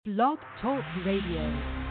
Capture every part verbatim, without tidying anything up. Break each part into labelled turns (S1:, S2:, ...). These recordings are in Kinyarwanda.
S1: Blog Talk Radio.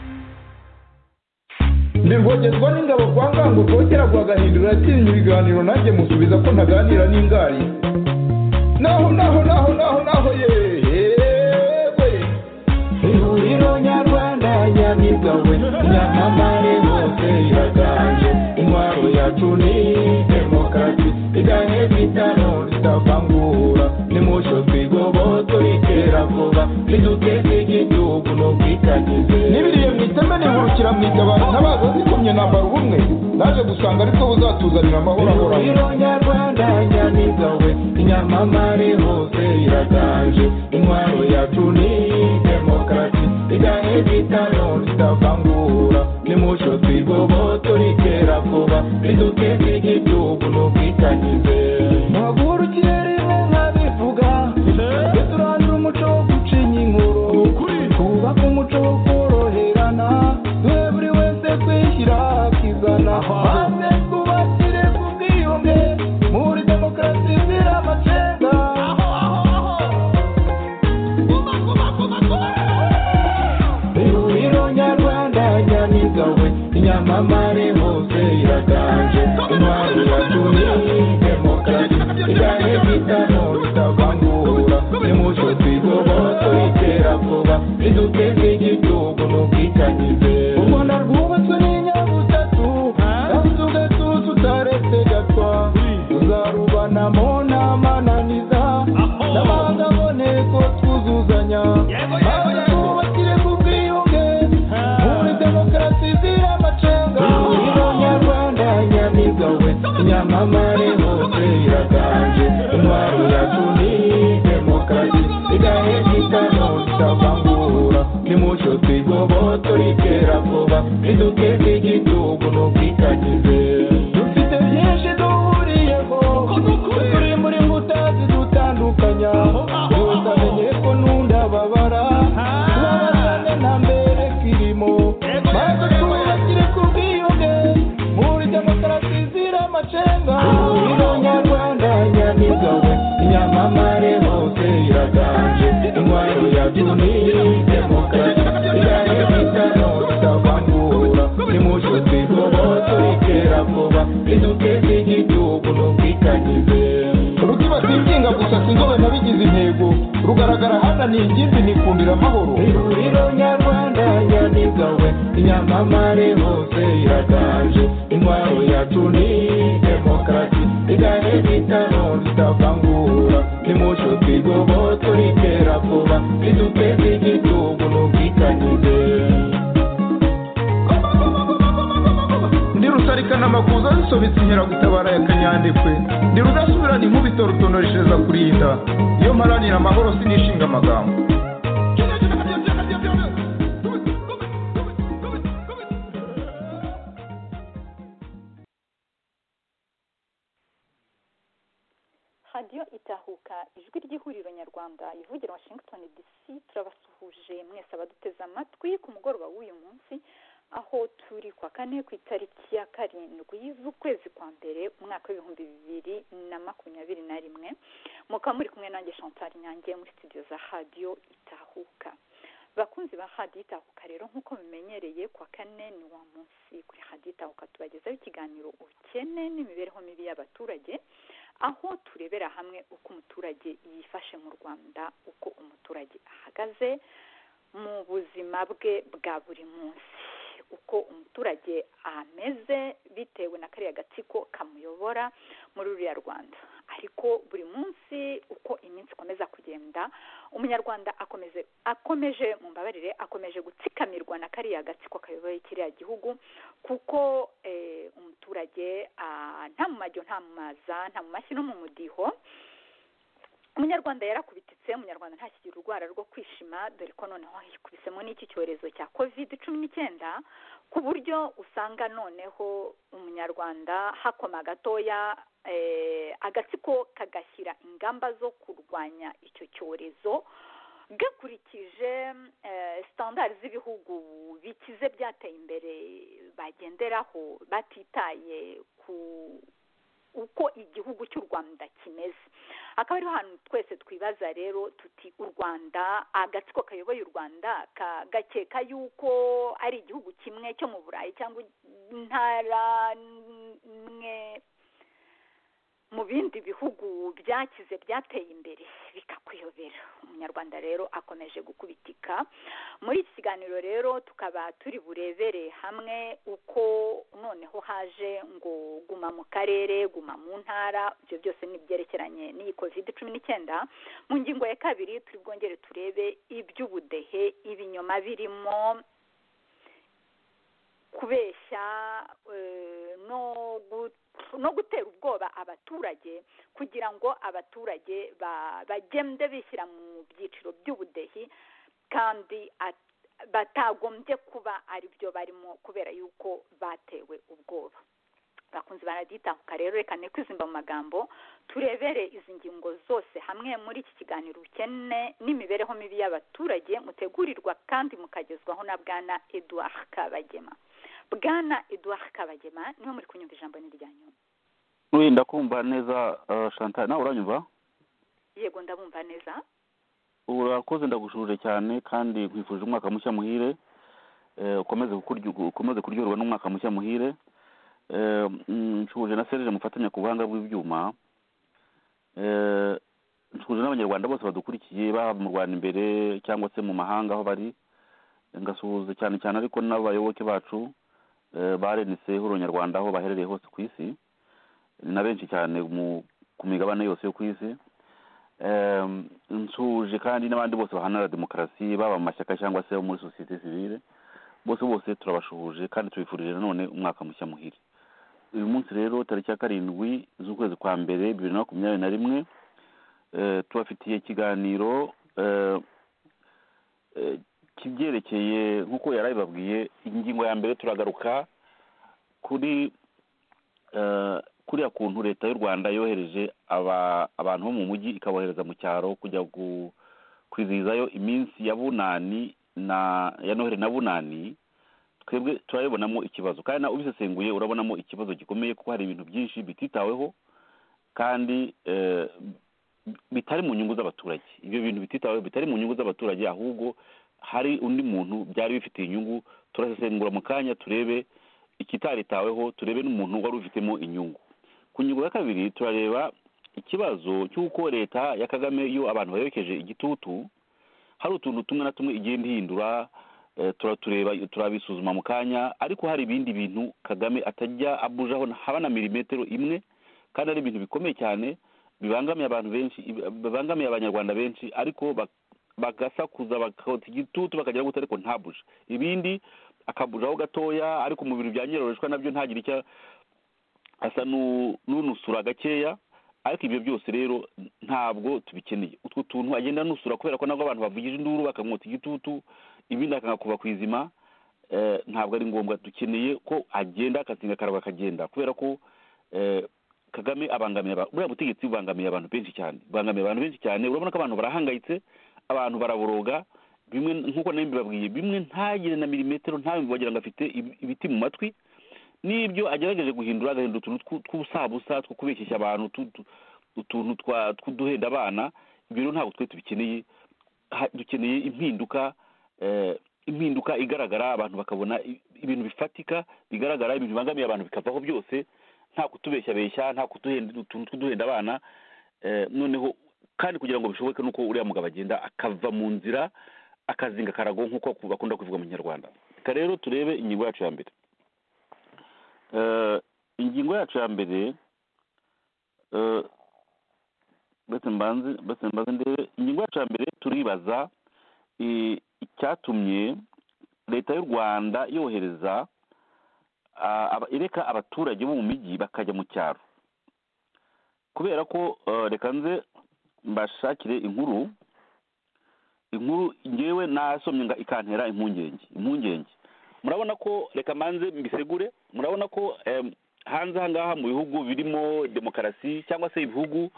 S2: Nirwogezwa n'ingabo kwa ngango rwogera rwagahindura atinya ibiganiro nanjye musubiza ko ntaganira n'ingari naho naho naho naho naho yewe ihuriro nyarwanda nyamigawe nyamamare hose iraganje intwaro yacu ni demokarasi iganye bitano ritavangura nimusho twigoboto itera vuba riduteze igihugu no kwitagize nibiriye mu iteme nihurukira mu itabaro ntabaza zikomye nambara ubumwe naje gusanga ariko buzatuzanira amahoro ahoraho ihuriro nyarwanda nyamigawe inyamamare hose iraganje intwaro yacu ni demokarasi iganye bitano ritavangura nimusho twigoboto ritera vuba riduteze igihugu no kwitagize maguru kirere nkabivuga turandura umuco wo gucinya inkuru twubaka umuco wo koroherana duhe buri wese kwishyira akizana maze twubakire ku bwiyunge muri demokarasi izira amacenga ihuriro nyarwanda nyamigawe inyamamare hose iraganje intwaro yacu ni demokarasi iganye bitano ritavangura nimucyo twigoboto itera vuba riduteze igihugu n'ubwitangize u Rwanda rwubatswe n'inyabutatu kandi ugatuza utaretse gatwa tuzarubanamo n'amananiza n'amahanga aboneko twuzuzanya maze twubakire ku bwiyunge muri demokarasi izira amacenga ihuriro nyarwanda nyamigawe inyamamare hose iraganje intwaro yacu ni demokarasi igahe gitano ritavangura nimucyo twigoboto ritera vuba riduteze igihugu n'ubwitangize dufite byinshi duhuriyeho turi muri mbuta zidutandukanya yose amenye ko n'undababara tubabazane nta mbere kirimo maze twubakire ku bwiyunge muri demokarasi izira amacenga ihuriro nyarwanda nyamigawe inyamamare hose iraganje intwaro yacu ni demokarasi iganye bitano ritavangura nimucyo twigoboto ritera vuba riduteze igihugu n'ubwitangize rutibatikinga gusa sinzobe nabigize intego rugaragara hana ni ingimbi nikundira amahoro ihuriro nyarwanda nyamigawe inyamamare hose iraganje intwaro yacu ni demokarasi iganye bitano ritavangura nimucyo twigoboto ritera vuba riduteze igihugu n'ubwitangize ndi rusarikana amakuza zisobetse inkeragutabara ya kanyandekwe ndi rudasubirana inkubito rutonoreshereza kurinda iyo mparanira amahoro sinishinga amagambo
S3: radiyo itahuka ijwi ry'ihuriro nyarwanda ivugira Washington D C turabasuhuje mwese abaduteze amatwi ku mugoroba w'uyu munsi aho turi kwa kane ku itariki ya karindwi z'ukwezi kwa mbere umwaka w'ibihumbi bibiri na makumyabiri na rimwe mukaba muri kumwe nanjye Chantal Nyange muri studio za radiyo itahuka bakunzi ba radiyo itahuka rero nk'uko bimenyereye kwa kane ni wa munsi kuri radiyo itahuka tubagezaho ikiganiro ubukene n'imibereho mibi y'abaturage aho turebera hamwe uko umuturage yifashe mu Rwanda uko umuturage ahagaze mu buzima bwe bwa buri munsi uko umuturage ameze bitewe na kariya gatsiko kamuyobora muri ruriya Rwanda ariko buri munsi uko iminsi ikomeza kugenda umunyarwanda akomeze akomeje mu mbabarire akomeje gutsikamirwa na kariya gatsiko kayoboye kiriya gihugu kuko eh, umuturage ah, nta mu majyo nta mu maza nta mu mashyi no mu mudiho umunyarwanda yarakubititse umunyarwanda ntakigira urwara rwo kwishima dore ko noneho yikubisemo n'iki cyorezo cya covid cumi n'icyenda ku buryo usanga noneho umunyarwanda hakoma gatoya eh, agatsiko kagashyira ingamba zo kurwanya icyo cyorezo gakurikije eh, standard z'ibihugu bikize byateye imbere bagenderaho batitaye ku uko igihugu cy'u Rwanda kimeze. Akaba ariho hantu twese twibaza rero tuti u Rwanda, agatsiko kayoboye u Rwanda gakeka yuko ari igihugu kimwe cyo mu Burayi cyangwa intara imwe mu bindi bihugu byakize byateye imbere bikakuyobera. Umunyarwanda rero akomeje gukubitika. Muri iki kiganiro rero tukaba turi burebere hamwe uko noneho haje ngo guma mu karere, guma mu ntara, ibyo byose n'ibyerekeranye n'iyi covid cumi n'icyenda. Mu ngingo ya kabiri turi bwongere turebe iby'ubudehe, ibinyoma birimo, kubeshya no no gutera ubwoba abaturage kugira ngo abaturage bagende bishyira mu byiciro by'ubudehi kandi batagombye kuba ari byo barimo kubera yuko batewe ubwoba. Bakunze baraditahuka rero, reka ne kwizimba mu magambo turebere izi ngingo zose hamwe muri iki kiganiro ubukene n'imibereho mibi y'abaturage, mutegurirwa kandi mukagezwaho na Bwana Edouard Kabagema. Bwana Edouard Kabagema, niho muri kunyumva ijambo n'iryanyu.
S4: Uyi ndakumva neza uh, Chantal, nawe uranyumva?
S3: Yego ndabumva neza.
S4: Urakoze, ndagushuje cyane kandi nkwifuje umwaka mushya muhire. Eh ukomeze kukuryoherwa ukomeze kuryoherwa n'umwaka mushya muhire. Eh nshuje na Serge mufatanya ku buhanga bw'ibyuma. Eh nshuje n'abanyarwanda bose badukurikiye ba mu Rwanda imbere cyangwa se mu mahanga aho bari. Ngasuhuza cyane cyane ariko n'abayoboke bacu barenise h'uronyarwanda aho baherereye hose ku isi, na benshi cyane ku migabane yose yo ku isi. Nsuje kandi n'abandi bose bahanara demokarasi, baba mu mashyaka cyangwa se muri societe civile, bose bose turabashuhuje kandi tubifurije none umwaka mushya muhire. Uyu munsi rero tariki ya karindwi z'ukwezi kwa mbere bibiri na makumyabiri na rimwe tubafitiye ikiganiro kibyerekeye nk'uko yarabibabwiye. Ingingo ya mbere turagaruka kuri kuriya kuntu leta y'u Rwanda yohereje abantu bo mu mujyi ikabohereza mu cyaro kujya kwizihizayo iminsi ya bunani na ya Noheli na bunani. Twebwe turabibonamo ikibazo kandi na ubisesenguye urabonamo ikibazo gikomeye kuko hari ibintu byinshi bititaweho kandi bitari mu nyungu z'abaturage. Ibyo bintu bititaweho bitari mu nyungu z'abaturage, ahubwo hari undi muntu byari bifitiye inyungu. Turasesengura mu kanya turebe ikitaritaweho, turebe n'umuntu wari ufitemo inyungu. Ku ngingo ya kabiri turareba ikibazo cy'uko leta ya Kagame iyo abantu bayokeje igitutu hari utuntu tumwe na tumwe igenda ihindura. Turatureba turabisuzuma mu kanya, ariko hari ibindi bintu Kagame atajya abujaho haba na milimetero imwe kandi ari ibintu bikomeye cyane bibangamiye abantu benshi, bibangamiye abanyarwanda benshi, ariko bagasakuza bakota igitutu bakagira gute ariko ntabuje. Ibindi akabujaho gatoya ariko mu bintu byanyeroreshwa nabyo ntagira icyo asa n'unusura gakeya. Ariko ibyo byose rero ntabwo tubikeneye. Utwo tuntu agenda nusura kubera ko nabwo abantu bavugije induru bakamwota igitutu, ibindi akangakuba ku izima, ntabwo ari ngombwa. Dukeneye ko agenda akazinga karaba akagenda, kubera ko Kagame abangamiye buriya butegetsi bubangamiye abantu benshi cyane, bubangamiye abantu benshi cyane. Urabona ko abantu barahangayitse, abantu baraboroga, bimwe nk'uko nawe mbibabwiye, bimwe ntagire na milimetero, ntawe wagira ngo afite ibiti mu matwi. N'ibyo agerageje guhindura agahindura utuntu tw'ubusabusa two kubeshyeshya abantu, utuntu tw'uduhenda abana. Ibyo rero ntabwo twe tubikeneye. Dukeneye impinduka, impinduka igaragara, abantu bakabona ibintu bifatika bigaragara, ibintu bibangamiye abantu bikavaho byose, nta kutubeshya beshya, nta kuduhenda utuntu tw'uduhenda abana. Noneho kandi kugira ngo bishoboke nuko uriya mugabo agenda akava mu nzira akazinga karago nk'uko bakunda kuvuga mu Nyarwanda. Reka rero turebe ingingo yacu ya mbere. Ingingo yacu ya mbere bese mbanze bese mbanze ndebe ingingo yacu ya mbere turibaza icyatumye leta y'u Rwanda yohereza ireka abaturage bo mu mijyi bakajya mu cyaro. Kubera ko reka nze mbashakire inkuru inkuru ngewe nasomye nga ikantera impungenge impungenge murabona ko reka manze mbisegure. Murabona ko hanze aha ngaha mu bihugu birimo demokarasi cyangwa se ibihugu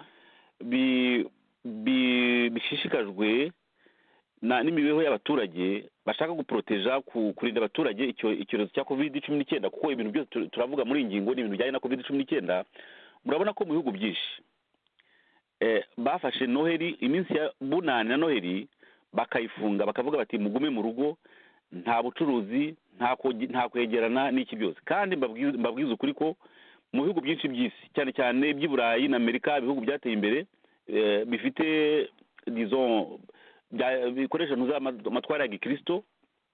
S4: bishishikajwe n'imibereho y'abaturage, bashaka guproteja kurinda abaturage icyorezo cya covid cumi n'icyenda, kuko ibintu byose turavuga muri iyi ngingo ni ibintu bijyanye na covid cumi n'icyenda. murabona ko mu bihugu byinshi eh, bafashe noheli iminsi ya bunani na noheli bakayifunga bakavuga bati mugume mu rugo nta bucuruzi nta kwe- nta kwegerana n'iki byose kandi mbabwiza mbabwiza ukuri ko mu bihugu byinshi by'isi cyane cyane iby'i burayi na amerika ibihugu byateye imbere eh, bifite disons bya- bikoresha ntuza ama- amatwara ya gikristo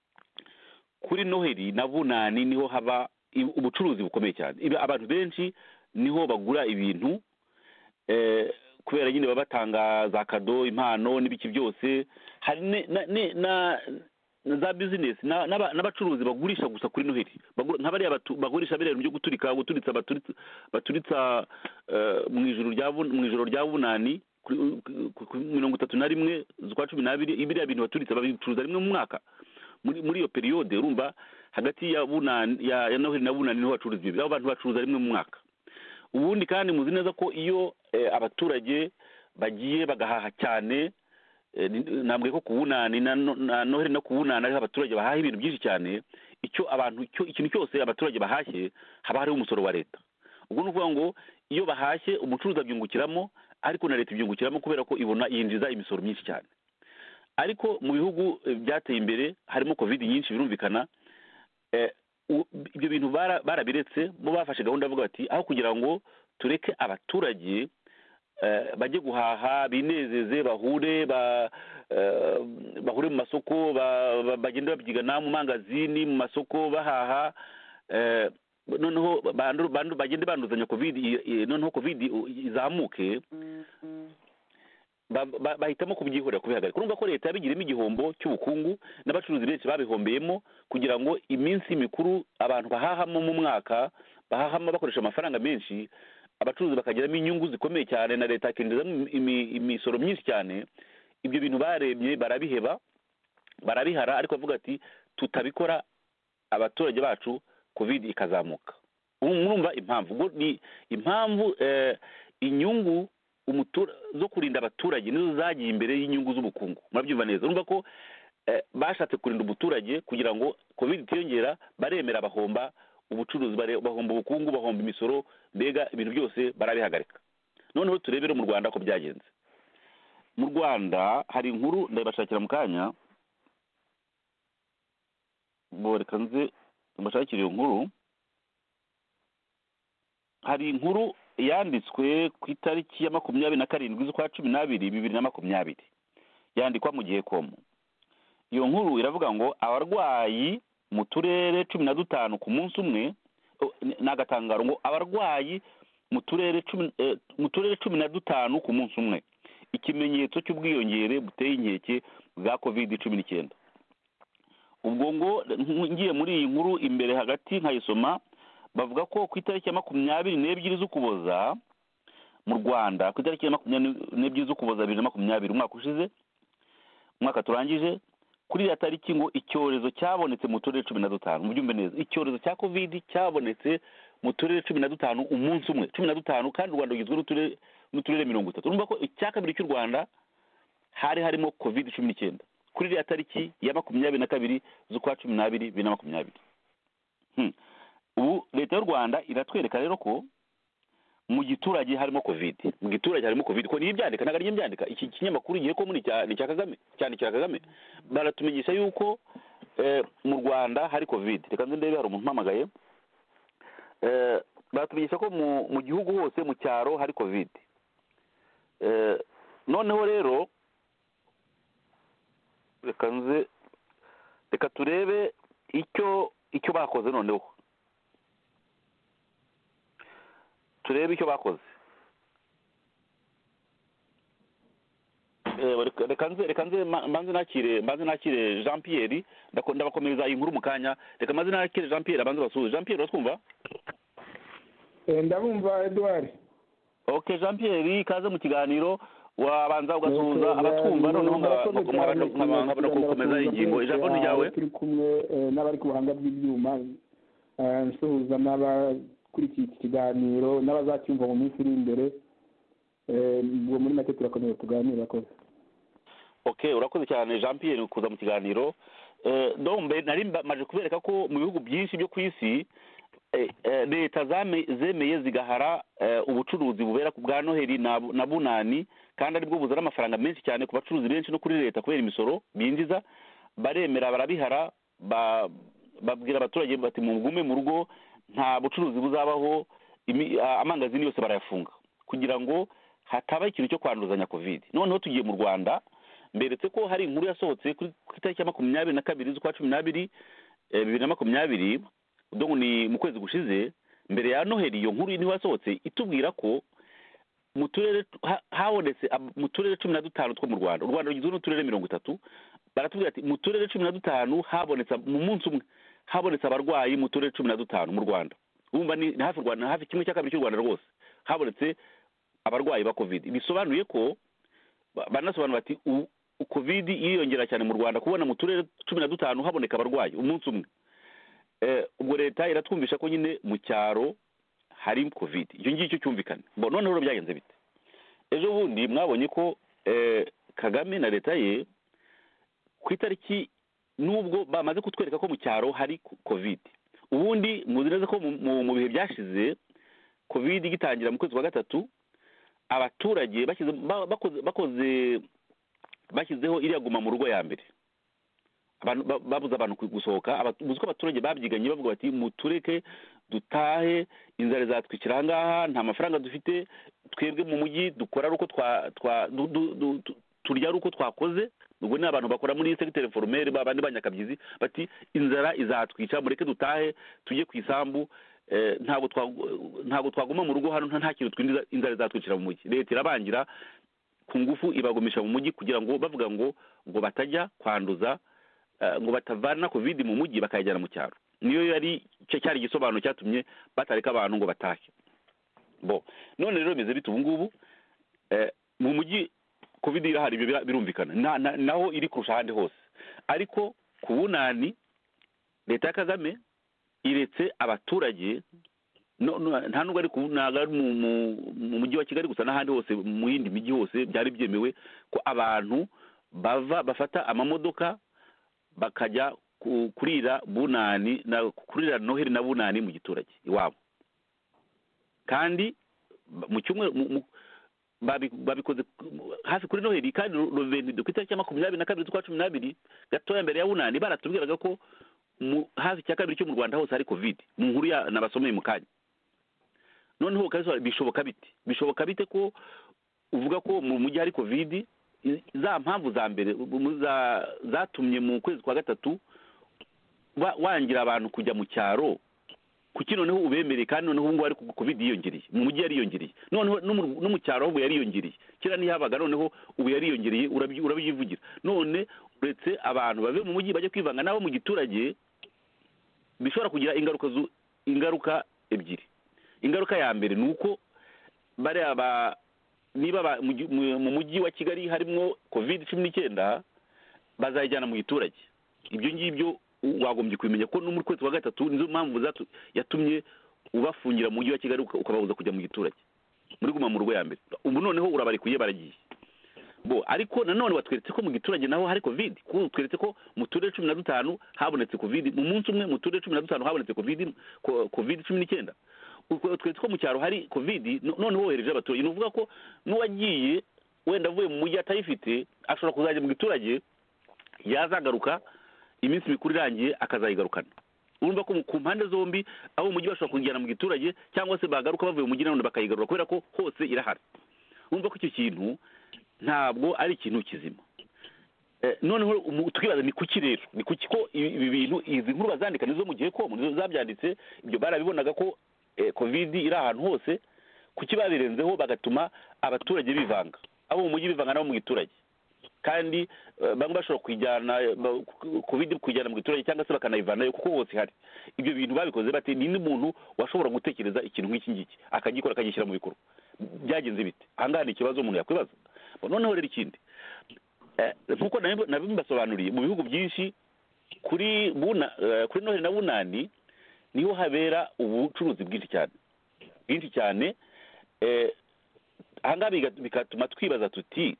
S4: kuri noheli na bunani niho haba i- ubucuruzi bukomeye cyane Ibi- abantu benshi niho bagura ibintu eh, kubera nyine baba batanga za kado impano n'ibiki byose hari ne- na- ne- na na za bizinesi na- n'aba- n'abacuruzi bagurisha gusa kuri noheli Bagu- nk'abariya batu- bagurisha biriya bintu byo guturika guturitsa baturitsa baturitsa eh, mu ijoro rya bu- mu ijoro rya bunani kuri- ku- ku- mirongo itatu na rimwe z'ukwa cumi n'abiri biriya bintu baturitsa babicuruza rimwe mu mwaka muri muri iyo periyode urumva hagati ya bunani ya, ya noheli na bunani niho bacuruza ibyo abo bantu bacuruza rimwe mu mwaka ubundi kandi muzi neza ko iyo eh, abaturage bagiye bagahaha cyane eh, ni- nambwiye ko ku bunani na no- na noheli no ku bunani ariho abaturage bahaha ibintu byinshi cyane icyo abantu icyo ikintu cyose abaturage bahashye haba hariho umusoro wa leta ubwo ni ukuvuga ngo iyo bahashye umucuruzi abyungukiramo ariko na leta ibyungukiramo kubera ko ibona yinjiza imisoro myinshi cyane ariko mu bihugu eh, byateye imbere harimo covid nyinshi birumvikana eh, u- ibyo bintu bara- barabiretse bo bafashe gahunda bavuga bati aho kugira ngo tureke abaturage eh, bajye guhaha binezeze bahure ba eh, bahure mu masoko ba- ba- bagende babyigana mu mangazini mu masoko bahaha eh, noneho bandu- bandu- bagende banduzanya covid i- i- noneho covid i- izamuke ba- ba- bahitamo kubyihorera kubihagarika urumva ko leta yabigiramo igihombo cy'ubukungu n'abacuruzi benshi babihombeyemo kugira ngo iminsi mikuru abantu bahahamo mu mwaka bahahamo bakoresha amafaranga menshi abacuruzi bakagiramo inyungu zikomeye cyane na leta yakinjizamo imi- imisoro myinshi cyane ibyo bintu barebye barabiheba barabihara ariko bavuga ati tutabikora abaturage bacu covid ikazamuka ubu murumva impamvu ubwo ni impamvu eh, inyungu umutura- zo kurinda abaturage nizo zagiye imbere y'inyungu z'ubukungu murabyumva neza urumva ko eh, bashatse kurinda umuturage kugira ngo covid itiyongera baremera bahomba ubucuruzi bare- bahomba ubukungu bahomba imisoro mbega ibintu byose barabihagarika noneho turebere mu rwanda ko byagenze mu rwanda hari inkuru ndabashakira mu kanya bo reka nze mbashakire iyo nkuru hari inkuru yanditswe ku itariki ya makumyabiri na karindwi z'ukwa cumi n'abiri bibiri na makumyabiri yandikwa mu gihe komu iyo nkuru iravuga ngo abarwayi mu turere cumi na dutanu ku munsi umwe oh, ni ni agatangaro ngo abarwayi mu turere cumi eh, mu turere cumi na dutanu ku munsi umwe ikimenyetso cy'ubwiyongere buteye inkeke bwa covid cumi n'icyenda ubwo ngo ngiye muri iyi nkuru imbere hagati nkayisoma bavuga ko ku itariki ya makumyabiri n'ebyiri z'ukuboza mu rwanda ku itariki ya makumyabiri n'ebyiri z'ukuboza bibiri na makumyabiri umwaka ushize umwaka turangije kuri iriya tariki ngo icyorezo cyabonetse mu turere cumi na dutanu mubyumve neza icyorezo cya covid cyabonetse mu turere cumi na dutanu umunsi umwe cumi na dutanu kandi u rwanda rugizwe n'uturere n'uturere mirongo itatu urumva ko icya kabiri cy'u rwanda hari harimo covid cumi n'icyenda kuri iriya tariki ya makumyabiri na kabiri z'ukwa cumi n'abiri bibiri na makumyabiri Hmm. ubu leta y'u rwanda iratwereka rero ko mu giturage harimo covid mu giturage harimo covid ko niyo byandika ntabwo ariyo byandika iki kinyamakuru igihe ko muri cya ni cya kagame cyane cya kagame baratumenyesha yuko eh, mu rwanda hari covid reka nze ndebe hari umuntu umpamagaye eh, baratumenyesha ko mu mu gihugu hose mu cyaro hari covid eh, noneho rero reka nze reka turebe icyo icyo bakoze noneho turebe icyo bakoze Eh, reka- reka nze reka nze ma- mbanze nakire mbanze nakire Jean Pierre ndako- ndabakomereza iyi nkuru mu kanya reka mbanze nakire Jean Pierre abanze basuhuze Jean Pierre uratwumva
S2: Eh, ndabumva Edouard.
S4: okay Jean Pierre kaze mu kiganiro wabanza ugasuhuza
S2: Nuko,
S4: abatwumva
S2: eh,
S4: noneho
S2: murakoze cyane,
S4: nkabona
S2: kugira ngo
S4: gukomeza ingingo ijambo ni ryawe
S2: turi kumwe eh, n'abari ku buhanga bw'ibyuma eh, nsuhuza n'abakurikiye iki kiganiro n'abazacyumva mu minsi iri imbere eh, ubwo muri make turakomeza tuganira koze
S4: okay urakoze cyane Jean Pierre kuza mu kiganiro eh dombe nari mba- maje kubereka ko mu bihugu byinshi byo ku isi leta zemeye zigahara ubucuruzi bubera ku bwa noheli na bunani kandi aribwo buzana amafaranga menshi cyane ku bacuruzi benshi no kuri leta kubera imisoro binjiza, baremera barabihara, babwira abaturage bati mugume mu rugo, nta bucuruzi buzabaho, amangazini yose barayafunga kugira ngo hataba ikintu cyo kwanduzanya covid. Noneho tugiye mu Rwanda, mberetse ko hari inkuru yasohotse ku itariki ya makumyabiri na kabiri z'ukwa cumi n'abiri bibiri na makumyabiri, donc ni mu kwezi gushize mbere ya noheli. Iyo nkuru niho yasohotse itubwira ko mu turere habonetse mu turere cumi na dutanu two mu Rwanda. U Rwanda rugizwe n'uturere mirongo itatu. Baratubwira ati mu turere cumi na dutanu habonetse mu munsi umwe habonetse abarwayi mu turere cumi na dutanu mu Rwanda. Urumva ni hafi Rwanda, hafi kimwe cya kabiri cy'u Rwanda rwose habonetse abarwayi ba covid. Bisobanuye ko banasobanura bati covid yiyongera cyane mu Rwanda, kubona mu turere cumi na dutanu haboneka abarwayi umunsi umwe. Ubwo leta iratwumvisha ko nyine mu cyaro hari covid. Icyo ngicyo cyumvikana. Bo noneho rero byagenze bite? Ejo bundi mwabonye ko Kagame na leta ye ku itariki, nubwo bamaze kutwereka ko mu cyaro hari covid, ubundi muzi neza ko mu bihe byashize covid gitangira mu kwezi kwa gatatu, abaturage bashyize bakoze bashyizeho iriya guma mu rugo ya mbere, babuza abantu gusohoka. Uzi ko abaturage babyiganye bavuga bati mutureke dutahe, inzara zatwikira aha ngaha, nta mafaranga dufite, twebwe mu mujyi dukora ari uko turya ari uko twakoze. Ubwo ni abantu bakora muri secteur informel, babandi banyakabyizi, bati inzara izatwica, mureke dutahe tujye ku isambu, ntabwo ntabwo twaguma mu rugo hano, nta kintu twindiza, inzara izatwicira mu mujyi. Leta irabangira ku ngufu ibagumisha mu mujyi kugira ngo bavuga ngo ngo batajya kwanduza, ngo batavana covid mu mujyi bakayijyana mu cyaro. Niyo yari cyo cyari igisobanuro cyatumye batareka abantu ngo batahe. Bo none rero bimeze bite ubu ngubu? Mu mujyi covid irahari, birumvikana, naho iri kurusha ahandi hose, ariko ku bunani leta ya Kagame iretse abaturage, nta nubwo ari mu mujyi wa Kigali gusa, n'ahandi hose mu yindi mijyi hose byari byemewe ko abantu bava bafata amamodoka bakajya kurira bunani na kurira noheli na bunani mu giturage iwabo. Kandi mu cyumweru babikoze hafi kuri noheli, kandi ku itariki ya makumyabiri na kabiri z'ukwa cumi n'abiri gatoya mbere ya bunani baratubwiraga ko hafi cya kabiri cyo mu Rwanda hose hari covid, mu nkuru ya nabasomeye mu kanya. Noneho bishoboka bite bishoboka bite ko uvuga ko mu mujyi hari covid? Za mpamvu za mbere zatumye mu kwezi kwa gatatu wangira abantu kujya mu cyaro, kuki noneho ubemereye? Kandi noneho ngo ari covid yiyongereye mu mujyi, yariyongereye, noneho no mu cyaro ahubwo yariyongereye. Kera ntihabaga, noneho ubu yariyongereye, urabyivugira. None uretse abantu bave mu mujyi bajya kwivanga nabo mu giturage, bishobora kugira ingaruka ingaruka ebyiri. Ingaruka ya mbere ni uko bari aba niba mu mujyi wa Kigali harimo covid cumi n'icyenda bazayijyana mu giturage. Ibyo ngibyo wagombye kumenya ko no mu kwezi kwa gatatu nizo mpamvu yatumye ubafungira mu mujyi wa Kigali ukababuza kujya mu giturage muri guma mu rugo ya mbere. Ubu noneho urabarikuye baragiye. Bo ariko nanone watweretse ko mu giturage naho hari covid, kuko tweretse ko mu turere cumi na dutanu habonetse covid mu munsi umwe, mu turere cumi na dutanu habonetse covid covid cumi n'icyenda. Tweretse ko mu cyaro hari covid, noneho wohereje abaturage. Ni uvuga ko n'uwagiye wenda avuye mu mujyi atayifite ashobora kuzajya mu giturage, yazagaruka iminsi mikuru irangiye akazayigarukana. Urumva ko ku mpande zombi abo umujyi bashobora kujyana mu giturage, cyangwa se bagaruka bavuye mu mujyi none bakayigarura, kubera ko hose irahari. Urumva ko icyo kintu ntabwo ari ikintu kizima. Noneho tukibaza ni kuki rero, ni kuki ko ibi bintu, izi nkuru bazandika nizo mu gihe ko nizo zabyanditse, ibyo barabibonaga ko covid iri ahantu hose, kuki babirenzeho bagatuma abaturage bivanga, abo mu mujyi bivanga nabo mu giturage, kandi bamwe bashobora kwijyana covid kujyana mu giturage cyangwa se bakanayivanayo kuko hose hari. Ibyo bintu babikoze bati ni n'umuntu washobora gutekereza ikintu nk'iki ngiki akagikora akagishyira mu bikorwa. Byagenze bite? Ahangaha ni ikibazo umuntu yakwibaza. Noneho rero ikindi, nkuko nabimbasobanuriye, mu bihugu byinshi kuri buna kuri noheli na bunani niho habera ubucuruzi bwinshi cyane bwinshi cyane ahangaha bigatuma twibaza tuti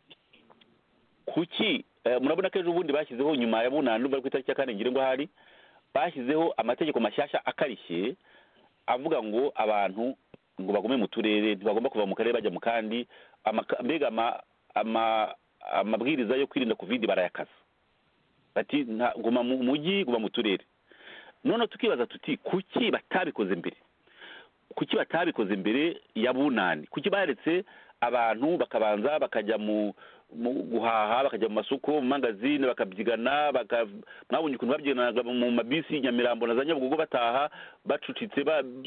S4: kuki murabona ko ejo bundi bashyizeho nyuma ya bunani bari ku itariki ya kane ngira ngo hari bashyizeho amategeko mashyashya akarishye avuga ngo abantu ngo bagume mu turere ntibagomba kuva mu karere bajya mu kandi mbega amabwiriza yo kwirinda covid barayakaza bati guma mu mujyi guma mu turere. none tukibaza tuti kuki batabikoze mbere kuki batabikoze mbere ya bunani kuki baretse abantu bakabanza bakajya mu guhaha bakajya mu masoko mu magazine bakabyigana mwabonye ukuntu babyiganaga mu mabisi Nyamirambo na za Nyabugogo bataha bacucitse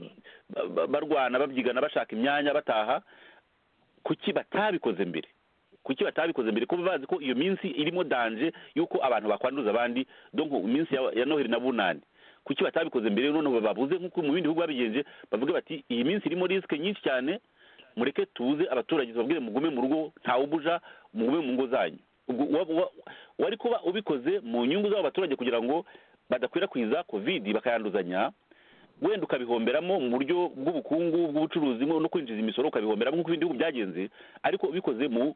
S4: barwana babyigana bashaka imyanya bataha. Kuki batabikoze mbere kuki batabikoze mbere ko bazi ko iyo minsi irimo danje yuko abantu bakwanduza abandi donc iminsi ya Noheli na bunani kuki batabikoze mbere none babuze nkuko mu bindi bihugu babigenje bavuga bati iyi minsi irimo risk nyinshi cyane mureke tuze abaturage babwire mugume mu rugo ntawubuja mugume mu ngo zanyu. Wari kuba ubikoze mu nyungu z'abaturage kugira ngo badakwirakwiza covid bakayanduzanya wenda ukabihomberamo mu buryo bw'ubukungu bw'ubucuruzi no kwinjiza imisoro ukabihomberamo nk'uko ibindi bihugu byagenze ariko ubikoze mu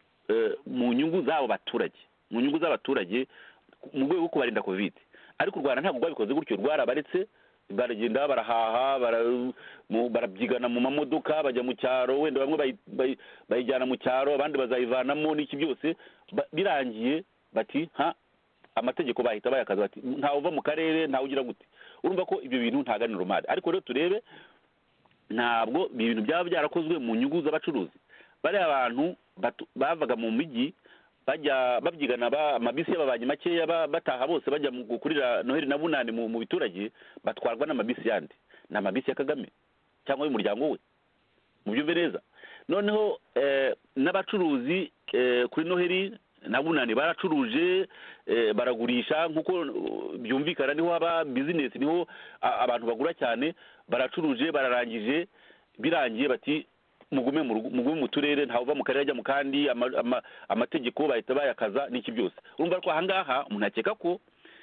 S4: mu nyungu z'abo baturage mu nyungu z'abaturage mu rwego rwo kubarinda covid. Ariko u Rwanda ntabwo rwabikoze gutyo rwarabaretse baragenda barahaha barabyigana mu mamodoka bajya mu cyaro wenda bamwe bayijyana mu cyaro abandi bazayivanamo n'iki byose birangiye bati ha amategeko bahita bayakaza bati ntawe uva mu karere ntawe ugira gute. Urumva ko ibyo bintu ntaga ni normal. Ariko rero turebe ntabwo ibintu byaba byarakozwe mu nyungu z'abacuruzi bari abantu bavaga mu mijyi bajya babyigana amabisi y'ababanye makeya bataha bose bajya gukurira Noheli na bunani mu biturage batwarwa n'amabisi yandi ni amabisi ya Kagame cyangwa y'umuryango we mu byumve neza. Noneho n'abacuruzi kuri Noheli na bunani baracuruje baragurisha nkuko byumvikana niho haba business niho abantu bagura cyane baracuruje bararangije birangiye bati mugume mu mugume mu turere ntawe uva mu karere ajya mu kandi amategeko bahita bayakaza n'iki byose. Urumva ko ahangaha umuntu akeka ko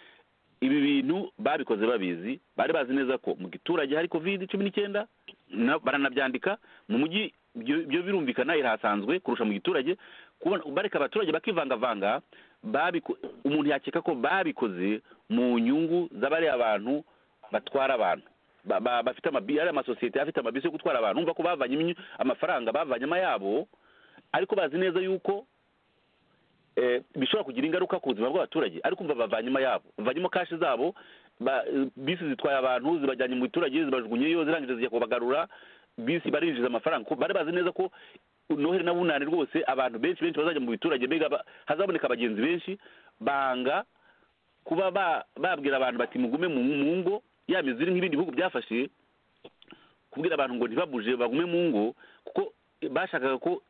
S4: ibi bintu babikoze babizi bari bazi neza ko mu giturage hari covid cumi n'icyenda baranabyandika mu mujyi byo birumvikana irahasanzwe kurusha mu giturage bareka abaturage bakivangavanga umuntu yakeka ko babikoze mu nyungu z'abari abantu batwara abantu bafite amabisi ari amasosiyete afite amabisi yo gutwara abantu umva ko bavanye amafaranga bavanye amayabo ariko bazi neza yuko bishobora kugira ingaruka ku buzima bw'abaturage ariko umva bavanye amayabo bavanyemo kashi zabo bisi zitwaye abantu zibajyanye mu biturage zibajugunyeyo zirangije zijya kubagarura bisi barinjiza amafaranga bari bazi neza ko Noheli na bunani rwose abantu benshi benshi bazajya mu biturage mbega hazaboneka abagenzi benshi banga kuba babwira abantu bati mugume mu ngo ya miziri nk'ibindi bihugu byafashe kubwira abantu ngo ntibabuje bagume mu ngo kuko bashakaga ko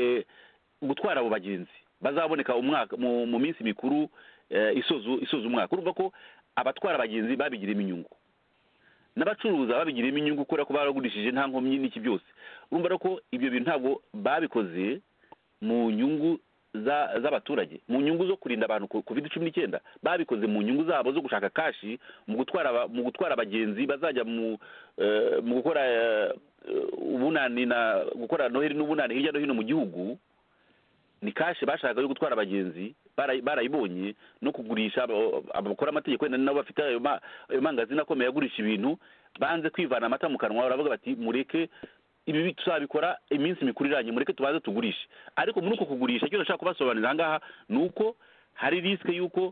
S4: gutwara abo bagenzi bazaboneka umwaka mu minsi mikuru isozo isozo umwaka. Urumva ko abatwara abagenzi babigiremo inyungu n'abacuruza babigiremo inyungu kubera ko baragurishije nta nkomyi n'iki byose. Urumva ko ibyo bintu ntabwo babikoze mu nyungu z'abaturage mu nyungu zo kurinda abantu covid cumi n'icyenda babikoze mu nyungu zabo zo gushaka kashi mu gutwara mu gutwara abagenzi bazajya mu mu gukora ubunani na gukora Noheli n'ubunani hirya no hino mu gihugu ni kashi bashaka yo gutwara abagenzi barayibonye no kugurisha abakora amategeko wenda nabo bafite ayo mangazina akomeye agurisha ibintu banze kwivana amata mu kanwa baravuga bati mureke ibi tuzabikora iminsi mikuru iranye mureke tubaze tugurishe. Ariko muri uko kugurisha cyo nashaka kubasobanurira ahangaha nuko hari risk yuko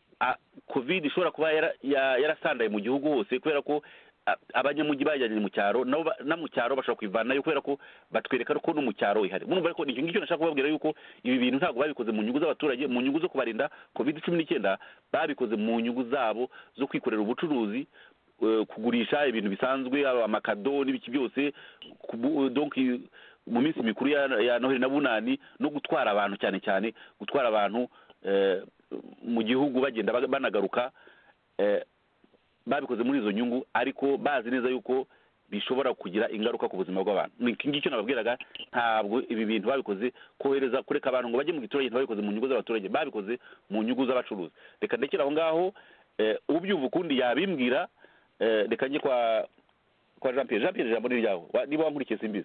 S4: covid ishobora kuba yarasandaye mu gihugu hose kubera ko abanyamujyi bajyanye mu cyaro nabo na mu cyaro bashobora kwivanayo kubera ko batwereka ko no mu cyaro ihari. Murumva ko nicyo ngicyo nashaka kubabwira yuko ibi bintu ntabwo babikoze mu nyungu z'abaturage mu nyungu zo kubarinda covid cumi n'icyenda babikoze mu nyungu zabo zo kwikorera ubucuruzi kugurisha ibintu bisanzwe amakado n'ibiki byose donc mu minsi mikuru ya Noheli na bunani no gutwara abantu cyane cyane gutwara abantu mu gihugu bagenda banagaruka babikoze muri izo nyungu ariko bazi neza yuko bishobora kugira ingaruka ku buzima bw'abantu. Iki ngicyo nababwiraga ntabwo ibi bintu babikoze kohereza kureka abantu ngo bajye mu giturage babikoze mu nyungu z'abaturage babikoze mu nyungu z'abacuruzi. Reka ndekera aho ngaho ubyumva ukundi yabimbwira reka njye kwa kwa Jean Pierre Jean Pierre jambo ni ryaho niba wankurikiye simbizi.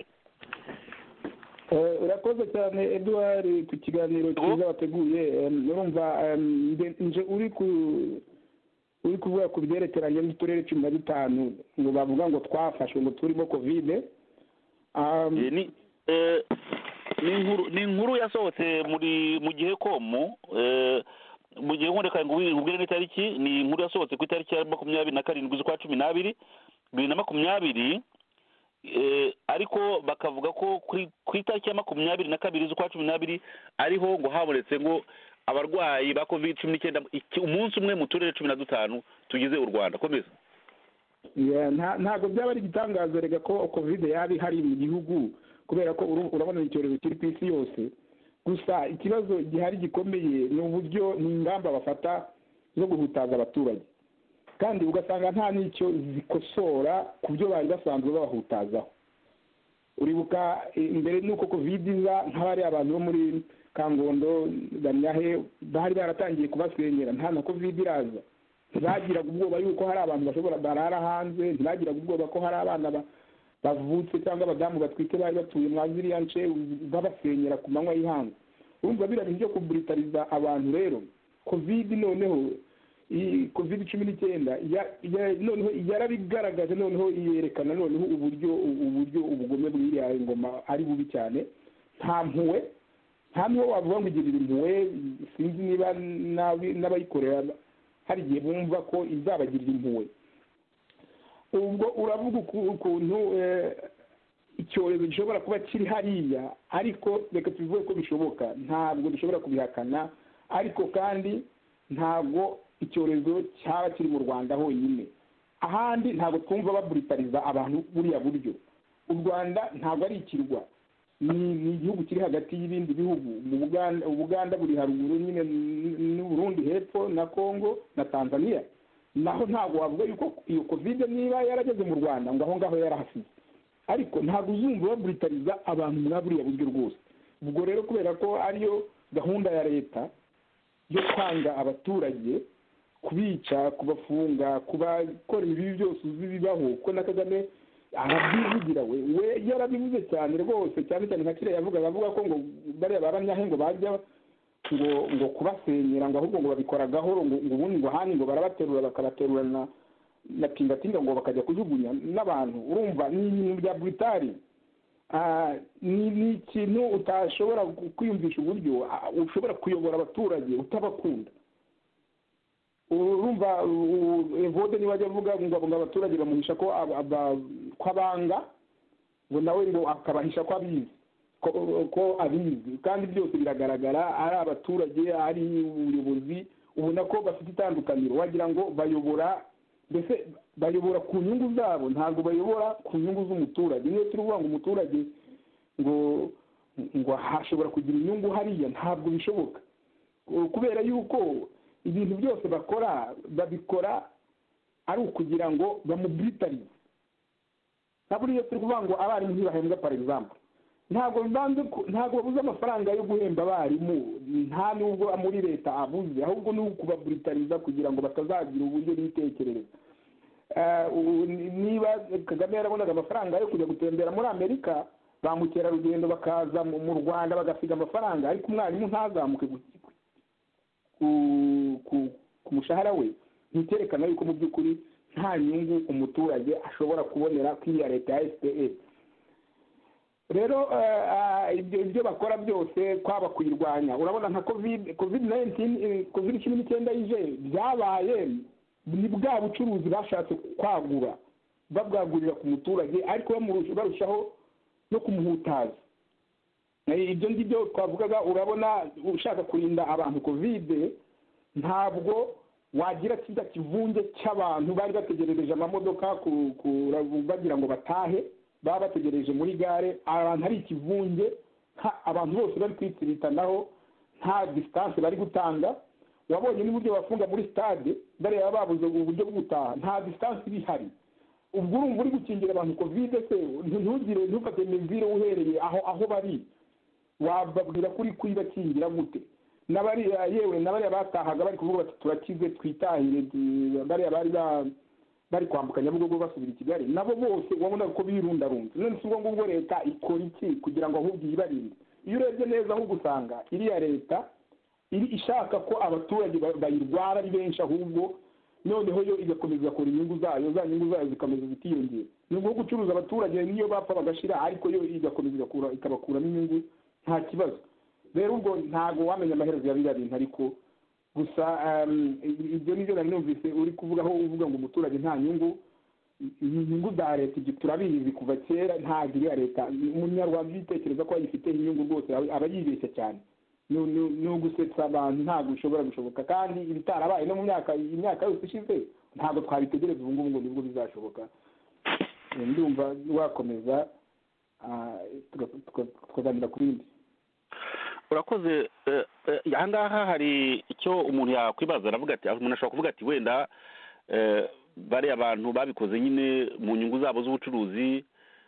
S2: Urakoze cyane Edouard ku kiganiro cyiza wateguye urumva nje uri ku uri
S5: kuvuga ku byerekeranye n'uturere cumi na dutanu ngo bavuga ngo twafashwe ngo turimo kovide
S4: ni ni inkuru yasohotse muri mu gihe komu mu gihe nkoreka ngo ubwire n'itariki ni inkuru yasohotse ku itariki ya makumyabiri na karindwi z'ukwa cumi n'abiri bibiri na makumyabiri ariko bakavuga ko ku itariki ya makumyabiri na kabiri z'ukwa cumi n'abiri ariho ngo habonetse ngo abarwayi ba covid cumi n'icyenda umunsi umwe mu turere cumi na dutanu tugize u Rwanda. Komeza.
S5: ntabwo byaba ari igitangazo rega ko covid yaba ihari mu gihugu kubera ko urabona icyorezo kiri ku isi yose, gusa ikibazo gihari gikomeye ni uburyo n'ingamba bafata zo guhutaza abaturage, kandi ugasanga nta n'icyo zikosora ku byo bari basanzwe babahutazaho. uribuka imbere n'uko covid iza nk'abari abantu bo muri Kangondo Banyahe bari baratangiye kubasenyera, nta na covid iraza ntibagiraga ubwoba yuko hari abantu bashobora barara hanze, ntibagiraga ubwoba ko hari abana bavutse cyangwa abadamu batwite bari batuye mwa ziriya nce babasenyera ku manywa y'ihangu. urumva biriya bintu byo kuburitariza abantu rero, covid noneho covid cumi n'icyenda noneho yarabigaragaje, noneho yerekana noneho uburyo uburyo ubugome bw'iriya ngoma ari bubi cyane. nta mpuwe nta n'uwo wavuga ngo igirira impuhwe, sinzi niba n'abayikorera hari igihe bumva ko izabagirira impuhwe. ubwo uravuga ukuntu icyorezo gishobora kuba kiri hariya, ariko reka tubivuge ko bishoboka, ntabwo dushobora kubihakana, ariko kandi ntabwo icyorezo cyaba kiri mu Rwanda honyine, ahandi ntabwo twumva baburitariza abantu buriya buryo. u Rwanda ntabwo ari ikirwa, ni igihugu kiri hagati y'ibindi bihugu. mu Buganda buri haruguru nyine n'u Burundi hepfo na Congo na Tanzania, naho ntabwo wavuga yuko iyo covid niba yarageze mu Rwanda ngo aho ngaho yarahasize, ariko ntabwo uzumva baburitariza abantu muri buriya buryo rwose. ubwo rero kubera ko ariyo gahunda ya leta yo kwanga abaturage, kubica, kubafunga, kubakora ibibi byose uzi bibaho, ko na Kagame arabyivugira we we yarabivuze cyane rwose, cyane cyane nka kiriya yavuga bavuga ko ngo bariya babanyahe ngo bajya ngo ngo kubasenyera, ngo ahubwo ngo babikora gahoro, ngo ubundi ngo handi ngo barabaterura bakabaterura na na tingatinga ngo bakajya kujugunya n'abantu. urumva ni ibintu bya brutali, ni ikintu utashobora kwiyumvisha uburyo ushobora kuyobora abaturage utabakunda. urumva Evode niba ajya avuga ngo abaturage bamuhisha ko abanga, ngo nawe ngo akabahisha ko abizi ko abizi kandi byose biragaragara, ari abaturage ari ubuyobozi ubona ko bafite itandukaniro, wagira ngo bayobora, mbese bayobora ku nyungu zabo, ntabwo bayobora ku nyungu z'umuturage. niyo turi kuvuga ngo umuturage ngo ngo hashobora kugira inyungu hariya, ntabwo bishoboka, kubera yuko ibintu byose bakora babikora ari ukugira ngo bamuburitarize. ntabwo iyo turi kuvuga ngo abarimu ntibahembwa par exemple, ntabwo bibanze ntabwo babuze amafaranga yo guhemba abarimu, nta nubwo muri leta abuze, ahubwo ni ukubaburitariza kugira ngo batazagira uburyo bitekerereza. niba Kagame yarabonaga amafaranga yo kujya gutembera muri Amerika, ba mukerarugendo bakaza mu Rwanda bagasiga amafaranga, ariko umwarimu ntazamuke ku mushahara we, ntiterekana yuko mu by'ukuri nta nyungu umuturage ashobora kubonera kw'iya leta ya F P R. rero ibyo bakora byose kwaba kuyirwanya, urabona nka covid covid nineteen covid cumi n'icyenda ije byabaye ni bwa bucuruzi bashatse kwagura babwagurira ku muturage, ariko barushaho no kumuhutaza. ibyo ngibyo twavugaga, urabona ushaka kurinda abantu covid, ntabwo wagira kijya kivunge cy'abantu bari bategerereje amamodoka bagira ngo batahe, baba bategereje muri gare, abantu hari ikivunge, abantu bose bari kwitiritanaho, nta distance bari gutanga. wabonye n'uburyo bafunga muri stade bariya babuze uburyo bwo gutaha, nta distance bihari. ubwo urumva uri gukingira abantu covid se, ntugire ntufate mezire uhereye aho aho bari, wababwira kuri kuyibakingira gute? n'abari yewe n'abari batahaga bari kuvuga bati turakize twitahire, bari bari bari kwambuka Nyabugogo basubira i Kigali, nabo bose wabona ko birundarunze. none si ubwo ngubwo leta ikora iki kugira ngo ahubwo yibarinde? iyo urebye neza ahubwo usanga iriya leta iri ishaka ko abaturage bayirwara ari benshi, ahubwo noneho yo igakomeza igakora inyungu zayo za nyungu zayo zikomeza zikiyongera ni nko gucuruza abaturage niyo bapfa bagashira ariko yo igakomeza igakura ikabakuramo inyungu nta kibazo rero ubwo ntago wamenya amaherezo ya biriya bintu ariko gusa ibyo nibyo nari numvise uri kuvugaho uvuga ngo umuturage nta nyungu inyungu za leta ibyo turabizi kuva kera ntabwo iriya leta umunyarwanda yitekereza ko ayifiteho inyungu rwose aba yibeshya cyane ni ugusetsa abantu ntabwo bishobora gushoboka kandi ibitarabaye no mu myaka imyaka yose ishize ntabwo twabitegereza ubu ngubu ngo nibwo bizashoboka ndumva wakomeza tukaganira ku bindi
S4: urakoze aha ngaha hari icyo umuntu yakwibaza aravuga ati umuntu ashobora kuvuga ati wenda bariya abantu babikoze nyine mu nyungu zabo z'ubucuruzi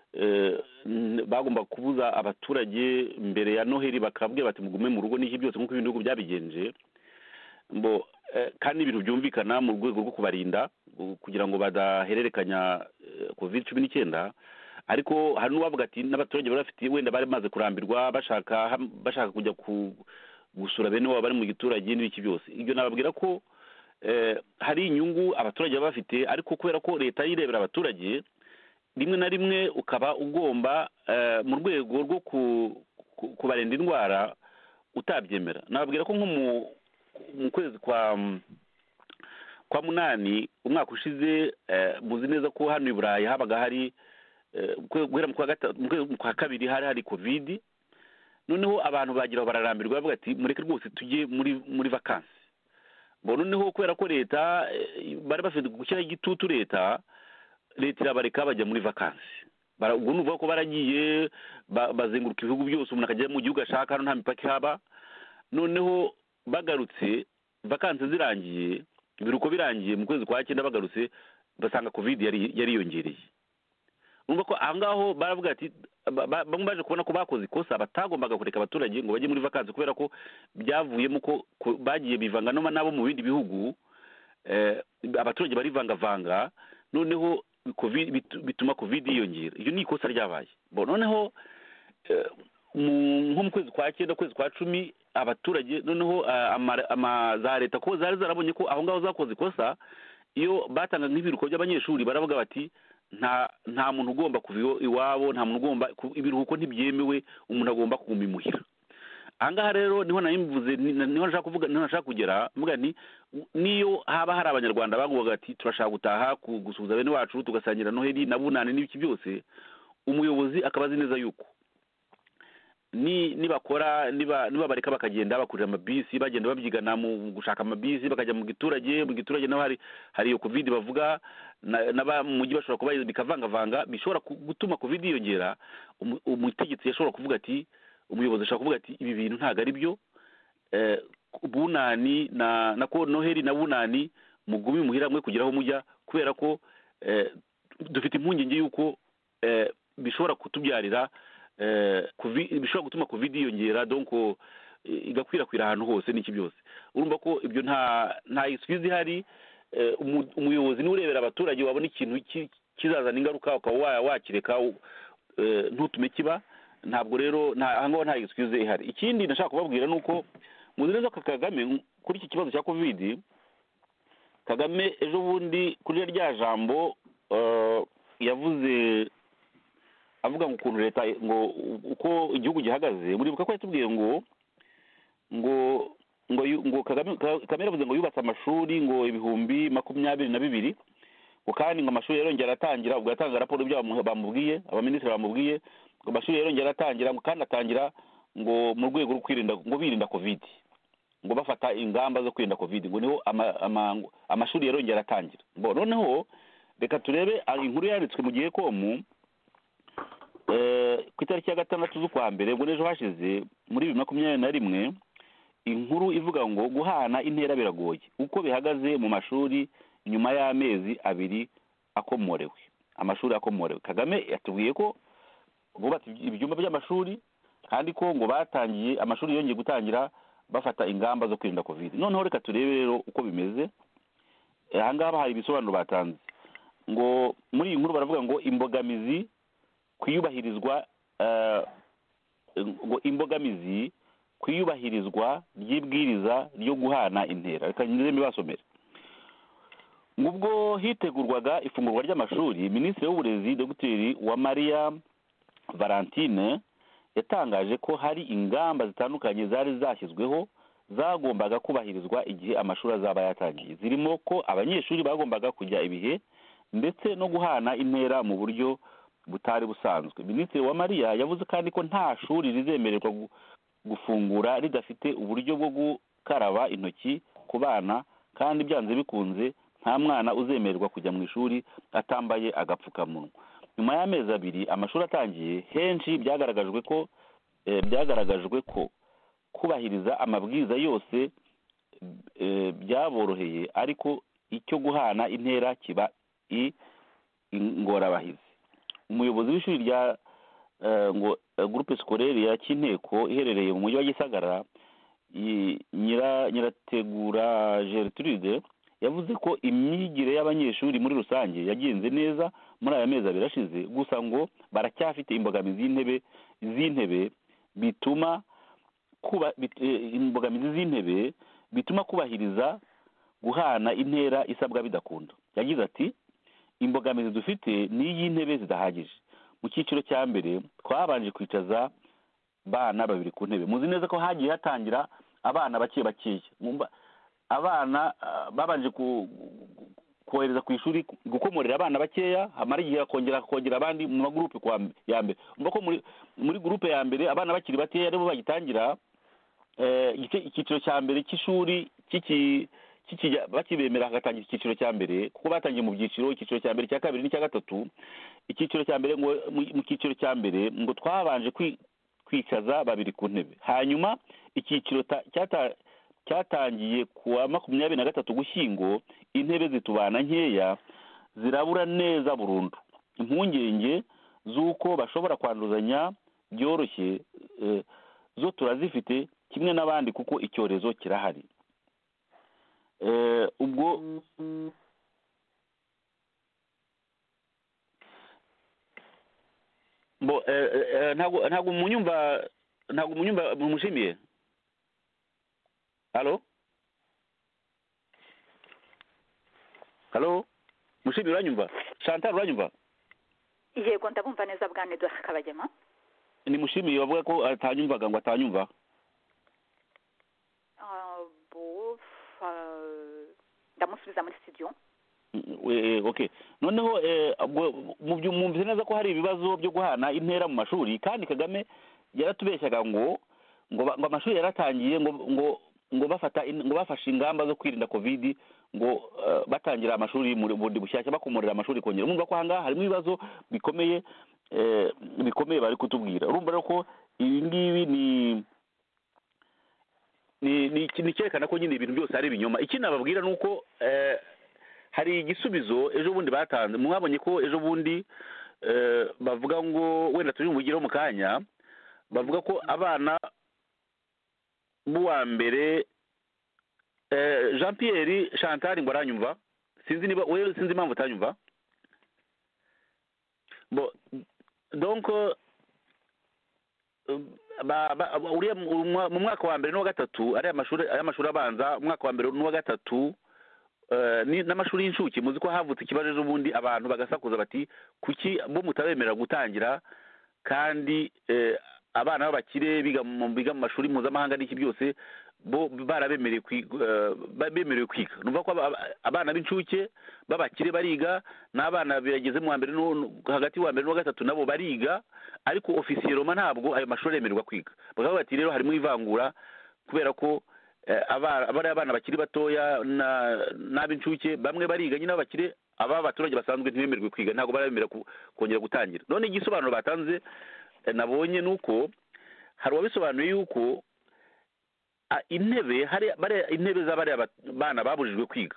S4: bagomba kubuza abaturage mbere ya noheli bakabwira bati mugume mu rugo n'iki byose nk'uko ibindi bihugu byabigenje mbo kandi ibintu byumvikana mu rwego rwo kubarinda kugira ngo badahererekanya covid cumi n'icyenda ariko hari n'uwavuga ati n'abaturage bari bafite wenda bari bamaze kurambirwa bashaka bashaka kujya gusura bene wabo bari mu giturage n'ibiki byose ibyo nababwira ko hari inyungu abaturage baba bafite ariko kubera ko leta yirebera abaturage rimwe na rimwe ukaba ugomba mu rwego rwo kubarinda indwara utabyemera nababwira ko nko mu kwezi kwa kwa munani umwaka ushize muzi neza ko hano i burayi habaga hari guhera mu kwa kabiri hari hari covid noneho abantu bagiraho bararambirwa bavuga ati mureke rwose tujye muri muri vakansi bo noneho kubera ko leta bari bafite gushyiraho igitutu leta leta irabareka bajya muri vakansi ubwo ni ukuvuga ko baragiye bazenguruka ibihugu byose umuntu akajya mu gihugu ashaka hano nta mipaka ihaba noneho bagarutse vakansi zirangiye ibiruhuko birangiye mu kwezi kwa cyenda bagarutse basanga covid yari yariyongereye urumva ko aho ngaho baravuga ati bamwe baje kubona ko bakoze ikosa batagombaga kureka abaturage ngo bajye muri vakansi kubera ko byavuyemo ko bagiye bivanga nabo mu bindi bihugu abaturage barivangavanga noneho bituma covid yiyongera iyo ni ikosa ryabaye noneho nko mu kwezi kwa cyenda kwezi kwa cumi abaturage noneho za leta ko zari zarabonye ko aho ngaho zakoze ikosa iyo batanga nk'ibiruhuko by'abanyeshuri baravuga bati nta nta muntu ugomba kuva iwabo nta muntu ugomba ibiruhuko ntibyemewe umuntu agomba kuguma imuhira aha ngaha rero niho nayimvuze niho nashaka kuvuga niho nashaka kugera mvuga ni niyo haba hari abanyarwanda bavuga ati turashaka gutaha gusuhuza bene wacu tugasangira noheli na bunani n'ibiki byose umuyobozi akaba azi neza yuko ni nibakora niba niba bareka bakagenda bakurira amabisi bagenda babyigana mu gushaka amabisi bakajya mu giturage mu giturage naho hari hari iyo covid bavuga naba mu mujyi bashobora kuba bikavangavanga bishobora gutuma covid yiyongera umutegetsi yashobora kuvuga ati umuyobozi ashobora kuvuga ati ibi bintu ntago ari byo bunani na nako noheli na bunani mugumi muhira mwe kugeraho mujya kubera ko dufite impungenge yuko bishobora kutubyarira bishobora gutuma covid yiyongera donc igakwirakwira ahantu hose n'iki byose urumva ko ibyo nta nta excuse ihari umuyobozi n'urebera abaturage wabona ikintu kizazana ingaruka ukaba wakireka ntutume kiba ntabwo rero nta ngaho nta excuse ihari ikindi ndashaka kubabwira nuko muzi neza ko Kagame kuri iki kibazo cya covid Kagame ejo bundi kuri rya jambo yavuze avuga ngo ukuntu leta ngo uko igihugu gihagaze muribuka ko yatubwiye ngo ngo ngo ngo Kagame Kagame yavuze ngo yubatse amashuri ngo ibihumbi makumyabiri na bibiri ngo kandi ngo amashuri yarongera atangira ubwo yatanga raporo byabo bamubwiye abaminisitiri bamubwiye ngo amashuri yarongera atangira ngo kandi atangira ngo mu rwego rwo kwirinda ngo birinda covid ngo bafata ingamba zo kwirinda covid ngo niho amashuri yarongera atangira bo noneho reka turebe inkuru yanditswe mu gihe komu ku itariki ya gatandatu z'ukwa mbere ngo n'ejo hashize muri bibiri makumyabiri na rimwe inkuru ivuga ngo guhana intera biragoye uko bihagaze mu mashuri nyuma y'amezi abiri akomorewe amashuri akomorewe Kagame yatubwiye ko bubatse ibyumba by'amashuri kandi ko ngo batangiye amashuri yongeye gutangira bafata ingamba zo kwirinda covid noneho reka turebe rero uko bimeze aha ngaha hari ibisobanuro batanze ngo muri iyi nkuru baravuga ngo imbogamizi kwiyubahirizwa ngo imbogamizi kwiyubahirizwa ry'ibwiriza ryo guhana intera reka nyine mbibasomere ubwo hitegurwaga ifungurwa ry'amashuri, minisitiri w'uburezi dogiteri Uwamariya Valentine yatangaje ko hari ingamba zitandukanye zari zashyizweho zagombaga kubahirizwa igihe amashuri azaba yatangiye, zirimo ko abanyeshuri bagombaga kujya ibihe ndetse no guhana intera mu buryo butari busanzwe. Minisitiri Uwamariya yavuze kandi ko nta shuri rizemererwa gufungura ridafite uburyo bwo gukaraba intoki ku bana, kandi byanze bikunze nta mwana uzemererwa kujya mu ishuri atambaye agapfukamunwa. Nyuma y'amezi abiri amashuri atangiye, henshi byagaragajwe ko eh, byagaragajwe ko kubahiriza amabwiriza yose eh, byaboroheye, ariko icyo guhana intera kiba ingorabahizi. Umuyobozi w'ishuri rya uh, ngo uh, groupe scolaire ya Kinteko iherereye mu mujyi wa Gisagara, nyira nyirategura Gertrude, yavuze ko imyigire y'abanyeshuri muri rusange yagenze neza muri aya mezi abiri ashize, gusa ngo baracyafite imbogamizi y'intebe z'intebe bituma kuba bit, eh, imbogamizi z'intebe bituma kubahiriza guhana intera isabwa bidakunda. Yagize ati imbogamizi dufite ni iy'intebe zidahagije. Mu cyiciro cya mbere twabanje kwicaza bana babiri ku ntebe. Muzi neza ko hagiye hatangira abana bake bakeya, abana uh, babanje ku kohereza ku ishuri gukomorera abana bakeya, hamara igihe akongera akongera abandi mu magrupe kwa ya mbere. Umva ko muri muri groupe ya mbere abana bakiri bakeya rero bagitangira eh icyiciro cya mbere cy'ishuri kiki bakibemera hagatangira icyiciro cya mbere, kuko batangiye mu byiciro icyiciro cya mbere, cya kabiri n'icya gatatu. Icyiciro cya mbere ngo mu cyiciro cya mbere ngo twabanje kwicaza babiri ku ntebe, hanyuma icyiciro cyatangiye kuwa makumyabiri na gatatu Gushyingo intebe zitubana nkeya zirabura neza burundu. Impungenge z'uko bashobora kwanduzanya byoroshye eh, zo turazifite kimwe n'abandi kuko icyorezo kirahari. Eh, ubwo bo eh, eh, ntago ntago munyumva ntago munyumva mumushimiye. Halo halo mushimiye, uranyumva? Chantal uranyumva?
S3: Yego ndabumva neza bwane Edouard Kabagema.
S4: Ni mushimiye bavuga ko atanyumvaga ngo atanyumva.
S3: Ah bo ndamusubiza muri studio.
S4: Okay, noneho mu byumvise neza ko hari ibibazo byo guhana intera mu mashuri, kandi Kagame yaratubeshyaga ngo ngo amashuri yaratangiye ngo ngo ngo bafata ngo bafashe ingamba zo kwirinda covid, ngo uh, batangira amashuri muri bundi bushyashya bakomorera amashuri kongera. Urumva ko hanga harimo ibibazo bikomeye eh, bikomeye bari kutubwira. Urumva rero ko ibi ngibi ni ni ni cyerekana ko nyine ibintu byose ari ibinyoma. Iki nababwira nuko eh, hari igisubizo ejo bundi batanze. Mwabonye ko ejo bundi eh, bavuga ngo wenda turi mugiro mu kanya, bavuga ko abana buwa mbere eh, Jean Pierre Chantal ngo aranyumva, sinzi niba wewe sinzi impamvu utanyumva. Bo donc ba ba uriya mu mwaka wa mbere no gatatu ari amashuri ari amashuri abanza, umwaka wa mbere no gatatu uh, ni n'amashuri y'incuke. Muzi ko havutse ikibazo ejo bundi abantu bagasakuza bati kuki bo mutabemera gutangira, kandi eh, abana b'abakire biga mu biga mu mashuri mpuzamahanga n'iki byose bo barabemereye uh, bemerewe kwiga. Numva ko abana b'incuke babakire bariga, n'abana birageze mu wa mbere no hagati wa mbere no gatatu nabo bariga, ariko officiellement ntabwo ayo mashuri yemererwa kwiga. Bakavuga bati rero harimo ivangura kubera ko eh, abari abana bakiri batoya n'ab'incuke bamwe bariga, nyine abakire aba abaturage basanzwe ntibemererwe kwiga, ntabwo barabemera kongera gutangira. None igisobanuro batanze eh, nabonye nuko hari wabisobanuye yuko intebe hari bare intebe z'abari abana babujijwe kwiga.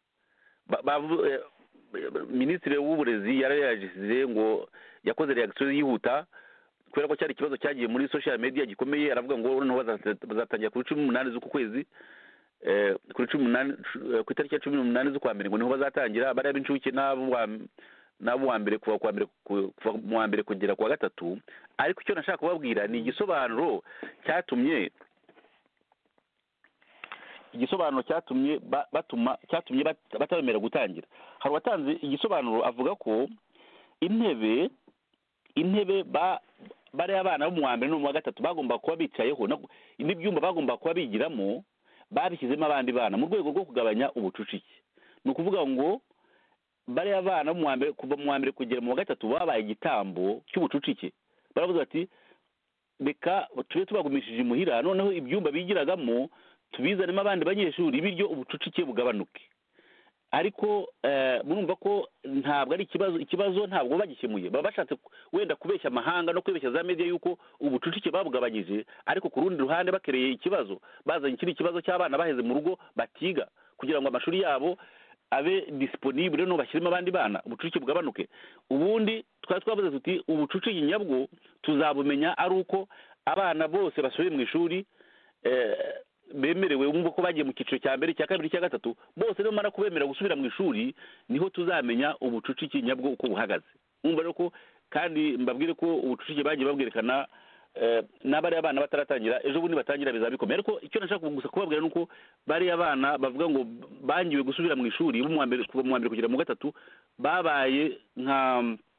S4: Minisitiri w'uburezi yarayagize ngo yakoze reaction yihuta kubera ko cyari ikibazo cyagiye muri social media gikomeye. Aravuga ngo noneho bazatangira kuri cumi n'umunani z'uku kwezi, eh kuri cumi n'umunani ku itariki ya cumi n'umunani z'ukwa mbere ngo niho bazatangira bari ab'incuke n'abo n'abo wa mbere kuva kwa mbere kuva mu wa mbere kugera kwa gatatu. Ariko icyo nashaka kubabwira ni igisobanuro cyatumye igisobanuro cyatumye ba- batuma cyatumye bat- batabemera gutangira. Hari uwatanze igisobanuro avuga ko intebe intebe ba bariya abana bo mu wa mbere no mu wa gatatu bagomba kuba bicayeho no- n'ibyumba bagomba kuba bigiramo babishyizemo abandi bana mu rwego rwo kugabanya ubucucike. Ni ukuvuga ngo bariya abana bo mu wa mbere kuva mu wa mbere kugera mu wa gatatu babaye igitambo cy'ubucucike. Baravuze bati reka tube tubagumishije imuhira, noneho ibyumba bigiragamo tubizanemo abandi banyeshuri bityo ubucucike bugabanuke. Ariko eh, murumva ko ntabwo ari ikibazo ikibazo ntabwo bagikemuye, baba bashatse ku- wenda kubeshya amahanga no kwibeshya za media yuko ubucucike babugabanyije, ariko ku rundi ruhande bakereye ikibazo bazanye ikindi kibazo cy'abana baheze mu rugo batiga kugira ngo amashuri yabo abe disponible no bashyiremo abandi bana ubucucike bugabanuke. Ubundi twari twavuze tuti ubucucike nyabwo tuzabumenya ari uko abana bose basubiye mu ishuri eh, bemerewe wumva ko bagiye mu cyiciro cya mbere cya kabiri cya gatatu bose bamara kubemera gusubira mu ishuri, niho tuzamenya ubucucike nyabwo uko buhagaze. Mwumva rero ko kandi mbabwire ko ubucucike bagiye babwerekana eh, n'abari abana bataratangira, ejo bundi batangira bizaba bikomeye. Ariko icyo nashaka gusa kubabwira ni uko bari abana bavuga ngo bangiwe gusubira mu ishuri bo mu wa mbere kuva mu wa mbere kugera mu gatatu babaye nka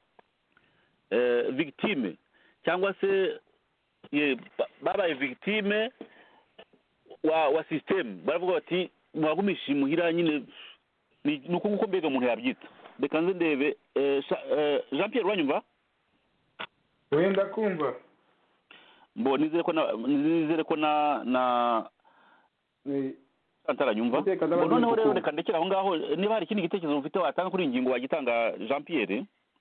S4: eh, victime cyangwa se ye, ba- babaye victime wa wa system. Baravuga bati mwagumisha imuhira nyine ni ni uko nguko mbega umuntu yabyita. Reka nze ndebe eh, Sha- eh, Jean Pierre uranyumva?
S5: wenda kumva
S4: Mbo nizere ko na nizere ko na na
S5: Eh,
S4: ataranyumva.
S5: Ndakeka ndabona
S4: Noneho rero
S5: kukumva.
S4: reka ndekera aho ngaho, niba hari ikindi gitekerezo ufite watanga kuri iyi ngingo wagitanga Jean Pierre.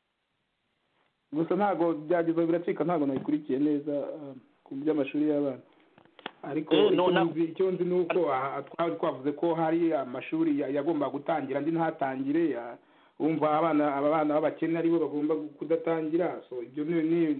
S5: gusa ntabwo byageze biracika, ntabwo nabikurikiye neza ah, ku by'amashuri y'abana, ariko
S4: Eh, no,
S5: icyo
S4: na-
S5: nzi icyo nzi ni uko aha twari twavuze ko hari amashuri ya- yagomba gutangira andi ntatangire, ah, wumva abana aba bana b'abakene aribo bagomba kudatangira. So ibyo ni ni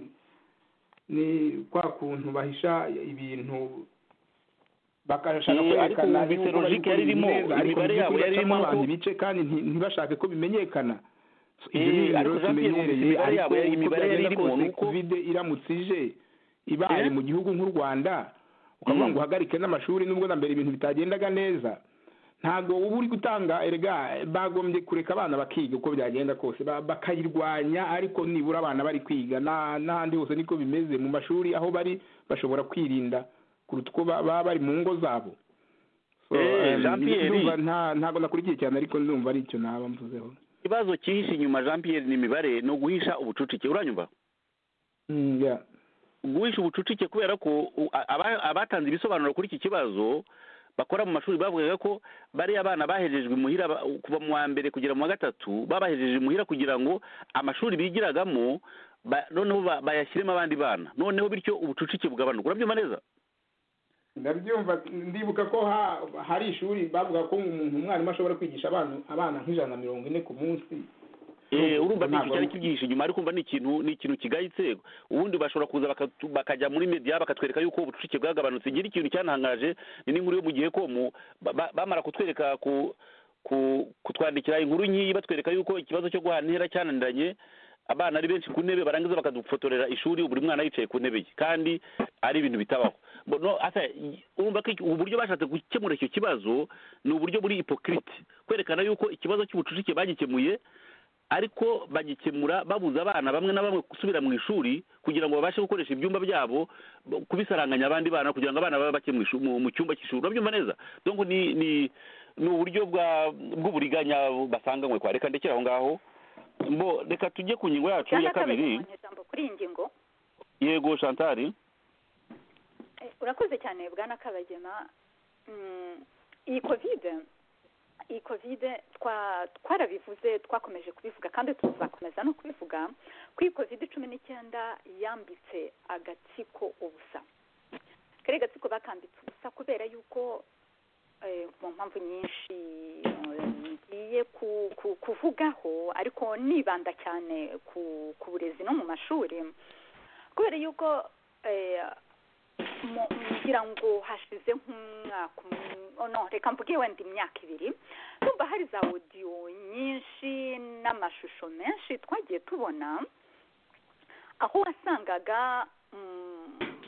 S5: ni kwa kuntu bahisha ibintu bakashaka
S4: Eh, ariko
S5: kwerekana
S4: wumvise
S5: yuko bari
S4: logique yari
S5: gukora
S4: irimo,
S5: ibintu neza, ariko
S4: imibare
S5: mu
S4: yabo
S5: by'ukuri
S4: yari
S5: bacamo
S4: irimo
S5: abantu
S4: ko-
S5: ibice kandi nti- ntibashake ko bimenyekana. So, ibyo
S4: Eh,
S5: ni ibintu
S4: ariko
S5: rero
S4: Jean Pierre,
S5: tumenyereye,
S4: imibare
S5: ariko
S4: yabo yari-
S5: uko
S4: imibare yari
S5: byagenda
S4: irimo
S5: kose
S4: ni uko-
S5: covid iramutse ije ibaye
S4: Eh?
S5: mu gihugu nk'u Rwanda ukavuga
S4: Mm.
S5: ngo uhagarike n'amashuri nubwo na mbere ibintu bitagendaga neza, ntabwo uba uri gutanga erega bagombye kureka abana bakiga uko byagenda kose ba- bakayirwanya, ariko nibura abana bari kwiga na- n'ahandi hose niko bimeze. Mu mashuri aho bari bashobora kwirinda kuruta uko ba- baba bari mu ngo zabo. So,
S4: Eh,
S5: um,
S4: Jean Pierre.
S5: ndumva nta- ntabwo nakurikiye cyane, ariko ndumva ari icyo naba mvuzeho.
S4: Ikibazo cyihishe inyuma Jean Pierre ni imibare no guhisha ubucucike. Uranyumva?
S5: Mm, yeah.
S4: Guhisha ubucucike kubera ko u- aba- abatanze ibisobanuro kuri iki kibazo bakora mu mashuri bavugaga ko bari abana bahejejwe imuhira ba- kuva mu wa mbere kugera mu wa gatatu babahejeje imuhira kugira ngo amashuri bigiragamo ba- noneho ba- bayashyiremo abandi bana, noneho bityo ubucucike bugabanuka. Urabyumva neza?
S5: ndabyumva. Ndibuka ko ha- hari ishuri bavuga ko umuntu umwarimu ashobora kwigisha abana abana nk'ijana na mirongo ine ku munsi.
S4: Eh, urumva
S5: Ntabwo
S4: n'icyo cyari
S5: ari-
S4: kibyihishe inyuma, ariko umva ni ikintu ni ikintu kigayitse. Ubundi bashobora kuza bakatu- bakajya muri media bakatwereka yuko ubucucike bwagabanutse. Ngira ikintu cyantangaje ni n'inkuru yo mu gihe ko mu ba- ba- bamara kutwereka ku ku kutwandikira inkuru nkiyi batwereka yuko ikibazo cyo guhana intera cyananiranye, abana ari benshi ku ntebe, barangiza bakadufotorera ishuri buri mwana yicaye ku ntebe ye, kandi ari ibintu bitabaho. Bo- no, asa urumva ko iki- ubu buryo bashatse gukemura icyo kibazo ni uburyo buri hypocrite, kwerekana yuko ikibazo cy'ubucucike bagikemuye, ariko bagikemura babuza abana bamwe na bamwe gusubira mu ishuri kugira ngo babashe gukoresha ibyumba byabo bo- kubisaranganya abandi bana kugira ngo abana babe bake mu ishu- mu mu cyumba cy'ishuri. Urabyumva neza? Donc ni ni ni uburyo bwa bw'uburiganya basanganywe kwa. Reka ndekera aho ngaho. Mbo reka tujye ku ngingo yacu ya kabiri.
S3: ijambo kuri iyi ngingo.
S4: Yego Chantal.
S3: Eh, urakoze cyane bwana Kabagema. Mm, iyi covid iyi covid twa twarabivuze twakomeje kubivuga kandi tuzakomeza no kubivuga ko iyi covid cumi n'icyenda yambitse agatsiko ubusa. Kare gatsiko bakambitse ubusa kubera yuko eh, mu mpamvu nyinshi eh, ngiye ku, ku, kuvugaho, ariko nibanda cyane ku, ku burezi no mu mashuri, kubera yuko eh, mu- ngira ngo hashize nk'umwaka umwe- oh no reka mvuge wenda imyaka ibiri, numva hari za audio nyinshi n'amashusho menshi twagiye tubona aho wasangaga mm,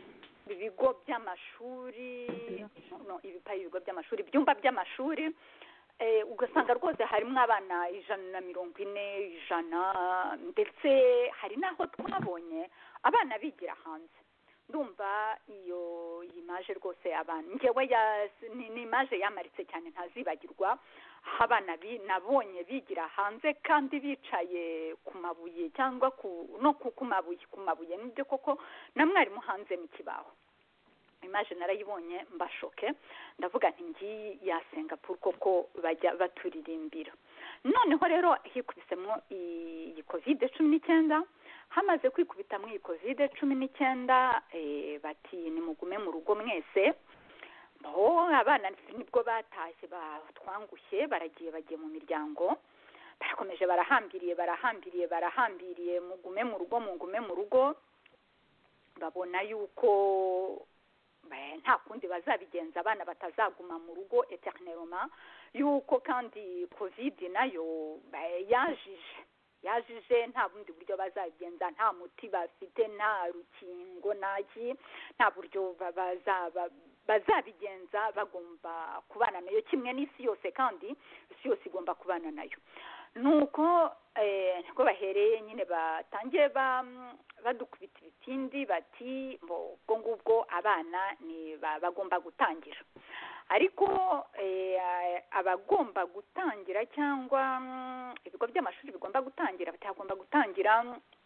S3: ibigo by'amashuri no ibigo by'amashuri ibyumba by'amashuri ugasanga rwose harimo abana ijana na mirongo ine ijana ndetse hari n'aho twabonye abana bigira hanze ndumva iyo imaje rwose abantu njyewe ni imaje yamaritse cyane ntazibagirwa aho abana nabonye bigira hanze kandi bicaye ku mabuye cyangwa no ku mabuye ku mabuye nibyo koko na mwarimu hanze mu kibaho imaje narayibonye mbashoke ndavuga nti ngiyi ya Singapore koko bajya baturirimbira noneho rero hikubisemo iyi covid cumi n'icyenda hamaze kwikubita mu iyi covid cumi n'icyenda bati nimugume mu rugo mwese bo abana nibwo batashye batwangushye baragiye bagiye mu miryango barakomeje barahambiriye barahambiriye barahambiriye mugume mu rugo mugume mu rugo babona yuko nta kundi bazabigenza abana batazaguma mu rugo eternellement yuko kandi covid nayo yajije yajije nta bundi buryo bazabigenza nta muti bafite nta rukingo naki nta buryo bazabigenza bagomba kubana nayo kimwe n'isi yose kandi isi yose igomba kubana nayo nuko niko bahereye nyine batangiye badukubita ibitindi bati ubwo ngubwo abana ni bagomba gutangira ariko abagomba gutangira cyangwa ibigo by'amashuri bigomba gutangira batagomba gutangira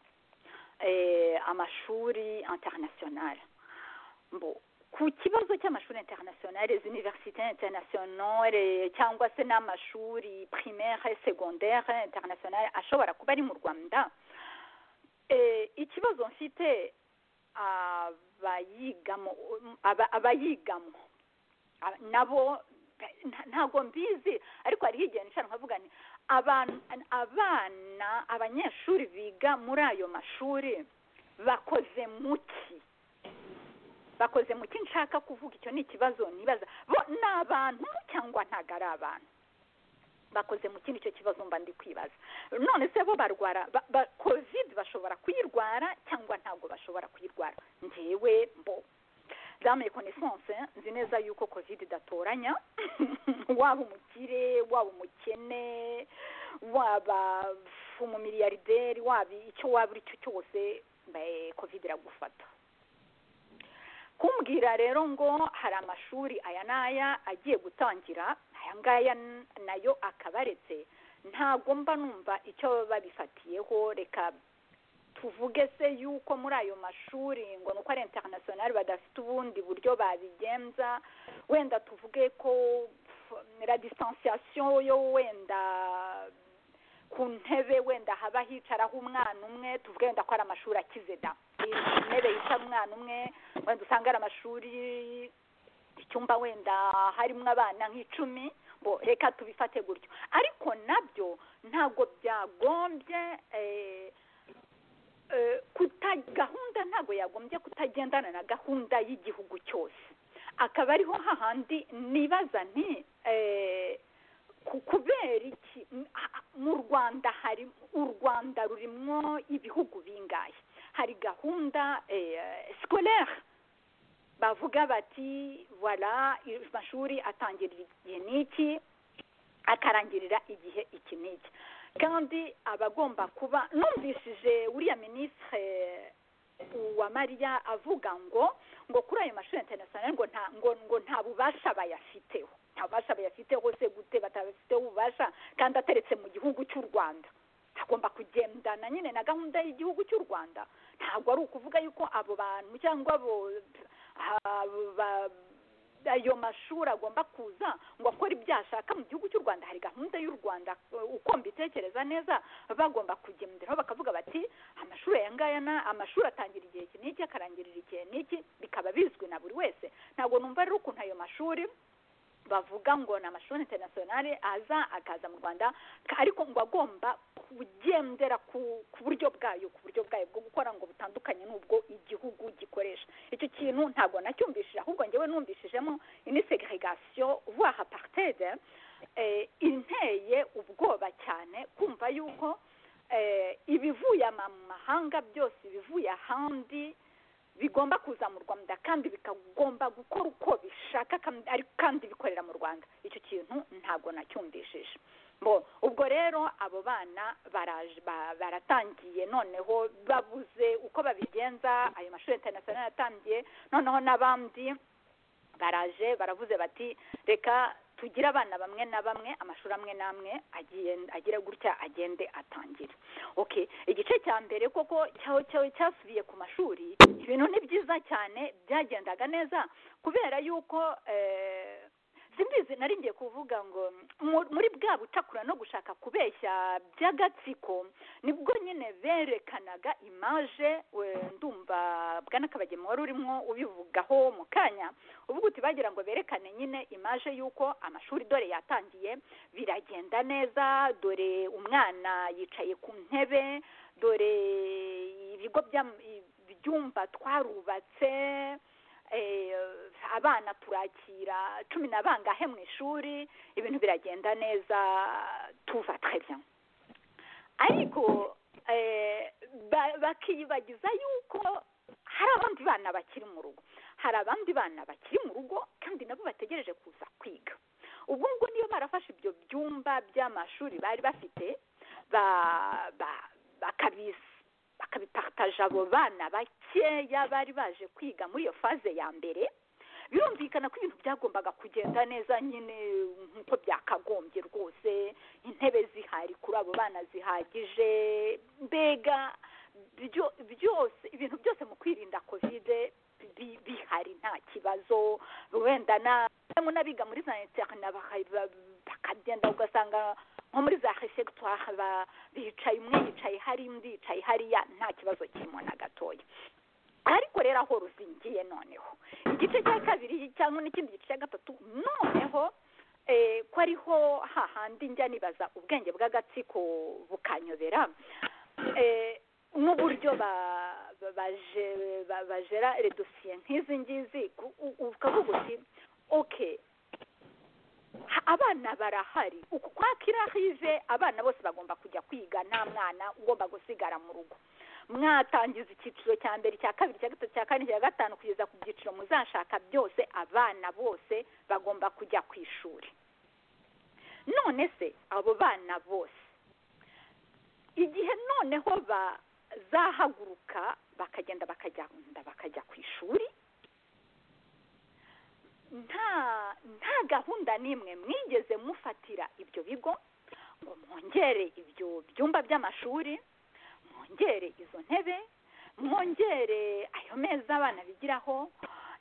S3: amashuri international ku kibazo cy'amashuri international les universités internationales cyangwa se n'amashuri primaire secondaire international ashobora kuba ari mu Rwanda ikibazo mfite abayigamo abayigamo nabo ntago mbizi ariko hari igihe nshaka nkavuga ni abana abanyeshuri biga muri ayo mashuri bakoze muki bakoze muki nshaka kuvuga icyo ni ikibazo nibaza bo ni abantu cyangwa ntago ari abantu bakoze mu kindi cyo kibazo mba ndi kwibaza none se bo barwara covid bashobora kuyirwara cyangwa ntabwo bashobora kuyirwara njyewe mbo dans mes connaissances nzi neza yuko covid idatoranya waba umukire waba umukene waba umumiliyarderi waba icyo waba uri cyo cyose covid iragufata kumbwira rero ngo hari amashuri aya n'aya agiye gutangira aya ngaya nayo akabaretse ntabwo mba numva icyo babifatiyeho reka tuvuge se yuko muri ayo mashuri ngo nuko ari international badafite ubundi buryo babigenza wenda tuvuge ko la distanciation yo wenda ku ntebe wenda haba hicaraho umwana umwe tuvuge wenda ko ari amashuri akize da intebe yicara umwana umwe wenda usanga ari amashuri icyumba wenda harimo abana nk'icumi bo reka tubifate gutyo ariko nabyo ntabwo byagombye gahunda ntabwo yagombye kutagendana na gahunda y'igihugu cyose akaba ariho hahandi nibaza nti kubera iki mu Rwanda hari u Rwanda rurimo ibihugu bingahe hari gahunda scolaire bavuga bati voilà amashuri atangirira igihe n'iki akarangirira igihe iki n'iki kandi abagomba kuba numvishije uriya minisitiri wa Mariya avuga ngo ngo kuri ayo mashuri international ngo nta ngo ngo nta bubasha bayafiteho nta bubasha bayafiteho se gute batabafiteho ububasha kandi ateretse mu gihugu cy'u Rwanda agomba kugendana nyine na gahunda y'igihugu cy'u Rwanda ntabwo ari ukuvuga yuko abo bantu cyangwa abo ayo mashuri agomba kuza ngo akore ibyashaka mu gihugu cy'u Rwanda hari gahunda y'u Rwanda uko mbitekereza neza bagomba kugenderaho bakavuga bati amashuri aya ngaya na amashuri atangira igihe iki n'iki akarangirira igihe n'iki bikaba bizwi na buri wese ntabwo numva rero ukuntu ayo mashuri bavuga ngo ni amashuri international aza akaza mu Rwanda ariko ngo agomba kugendera ku buryo bwayo ku buryo bwayo bwo gukora ngo butandukanye n'ubwo igihugu gikoresha icyo kintu ntabwo nacyumvishije ahubwo njyewe numvishijemo une segregation voire apartheid inteye ubwoba cyane kumva yuko ibivuye mu mahanga byose ibivuye ahandi bigomba kuza mu Rwanda kandi bikagomba gukora uko bishaka kandi bikorera mu Rwanda. Icyo kintu ntabwo nacyumvishije. Bo ubwo rero abo bana baraje baratangiye noneho babuze uko babigenza, ayo mashuri international yatangiye, noneho n'abandi baraje baravuze bati reka tugira abana bamwe na bamwe amashuri amwe namwe agiye agira gutya agende atangire. Okay, igice cya mbere koko cyaho cyaho cyasubiye ku mashuri, ibintu ni byiza cyane, byagendaga neza kubera yuko eh simbizi nari ngiye kuvuga ngo muri bwa bucakura no gushaka kubeshya by'agatsiko nibwo nyine berekanaga image, ndumva bwana Kabagema wari urimo ubivugaho mu kanya, uvuga uti bagira ngo berekane nyine image y'uko amashuri dore yatangiye biragenda neza, dore umwana yicaye ku ntebe, dore ibigo by'ibyumba twarubatse, abana turakira cumi na bangahe mu ishuri, ibintu biragenda neza, tuva très bien. Ariko bakiyibagiza yuko hari abandi bana bakiri mu rugo, hari abandi bana bakiri mu rugo kandi nabo bategereje kuza kwiga. Ubwo ngo niyo barafashe ibyo byumba by'amashuri bari bafite bakabisa bakabipartaje abo bana bakeya bari baje kwiga muri iyo faze ya mbere, birumvikana ko ibintu byagombaga kugenda neza nyine nk'uko byakagombye rwose, intebe zihari kuri abo bana zihagije, mbega byose ibintu byose mu kwirinda kovide bihari nta kibazo. Wenda n'abiga muri za interna bakagenda ugasanga nko muri za réfectoire bicaye umwe yicaye hari undi yicaye hariya, nta kibazo kirimo na gatoya. Ariko rero aho ruzingiye noneho igice cya kabiri cyangwa n'ikindi gice cya gatatu, noneho ko ariho hahandi njya nibaza ubwenge bw'agatsiko bukanyobera, n'uburyo bajera redosiye nk'izi ngizi, ukavuga uti okay, abana barahari, uku kwa kirahive abana bose bagomba kujya kwiga, nta mwana ugomba gusigara mu rugo. Mwatangiza icyiciro cya mbere, cya kabiri, cya gatatu, cya kane, cya gatanu kugeza ku byiciro muzashaka byose, abana bose bagomba kujya ku ishuri. None se abo bana bose igihe noneho bazahaguruka bakagenda bakajyanda bakajya ku ishuri, nta nta gahunda n'imwe mwigeze mufatira ibyo bigo ngo mwongere ibyo byumba by'amashuri, mwongere izo ntebe, mwongere ayo meza abana bigiraho,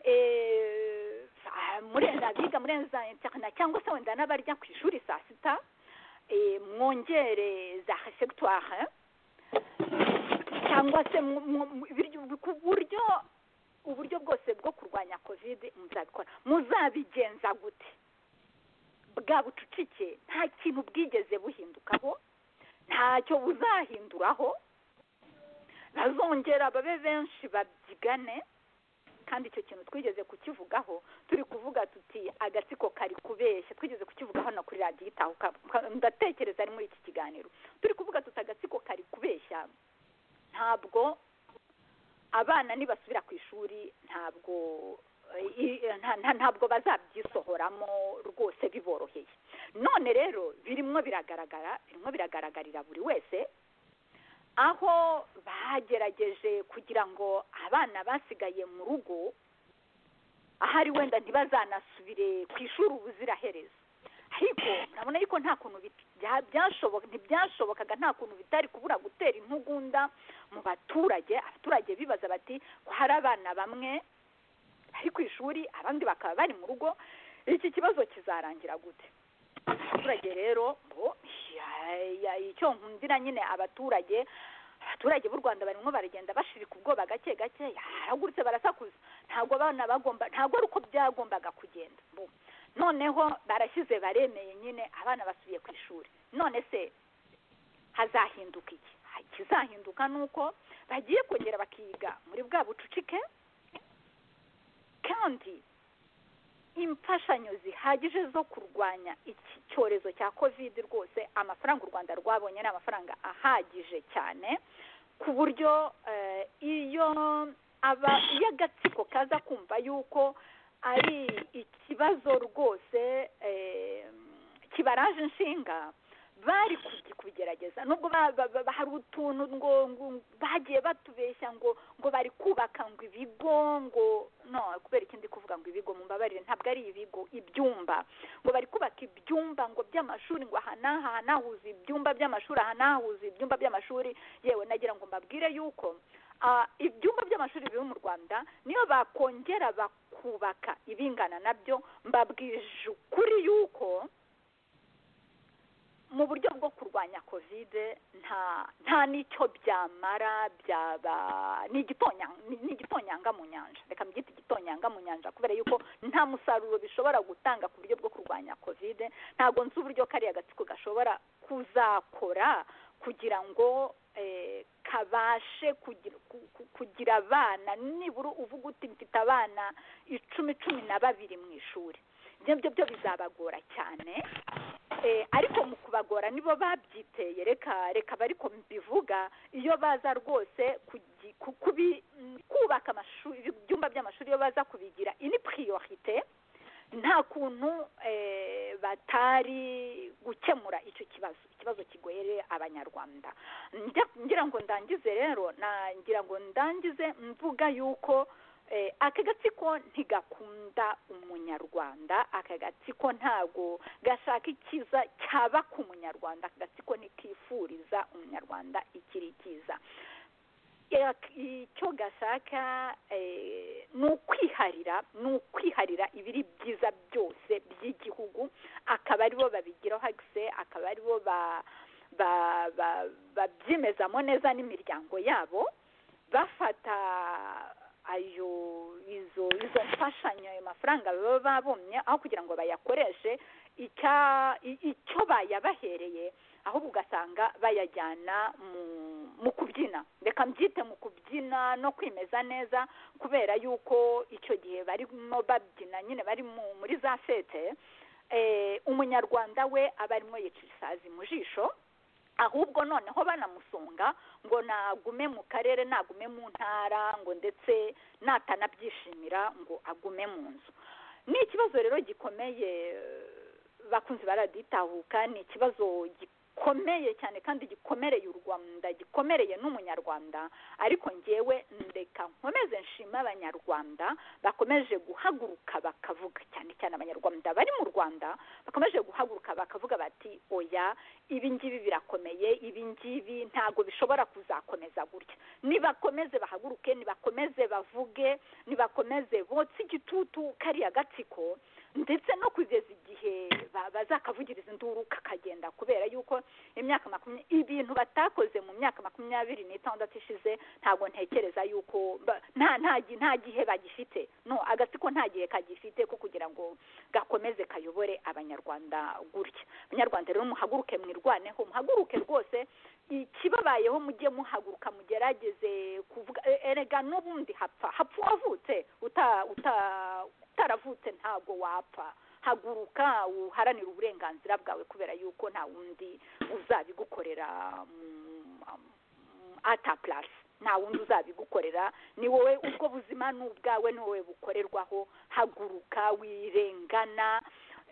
S3: murenza biga murenza interna cyangwa se wenda n'abarya ku ishuri saa sita, mwongere za réfectoire cyangwa se ku buryo uburyo bwose bwo kurwanya covid muzabikora. Muzabigenza gute? Bwa bucucike nta kintu bwigeze buhindukaho, ntacyo buzahinduraho, bazongera babe benshi babyigane, kandi icyo kintu twigeze kukivugaho, turi kuvuga tuti agatsiko kari kubeshya, twigeze kukivugaho no kuri radio Itahuka, ndatekereza ari muri iki kiganiro turi kuvuga tuti agatsiko kari kubeshya. Ntabwo abana nibasubira ku ishuri ntabwo ntabwo bazabyisohoramo rwose biboroheye. None rero birimo biragaragara birimo biragaragarira buri wese, aho bagerageje kugira ngo abana basigaye mu rugo ahari wenda ntibazanasubire ku ishuri ubuziraherezo. Ariko urabona yuko nta kuntu byashoboka ntibyashobokaga nta kuntu bitari kubura gutera intugunda mu baturage. Abaturage bibaza bati ko hari abana bamwe bari ku ishuri abandi bakaba bari mu rugo, iki kibazo kizarangira gute? Abaturage rero bo icyo nkundira nyine abaturage abaturage b'u Rwanda barimo baragenda bashirika ubwoba gake gake, yaragurutse barasakuza, ntabwo abana bagomba, ntabwo ari uko byagombaga kugenda. Noneho barashyize baremeye nyine abana basubiye ku ishuri. None se hazahinduka iki? Kizahinduka nuko bagiye kongera bakiga muri bwa bucucike, kandi imfashanyo zihagije zo kurwanya iki cyorezo cya covid rwose amafaranga u Rwanda rwabonye ni amafaranga ahagije cyane, ku buryo iyo aba iyo agatsiko kaza kumva yuko ari ikibazo rwose kibaraje inshinga bari kugerageza nubwo hari utuntu ngo bagiye batubeshya ngo ngo bari kubaka ngo ibigo ngo no kubera ikindi kuvuga ngo ibigo mu mbabarire ntabwo ari ibigo ibyumba ngo bari kubaka ibyumba ngo by'amashuri ngo aha n'aha hanahuza ibyumba by'amashuri aha nahuza ibyumba by'amashuri yewe nagira ngo mbabwire yuko ibyumba by'amashuri biri mu Rwanda niyo bakongera bakubaka ibingana nabyo mbabwije ukuri yuko mu buryo bwo kurwanya kovide nta nta n'icyo byamara byaba ni igitonyanga mu nyanja reka mbyite igitonyanga mu nyanja kubera yuko nta musaruro bishobora gutanga ku buryo bwo kurwanya kovide ntabwo nzi uburyo kariya gatsiko gashobora kuzakora kugira ngo kabashe kugira abana nibura uvuga uti mfite abana icumi cumi na babiri mu ishuri ibyo byo bizabagora cyane ariko mu kubagora nibo babyiteye reka reka bariko mbivuga iyo baza rwose kubaka amashuri ibyumba by'amashuri iyo baza kubigira ini priorite nta kuntu batari gukemura icyo kibazo ikibazo kigoyere abanyarwanda ngira ngo ndangize rero ngira ngo ndangize mvuga yuko aka gatsiko ntigakunda umunyarwanda aka gatsiko ntago gashaka ikiza cyaba ku munyarwanda aka gatsiko ntikifuriza umunyarwanda ikiri cyiza icyo gashaka ni ukwiharira ni ukwiharira ibiri byiza byose by'igihugu akaba aribo babigiraho hagise akaba aribo babyimezamo neza n'imiryango yabo bafata ayo izo izo mfashanyo ayo mafaranga baba babonye aho kugira ngo bayakoreshe icyo bayabahereye ahubwo ugasanga bayajyana mu kubyina reka mbyite mu kubyina no kwimeza neza kubera yuko icyo gihe barimo babyina nyine bari muri za fete umunyarwanda we aba arimo yica isazi mu jisho ahubwo noneho banamusunga ngo nagume mu karere nagume mu ntara ngo ndetse natanabyishimira ngo agume mu nzu ni ikibazo rero gikomeye bakunze baraditahuka ni ikibazo gikomeye cyane kandi gikomereye u Rwanda gikomereye n'umunyarwanda ariko ngewe ndeka nkomeze nshima abanyarwanda bakomeje guhaguruka bakavuga cyane cyane abanyarwanda bari mu Rwanda bakomeje guhaguruka bakavuga bati oya ibi ngibi birakomeye ibi ngibi ntago bishobora kuzakomeza gutya nibakomeze bahaguruke nibakomeze bavuge nibakomeze botse igitutu kariya gatsiko ndetse no kugeza igihe bazakavugiriza induru kakagenda kubera yuko imyaka makumyabiri ibintu batakoze mu myaka makumyabiri n'itandatu ishize ntabwo ntekereza yuko nta nta gihe bagifite no agatsiko nta gihe kagifite ko kugira ngo gakomeze kayobore abanyarwanda gutya abanyarwanda rero muhaguruke mwirwaneho muhaguruke rwose ikibabayeho mujye muhaguruka mugerageze kuvuga erega n'ubundi hapfa hapfa wavutse uta uta utaravutse ntabwo wapfa haguruka uharanira uburenganzira bwawe kubera yuko nta wundi uzabigukorera ata plus nta wundi uzabigukorera ni wowe ubwo buzima n'ubwawe ni wowe bukorerwaho haguruka wirengana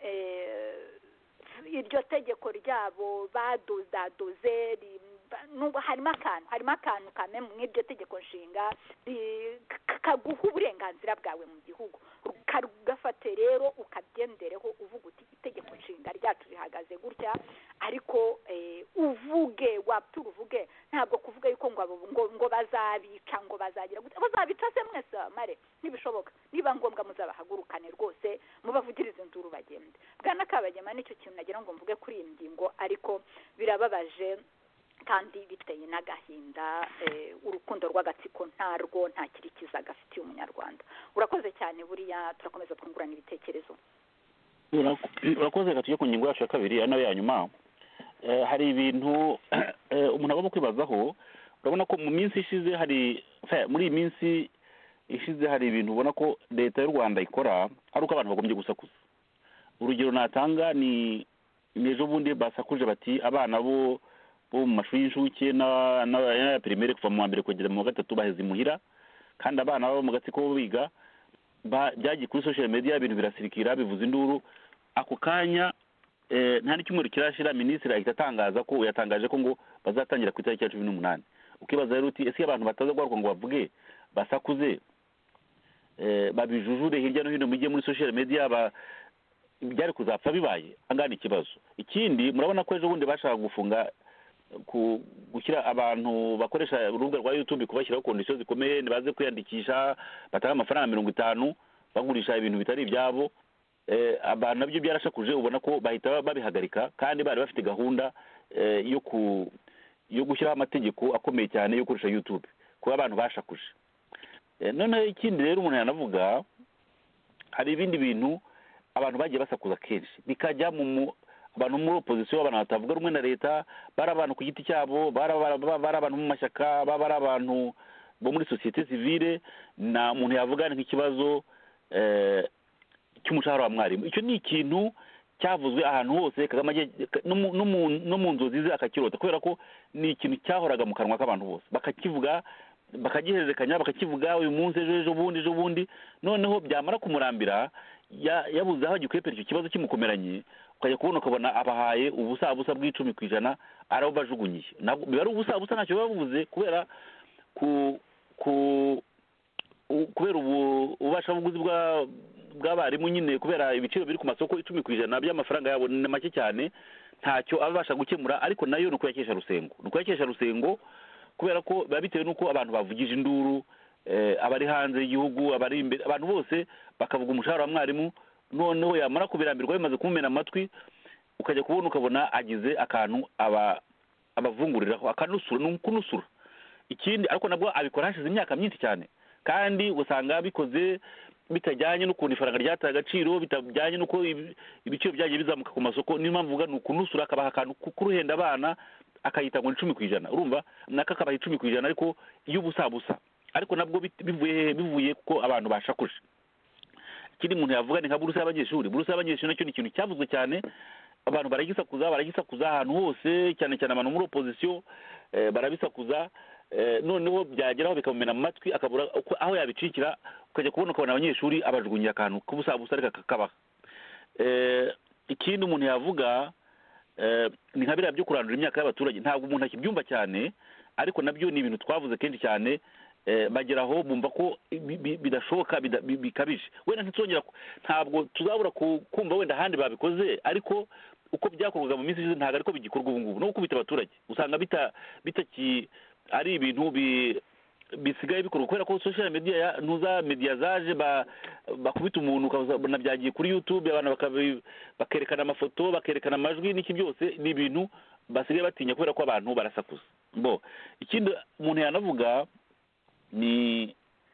S3: iryo tegeko ryabo badozadoze harimo akantu harimo akantu kamwe mu iryo tegeko nshinga kaguha uburenganzira bwawe mu gihugu kagafate rero ukabyendereho uvuga uti itegeko nshinga ryacu rihagaze gutya ariko uvuge wapfa uvuge ntabwo kuvuga yuko ngo ngo bazabica ngo bazagira gutya bazabica se mwese mare ntibishoboka niba ngombwa muzabahagurukane rwose mubavugirize induru bagende bwana Kabagema nicyo kintu nagira ngo mvuge kuri iyi ngingo ariko birababaje kandi biteye n'agahinda urukundo rw'agatsiko ntarwo nta kirikiza gafitiye umunyarwanda urakoze cyane buriya turakomeza twungurana ibitekerezo
S4: urakoze reka tujye ku ngingo yacu ya kabiri ari nayo ya nyuma hari ibintu umuntu agomba kwibazaho urabona ko mu minsi ishize hari muri iyi minsi ishize hari ibintu ubona ko leta y'u Rwanda ikora ari uko abantu bagombye gusakuza urugero natanga ni ejo bundi basakuje bati abana bo bo mu mashuri y'incuke n'aya pirimeri kuva mu wa mbere kugera mu wa gatatu baheze imuhira kandi abana baba mu gatsiko biga byagiye kuri social media ibintu birasirikira bivuza induru ako kanya nta n'icyumweru kirashira minisitiri ahita atangaza ko yatangaje ko ngo bazatangira ku itariki ya cumi n'umunani ukibaza rero uti ese abantu bataza guhaguruka ngo bavuge basakuze babijujure hirya no hino mujye muri social media byari kuzapfa bibaye angana ikibazo. Ikindi murabona ko ejo bundi bashaka gufunga gushyira abantu bakoresha urubuga rwa YouTube kubashyiraho kondisiyo zikomeye nibaze kwiyandikisha batanga amafaranga mirongo itanu bagurisha ibintu bitari ibyabo. Abantu nabyo byarashakuje ubona ko bahita babihagarika kandi bari bafite gahunda yo ku yo gushyiraho amategeko akomeye cyane yo gukoresha YouTube kuba abantu bashakuje. None ikindi rero umuntu yanavuga hari ibindi bintu abantu bagiye basakuza kenshi bikajya mu abantu muri opposition abantu batavuga rumwe na leta bara abantu ku giti cyabo bara abantu mu mashyaka bara abantu bo muri societe civile na umuntu yavuga nk'ikibazo eh cy'umushahara wa mwarimu. Icyo ni ikintu cyavuzwe ahantu hose Kagame no mu nzozi ze akakirota kubera ko ni ikintu cyahoraga mu kanwa k'abantu bose bakakivuga bakagihererekanya bakakivuga uyu munsi ejo ejo bundi ejo bundi noneho byamara kumurambira yabuze aho gikwepera icyo kibazo kimukomeranye ukajya kubona ukabona abahaye ubusa busa bw'icumi ku ijana araho bajugunyiye biba ari ubusa busa ntacyo bavuze kubera ku ku kubera ububasha buguzi bwa bw'abarimu nyine kubera ibiciro biri ku masoko icumi ku ijana by'amafaranga yabo ni make cyane ntacyo abasha gukemura ariko nayo nuko yakesha rusengo nuko yakesha rusengo kubera ko biba bitewe nuko abantu bavugije induru abari hanze y'igihugu abari imbere abantu bose bakavuga umushahara wa mwarimu noneho yamara kubirambirwa bimaze kumumena amatwi ukajya kubona ukabona agize akantu aba abavunguriraho akanusura n'ukunusura. Ikindi ariko nabwo abikora hashize imyaka myinshi cyane kandi usanga bikoze bitajyanye n'ukuntu ifaranga ryataye agaciro bitajyanye n'uko ibiciro byagiye bizamuka ku masoko niyo mpamvu uvuga ni ukunusura akabaha akantu kuruhenda abana akayita ngo icumi ku ijana urumva naka akabaha icumi ku ijana ariko iyo ubusa busa ariko nabwo bivuye bivuye kuko abantu bashakuje. Ikindi umuntu yavuga ni nka buruse y'abanyeshuri buruse y'abanyeshuri nacyo ni ikintu cyavuzwe cyane abantu baragisakuza baragisakuza ahantu hose cyane cyane abantu muri opposition barabisakuza noneho byageraho bikamumena mu matwi akabura aho yabicikira ukajya kubona ukabona abanyeshuri abajugunyiye akantu k'ubusa busa ariko kakabaha. Ikindi umuntu yavuga ni nka biriya byo kurandura imyaka y'abaturage ntabwo umuntu akibyumva cyane ariko nabyo ni ibintu twavuze kenshi cyane bageraho bumva ko bidashoboka bikabije wenda ntituzongera ntabwo tuzabura kumva wenda ahandi babikoze ariko uko byakorwaga mu minsi ishize ntabwo ariko bigikorwa ubu ngubu no gukubita abaturage usanga bitaki ari ibintu bisigaye bikorwa kubera ko social media ntuza media zaje bakubita umuntu ukabona byagiye kuri YouTube abantu bakerekana amafoto bakerekana amajwi n'iki byose ni ibintu basigaye batinya kubera ko abantu barasakuza. Bo ikindi umuntu yanavuga ni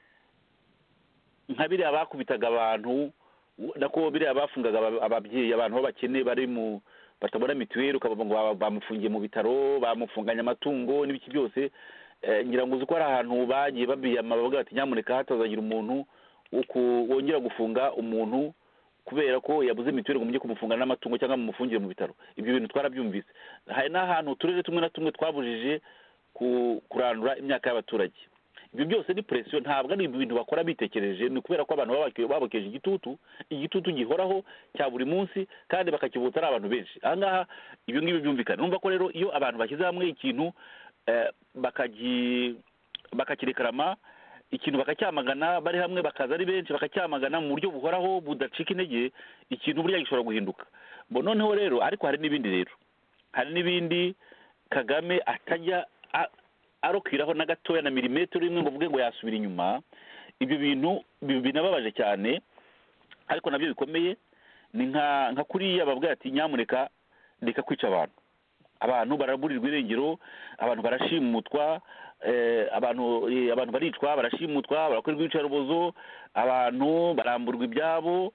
S4: nka biriya bakubitaga abantu nako biriya bafungaga ababyeyi abantu b'abakene bari mu batabona mituweli ukavuga ngo bamufungiye mu bitaro bamufunganya amatungo n'ibiki byose ngira ngo uzi ko ari ahantu bagiye babiyama bavuga ati nyamuneka hatazagira umuntu wongera gufunga umuntu kubera ko yabuze mituweli ngo mujye kumufunga n'amatungo cyangwa mumufungire mu bitaro. Ibyo bintu twarabyumvise. Hari n'ahantu uturere tumwe na tumwe twabujije kurandura imyaka y'abaturage. Ibyo byose ni presiyo ntabwo ari ibintu bakora bitekereje ni kubera ko abantu babokeje igitutu igitutu gihoraho cya buri munsi kandi bakakibuta ari abantu benshi. Aha ngaha ibyo ngibyo byumvikana numva ko rero iyo abantu bashyize hamwe ikintu bakagi bakakirekarama ikintu bakacyamagana bari hamwe bakaza ari benshi bakacyamagana mu buryo buhoraho budacika intege ikintu burya gishobora guhinduka. Bo noneho rero ariko hari n'ibindi rero hari n'ibindi Kagame atajya arokiraho na gatoya na milimetero imwe ngo uvuge ngo yasubira inyuma. Ibyo bintu binababaje cyane ariko nabyo bikomeye ni nka nka kuriya bavuga ati nyamuneka reka kwica abantu abantu baraburirwa irengero abantu barashimutwa abantu abantu baricwa barashimutwa barakorerwa ibicarubozo abantu baramburwa ibyabo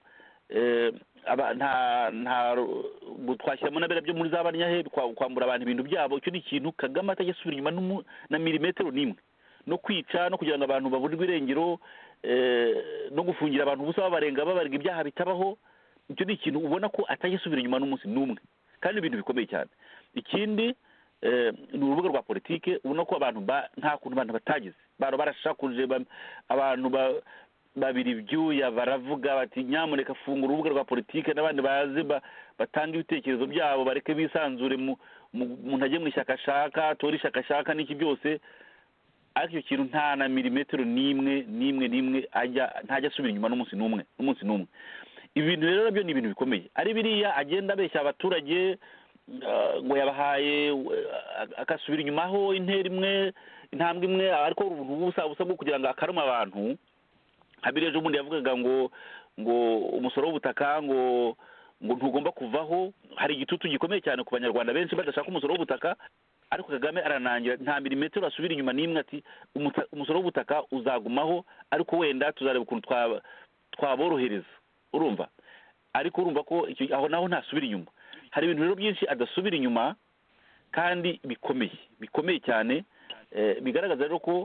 S4: nta nta gutwashyiramo nabera byo muri za banyahe kwambura abantu ibintu byabo. Icyo ni ikintu Kagame atajya asubira inyuma na milimetero n'imwe no kwica no kugira ngo abantu baburirwe irengero no gufungira abantu ubusa babarenga babarega ibyaha bitabaho. Icyo ni ikintu ubona ko atajya asubira inyuma n'umunsi n'umwe kandi ibintu bikomeye cyane. Ikindi ni urubuga rwa politike ubona ko abantu nta kuntu abantu batagize baro barashakuje abantu babiri ibyuya baravuga bati nyamuneka fungura urubuga rwa politike n'abandi baze batanga ibitekerezo byabo bareke bisanzure umuntu ajye mu ishyaka ashaka atora ishyaka ashaka n'iki byose ariko icyo kintu nta na milimetero n'imwe n'imwe n'imwe ajya ntajya asubira inyuma n'umunsi n'umwe n'umunsi n'umwe ibintu rero nabyo ni ibintu bikomeye ari biriya agenda abeshya abaturage ngo yabahaye agasubira inyuma aho intera imwe intambwe imwe ariko ubusa busa bwo kugira ngo akaruma abantu habireje ubundi yavugaga ngo ngo umusoro w'ubutaka ngo ngo ntugomba kuvaho hari igitutu gikomeye cyane ku banyarwanda benshi badashaka umusoro w'ubutaka ariko Kagame aranangira nta milimetero asubira inyuma n'imwe ati umusoro w'ubutaka uzagumaho ariko wenda tuzareba ukuntu twaborohereza urumva ariko urumva ko aho naho ntasubira inyuma hari ibintu rero byinshi adasubira inyuma kandi bikomeye bikomeye cyane bigaragaza rero ko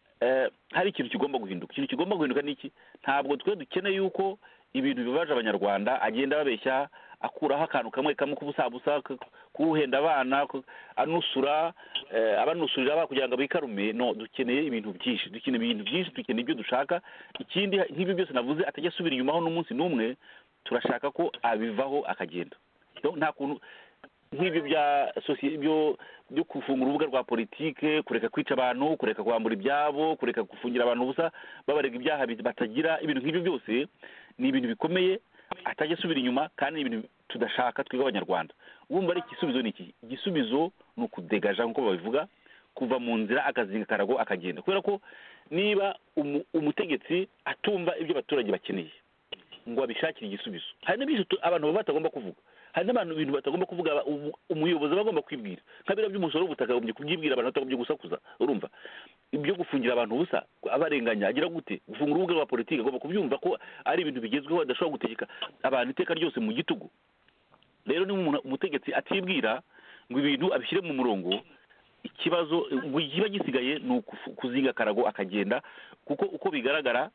S4: hari ikintu kigomba guhinduka ikintu kigomba guhinduka n'iki ntabwo twe dukeneye yuko ibintu bibabaje abanyarwanda agenda babeshya akuraho akantu kamwe kamwe k'ubusabusa kuruhenda abana anusura abanusurira kugira ngo bikarume no dukeneye ibintu byinshi dukeneye ibintu byinshi dukeneye ibyo dushaka ikindi nk'ibyo byose navuze atajya asubira inyumaho n'umunsi n'umwe turashaka ko abivaho akagenda nta kuntu nk'ibyo bya sosiyete byo byo gufungura urubuga rwa politike kureka kwica abantu kureka kwambura ibyabo kureka gufungira abantu ubusa babarega ibyaha batagira ibintu nk'ibyo byose ni ibintu bikomeye atajya asubira inyuma kandi ni ibintu tudashaka twiga abanyarwanda wumva ari igisubizo ni iki igisubizo ni ukudegaja nk'uko babivuga kuva mu nzira akazinga karago akagenda kubera ko niba umutegetsi atumva ibyo abaturage bakeneye ngo abishakire igisubizo hari n'ibintu abantu baba batagomba kuvuga hari n'abantu ibintu batagomba kuvuga umuyobozi aba agomba kwibwira nk'abira by'umusoro w'ubutaka agomba kubyibwira abantu batagombye gusakuza urumva ibyo gufungira abantu ubusa abarenganya agira gute gufunga urubuga rwa politiki agomba kubyumva ko ari ibintu bigezweho adashobora gutegeka abantu iteka ryose mu gitugu rero ni umutegetsi atibwira ngo ibintu abishyire mu murongo ikibazo kiba gisigaye ni ukuzinga karago akagenda kuko uko bigaragara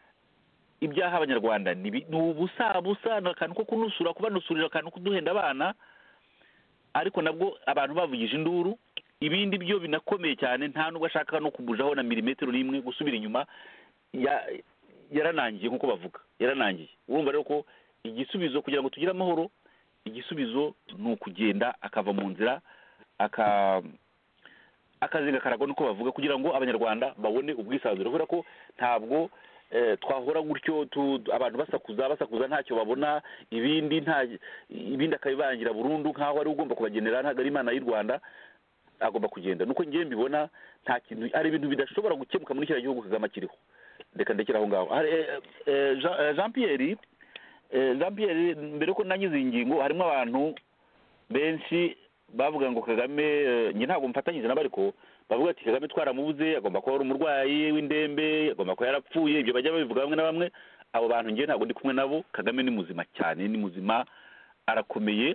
S4: ibyaha abanyarwanda ni ubusa busa ni akantu ko kunusura kubanusurira akantu kuduhenda abana ariko nabwo abantu bavugije induru ibindi byo binakomeye cyane nta nubwo ashaka no kubujaho na milimetero n'imwe gusubira inyuma yaranangiye nk'uko bavuga yaranangiye urumva rero ko igisubizo kugira ngo tugire amahoro igisubizo ni ukugenda akava mu nzira akazinga karago nuko bavuga kugira ngo abanyarwanda babone ubwisanzure kubera ko ntabwo twahora gutyo abantu basakuza basakuza ntacyo babona ibindi nta ibindi akabibangira burundu nk'aho ari ugomba kubagenera ntabwo ari imana y'u Rwanda agomba kugenda nuko ngiye mbibona nta kintu ari ibintu bidashobora gukemuka muri kiriya gihugu Kagame akiriho reka ndekera aho ngaho Jean Pierre Jean Pierre mbere ko nangize ingingo harimo abantu benshi bavuga ngo Kagame njye ntabwo mfatanyije nabo ariko bavuga ati Kagame twaramubuze agomba kuba ari umurwayi w'indembe agomba kuba yarapfuye ibyo bajya babivuga bamwe na bamwe abo bantu njye ntabwo ndi kumwe nabo Kagame ni muzima cyane ni muzima arakomeye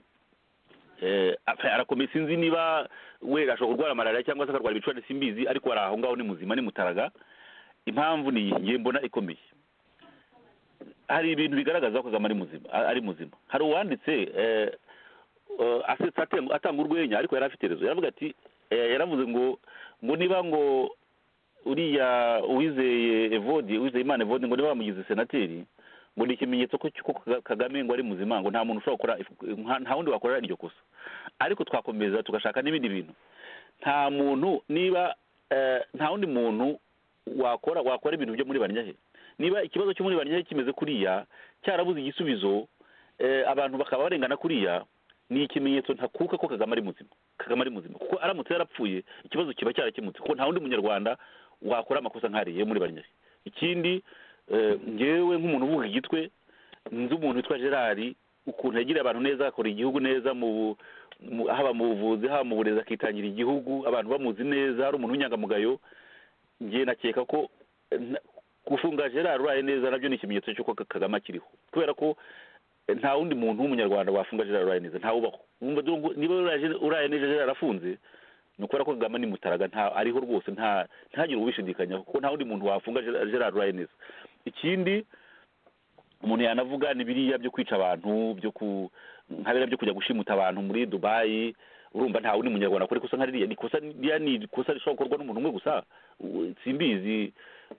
S4: arakomeye sinzi niba we ashobora kurwara malariya cyangwa se akarwara ibicurane simbizi ariko ari aho ngaho ni muzima ni mutaraga impamvu ni njye mbona ikomeye hari ibintu bigaragaza ko Kagame ari muzima ari muzima hari uwanditse asetsa atanga urwenya ariko yari afite rezo yaravuga ati yaravuze ngo ngo niba ngo uriya uwizeye Evode uwizeye Imana Evode ngo niba bamugize senateri ngo ni ikimenyetso ko Kagame ngo ari muzima ngo nta muntu ushobora gukora nta wundi wakorera iryo kosa ariko twakomeza tugashaka n'ibindi bintu nta muntu niba nta wundi muntu wakora wakora ibintu byo muri Banyahe niba ikibazo cyo muri Banyahe kimeze kuriya cyarabuze igisubizo abantu bakaba barengana kuriya ni ikimenyetso ntakuka ko Kagame ari muzima Kagame ari muzima kuko aramutse yarapfuye ikibazo kiba cyarakemutse kuko nta wundi munyarwanda wakora amakosa nk'ariye muri Banyahe ikindi ngewe nk'umuntu uvuga igitwe nzi umuntu witwa Gerard ukuntu yagiriye abantu neza akora igihugu neza mu haba mu buvuzi haba mu burezi akitangira igihugu abantu bamuzi neza ari umuntu w'inyangamugayo ngiye nakeka ko gufunga Gerard uraye neza nabyo ni ikimenyetso cy'uko Kagame akiriho kubera ko nta wundi muntu w'umunyarwanda wafunga Gerard uraye neza nta ubaho niba uraye neza Gerard arafunze ni ukubera ko Kagame ni mutaraga nta ariho rwose nta ntagire ubishidikanya kuko nta wundi muntu wafunga Gerard uraye neza ikindi umuntu yanavuga ni biriya byo kwica abantu byo ku nkabera byo kujya gushimuta abantu muri Dubai urumva nta wundi munyarwanda akora ikosa nka ririya ni ikosa ni ikosa rishobora gukorwa n'umuntu umwe gusa simbizi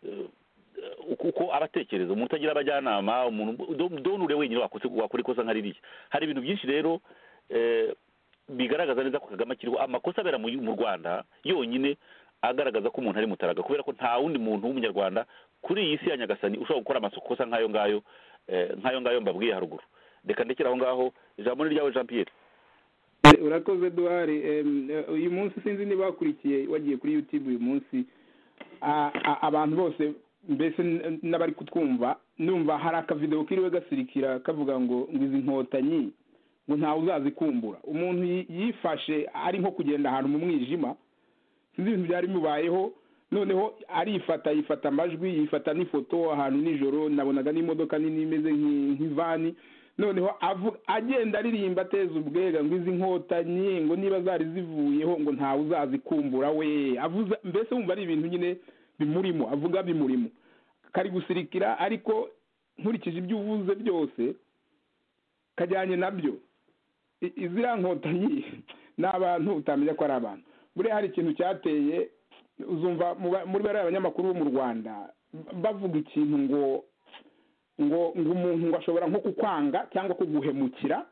S4: uko abatekereza umuntu utagira abajyanama umuntu donure wenyine wakora ikosa nka ririya hari ibintu byinshi rero bigaragaza neza ko Kagame akiriho amakosa abera mu Rwanda yonyine agaragaza ko umuntu ari mutaraga kubera ko nta wundi muntu w'umunyarwanda kuri iyi si ya Nyagasani ushobora gukora amakosa nk'ayo ngayo nk'ayo ngayo mbabwiye haruguru reka ndekera aho ngaho ijambo ni ryawe Jean Pierre.
S5: Urakoze Duhari. Uyu munsi sinzi niba wakurikiye wagiye kuri YouTube uyu munsi abantu bose mbese n'abari kutwumva numva hari akavideo kiriwe gasirikira kavuga ngo ngo izi nkotanyi ngo ntawe uzazikumbura umuntu yifashe ari nko kugenda ahantu mu mwijima sinzi ibintu byari mubayeho noneho arifata yifata amajwi yifata n'ifoto ahantu nijoro nabonaga n'imodoka nini imeze nk'ivani noneho agenda aririmba ateza ubwega ngo izi nkotanyi ngo niba zari zivuyeho ngo ntawe uzazikumbura we avuze mbese wumva ari ibintu nyine bimurimo avuga bimurimo kari gusirikira ariko nkurikije ibyo uvuze byose kajyanye nabyo izira nkotanyi n'abantu utamenya ko ari abantu buriya hari ikintu cyateye uzumva muri bariya abanyamakuru bo mu Rwanda bavuga ikintu ngo ngo ngo umuntu ngo ashobora nko kukwanga cyangwa kuguhemukira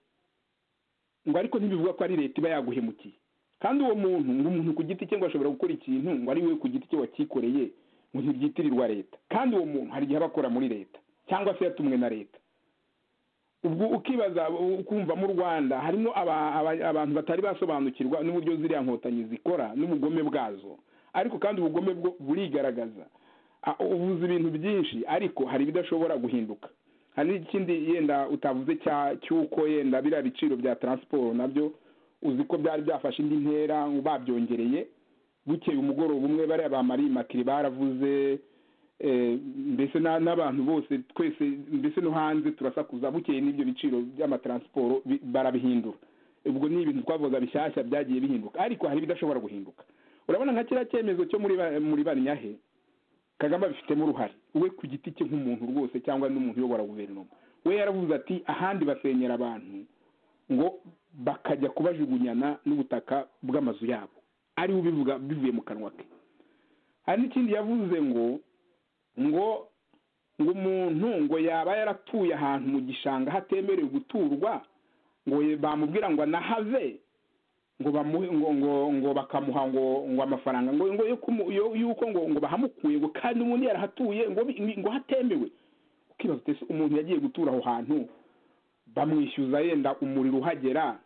S5: ngo ariko ntibivuga ko ari leta iba yaguhemukiye kandi uwo muntu ngo umuntu ku giti cye ngo ashobora gukora ikintu ngo ari we ku giti cye wakikoreye ngo ntibyitirirwa leta kandi uwo muntu hari igihe abakora muri leta cyangwa se yatumwe na leta ubwo ukibaza ukumva mu Rwanda harimo abantu batari basobanukirwa n'uburyo ziriya nkotanyi zikora n'ubugome bwazo ariko kandi ubugome bwo burigaragaza uvuze ibintu byinshi ariko hari bidashobora guhinduka hari n'ikindi yenda utavuze cy'uko yenda biriya biciro bya transport nabyo uzi ko byari byafashe indi ntera babyongereye bukeye umugoroba umwe bariya ba Marie Makiri baravuze mbese n'abantu bose twese mbese no hanze turasakuza bukeye n'ibyo biciro by'amatransport barabihindura ubwo ni ibintu twavuga bishyashya byagiye bihinduka ariko hari bidashobora guhinduka urabona nka kiriya cyemezo cyo muri muri Banyahe Kagame abifitemo uruhare we ku giti cye nk'umuntu rwose cyangwa n'umuntu uyobora guverinoma we yaravuze ati ahandi basenyera abantu ngo bakajya kubajugunyana n'ubutaka bw'amazu yabo ari ubivuga bivuye mu kanwa ke hari n'ikindi yavuze ngo ngo ngo umuntu ngo yaba yaratuye ahantu mu gishanga hatemerewe guturwa ngo bamubwira ngo anahave ngo bamuhe ngo ngo ngo bakamuha ngo ngo amafaranga ngo ngo yuko ngo ngo bahamukuye ngo kandi umuntu yarahatuye ngo ngo hatemewe ukibaza ute umuntu yagiye gutura aho hantu bamwishyuza yenda umuriro uhagera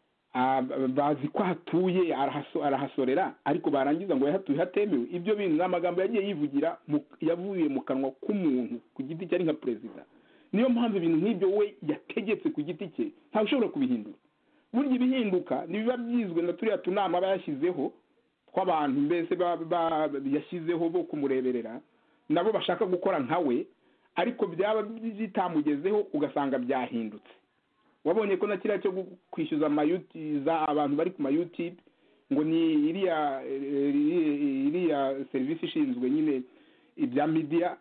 S5: bazi ko hatuye arahasorera ariko barangiza ngo yahatuye hatemewe ibyo bintu n'amagambo yagiye yivugira yavuye mu kanwa k'umuntu ku giti cye ari nka perezida niyo mpamvu ibintu nk'ibyo we yategetse ku giti cye ntawe ushobora kubihindura burya ibihinduka nibiba byizwe na turiya tunama aba yashyizeho tw'abantu mbese yashyizeho bo kumureberera nabo bashaka gukora nkawe ariko byaba bitamugezeho ugasanga byahindutse wabonye ko na kiriya cyo kwishyuza amayutiza abantu bari ku mayutube ngo ni iriya iriya serivisi ishinzwe nyine ibya media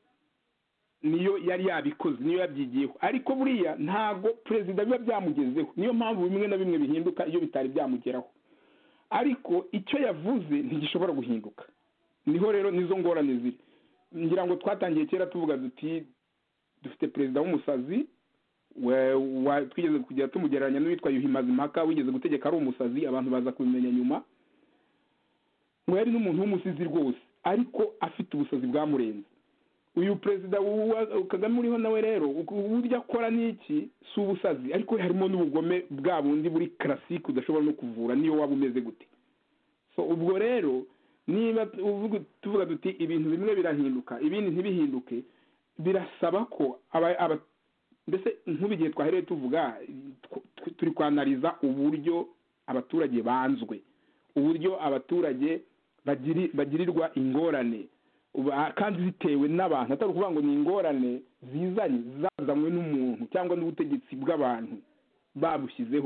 S5: niyo yari yabikoze niyo yabyigiyeho ariko buriya ntago perezida biba byamugezeho niyo mpamvu bimwe na bimwe bihinduka iyo bitari byamugeraho ariko icyo yavuze ntigishobora guhinduka niho rero nizo ngorane ziri ngira ngo twatangiye kera tuvuga duti dufite perezida w'umusazi twigeze kujya tumugereranya n'uwitwa Yuhi Mazimpaka wigeze gutegeka ari umusazi abantu baza kubimenya nyuma ngo yari n'umuntu w'umusizi rwose ariko afite ubusazi bwamurenze uyu perezida Kagame uriho nawe rero uburyo akora n'iki si ubusazi ariko harimo n'ubugome bwa bundi buri classique udashobora no kuvura niyo waba umeze gute so ubwo rero niba tuvuga duti ibintu bimwe birahinduka ibindi ntibihinduke birasaba ko aba mbese nk'ubigiye twahereye tuvuga turi kwanariza uburyo abaturage banzwe uburyo abaturage bagirirwa ingorane kandi zitewe n'abantu atari ukuvuga ngo ni ingorane zizanye zazanywe n'umuntu cyangwa n'ubutegetsi bw'abantu babushyizeho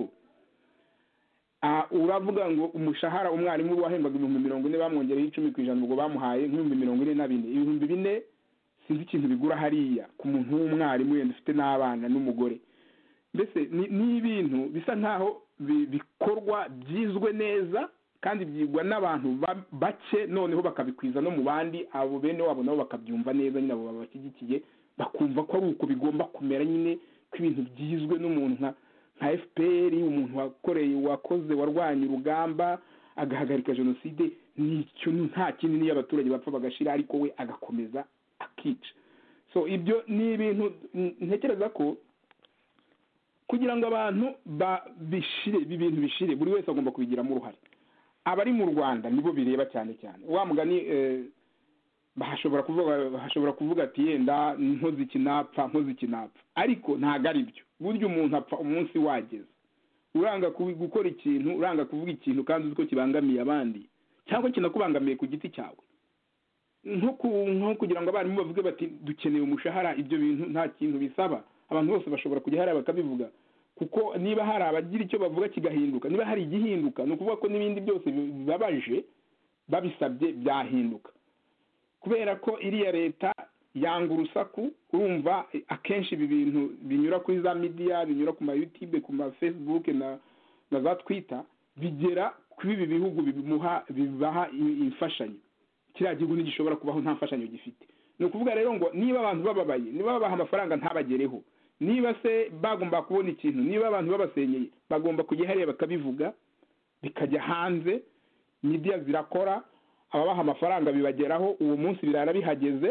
S5: uravuga ngo umushahara umwarimu wahembaga ibihumbi mirongo ine bamwongereho icumi ku ijana ubwo bamuhaye nk'ibihumbi mirongo ine na bine ibihumbi bine sinzi ikintu bigura hariya ku muntu w'umwarimu wenda ufite n'abana n'umugore mbese ni ibintu bisa nkaho bikorwa byizwe neza kandi byigwa n'abantu bake noneho bakabikwiza no mu bandi abo bene wabo nabo bakabyumva neza nyine abo babashyigikiye bakumva ko ari uko bigomba kumera nyine ko ibintu byizwe n'umuntu nka nka F P R umuntu wakoreye wakoze warwanya urugamba agahagarika jenoside nicyo nta kindi niyo abaturage bapfa bagashira ariko we agakomeza akica. So ibyo ni ibintu ntekereza ko kugira ngo abantu bishire ibintu bishire buri wese agomba kubigiramo uruhare. Abari mu Rwanda nibo bireba cyane cyane wa mugani bahashobora kuvuga bahashobora kuvuga ati yenda nkoze ikinapfa nkoze ikinapfa ariko ntago ari byo. Buryo umuntu apfa umunsi wageze uranga gukora ikintu uranga kuvuga ikintu kandi uziko kibangamiye abandi cyangwa kinakubangamiye ku giti cyawe nko kugira ngo abarimu bavuge bati dukeneye umushahara ibyo bintu nta kintu bisaba abantu bose bashobora kujya hariya bakabivuga kuko niba hari abagira icyo bavuga kigahinduka niba hari igihinduka ni ukuvuga ko n'ibindi byose bibabaje babisabye byahinduka kubera ko iriya leta yanga urusaku urumva akenshi ibi bintu binyura kuri za media binyura ku ma YouTube ku ma Facebook na na za Twitter bigera kuri ibi bihugu bimuha bibaha imfashanyo kiriya gihugu ntigishobora kubaho nta mfashanyo gifite. Ni ukuvuga rero ngo niba abantu bababaye niba babaha amafaranga ntabagereho niba se bagomba kubona ikintu niba abantu babasenyeye bagomba kujya hariya bakabivuga bikajya hanze media zirakora ababaha amafaranga bibageraho uwo munsi birara bihageze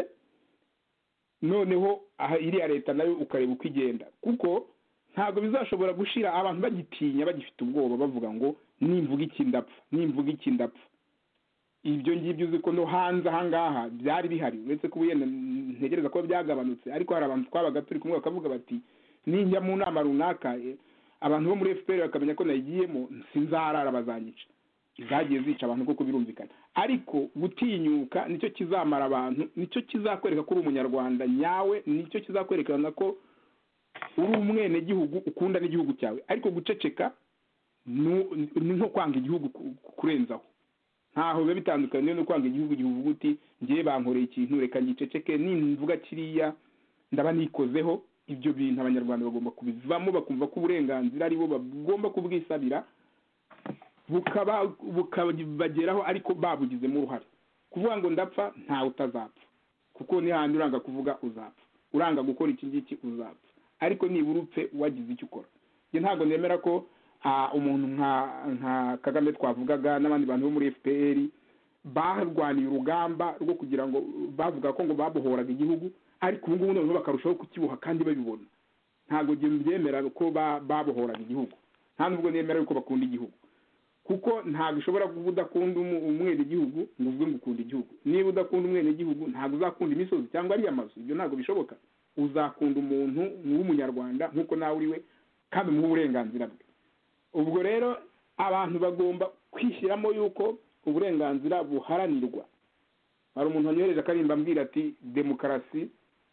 S5: noneho aha iriya leta nayo ukareba uko igenda kuko ntabwo bizashobora gushira abantu bagitinya bagifite ubwoba bavuga ngo nimvuga iki ndapfa nimvuga iki ndapfa. Ibyo ngibyo uzi ko no hanze ahangaha byari bihari uretse ko ubuyene ntegereza ko byagabanutse ariko hari abantu twabaga turi kumwe bakavuga bati ninjya mu nama runaka abantu bo muri F P R bakamenya ko nayigiyemo sinzarara bazanyica izagiye zica abantu kuko birumvikana ariko gutinyuka nicyo kizamara abantu nicyo kizakwereka ko uri umunyarwanda nyawe nicyo kizakwerekana ko uri umwene gihugu ukunda n'igihugu cyawe ariko guceceka ni nko kwanga igihugu kurenzaho ntaho biba bitandukanye no kwanga igihugu gihugu uti ngiye bankoreye ikintu reka ngiceceke nimvuga kiriya ndaba nikozeho. Ibyo bintu abanyarwanda bagomba kubivamo bakumva ko uburenganzira ari bo bagomba kubwisabira bukaba bukabageraho ariko babugizemo uruhare. Kuvuga ngo ndapfa ntawe utazapfa kuko ni handi uranga kuvuga uzapfa uranga gukora iki ngiki uzapfa ariko nibura upfe wagize icyo ukora. Nge ntago nemera ko umuntu nka nka Kagame twavugaga n'abandi bantu bo muri F P R barwaniye urugamba rwo kugira ngo bavuga ko ngo babohoraga igihugu ariko ubu ngubu noneho bakarushaho kukiboha kandi babibona. Ntago byemera ko babohoraga igihugu nta nubwo nemera ko bakunda igihugu kuko ntago ushobora kuvuga udakunda umwene igihugu ngo uvuge ngo ukunda igihugu. Niba udakunda umwene igihugu ntago uzakunda imisozi cyangwa ari amazu ibyo ntago bishoboka. Uzakunda umuntu w'umunyarwanda nkuko nawe uriwe kandi mu burenganzira bwe. Ubwo rero abantu bagomba kwishyiramo yuko uburenganzira buharanirwa. Hari umuntu wanyohereje akarimba ambwira ati demokarasi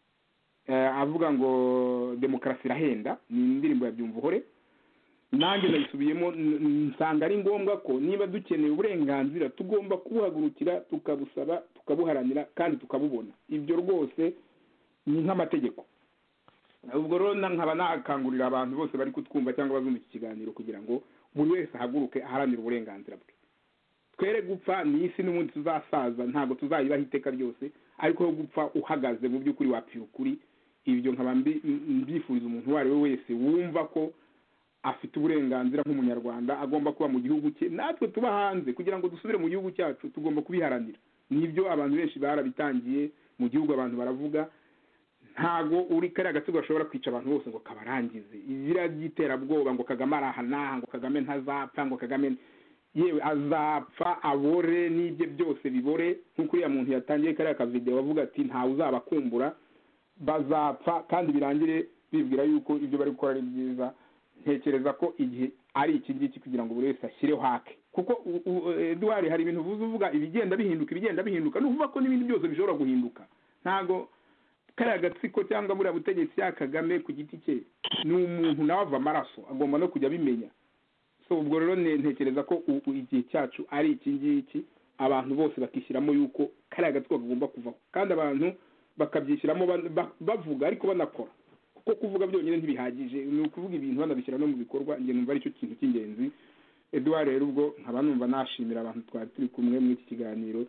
S5: avuga ngo demokarasi irahenda ni indirimbo ya Byumvuhore nanjye nayisubiyemo nsanga ari ngombwa ko niba dukeneye uburenganzira tugomba kubuhagurukira tukabusaba tukabuharanira kandi tukabubona. Ibyo rwose ni nk'amategeko. Ubwo rero nkaba nakangurira abantu bose bari kutwumva cyangwa bazumva iki kiganiro kugira ngo buri wese ahaguruke aharanira uburenganzira bwe. Twere gupfa ni isi n'ubundi tuzasaza ntabwo tuzayibaho iteka ryose ariko gupfa uhagaze mu by'ukuri wapfira ukuri. Ibyo nkaba mbifuriza umuntu uwo ari we wese wumva ko afite uburenganzira nk'umunyarwanda agomba kuba mu gihugu cye natwe tuba hanze kugira ngo dusubire mu gihugu cyacu tugomba kubiharanira. Nibyo abantu benshi barabitangiye mu gihugu abantu baravuga ntago uri kare agatsiko gashobora kwica abantu bose ngo kabarangize izira byiterabwoba ngo Kagame arahana ngo Kagame ntazapfa ngo Kagame yewe azapfa abore n'ibyo byose bibore nk'uko uriya muntu yatangiye kare aka video bavuga ati ntawe uzabakumbura bazapfa kandi birangire bibwira yuko ibyo bari gukora ari byiza. Ntekereza ko igihe ari iki ngiki kugira ngo buri wese ashyireho hake kuko Edouard hari ibintu uvuze uvuga ibigenda bihinduka ibigenda bihinduka n'uvuga ko n'ibindi byose bishobora guhinduka. Ntago kariya gatsiko cyangwa buriya butegetsi ya Kagame ku giti cye ni umuntu nawe ava amaraso agomba no kujya bimenya. So ubwo rero ntekereza ko igihe cyacu ari iki ngiki abantu bose bakishyiramo yuko kariya gatsiko kagomba kuvaho kandi abantu bakabyishyiramo bavuga ariko banakora ko kuvuga byonyine ntibihagije ni ukuvuga ibintu banabishyira no mu bikorwa njye numva aricyo kintu cy'ingenzi. Edouard rero ubwo nkaba numva nashimira abantu twari turi kumwe muri iki kiganiro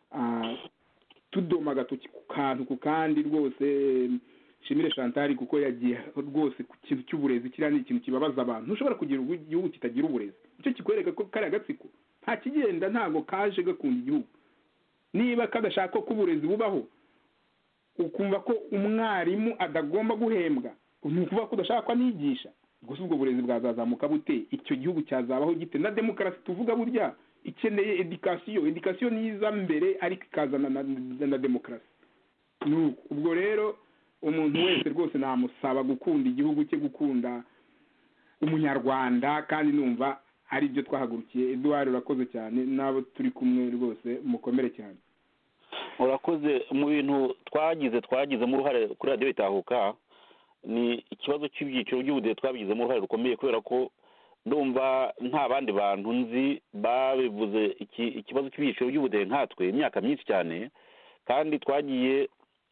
S5: tudoma agatoki ku kantu ku kandi rwose. Shimire Chantal kuko yagiye rwose ku kintu cy'uburezi kiriya ni ikintu kibabaza abantu. Ntushobora kugira igihugu kitagira uburezi, icyo kikwereka ko kari agatsiko nta kigenda ntabwo kaje gakunda igihugu. Niba kadashaka ko uburezi bubaho ukumva ko umwarimu adagomba guhembwa, ni ukuvuga ko udashaka ko anigisha, gusa ubwo burezi bwazazamuka bute? Icyo gihugu cyazabaho gite? Na demokarasi tuvuga burya ikeneye edikasiyo. Edikasiyo niza mbere ariko ikazana na, na, na demokarasi. Nuko ubwo rero umuntu wese rwose namusaba gukunda igihugu cye, gukunda umunyarwanda, kandi numva ari byo twahagurukiye. Edouard urakoze cyane, nabo turi kumwe rwose mukomere cyane.
S4: Urakoze. Mu bintu twagize twagizemo uruhare kuri radiyo itahuka ni ikibazo cy'ibyiciro by'ubudehe twabigizemo uruhare rukomeye, kubera ko ndumva nta bandi bantu nzi babivuze iki ikibazo cy'ibyiciro by'ubudehe nkatwe imyaka myinshi cyane, kandi twagiye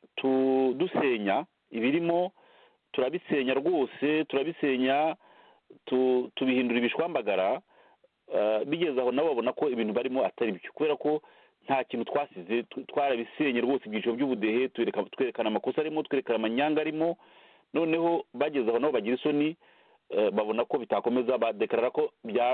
S4: dusenya ibirimo, turabisenya rwose, turabisenya tubihindura ibishwambagara. Bigeze aho nabo babona ko ibintu barimo atari byo, kubera ko nta kintu twasize, twarabisenye rwose ibyiciro by'ubudehe, twerekana amakosa arimo, twerekana amanyanga arimo. Noneho bageze aho nabo bagira isoni, babona ko bitakomeza, badekarara ko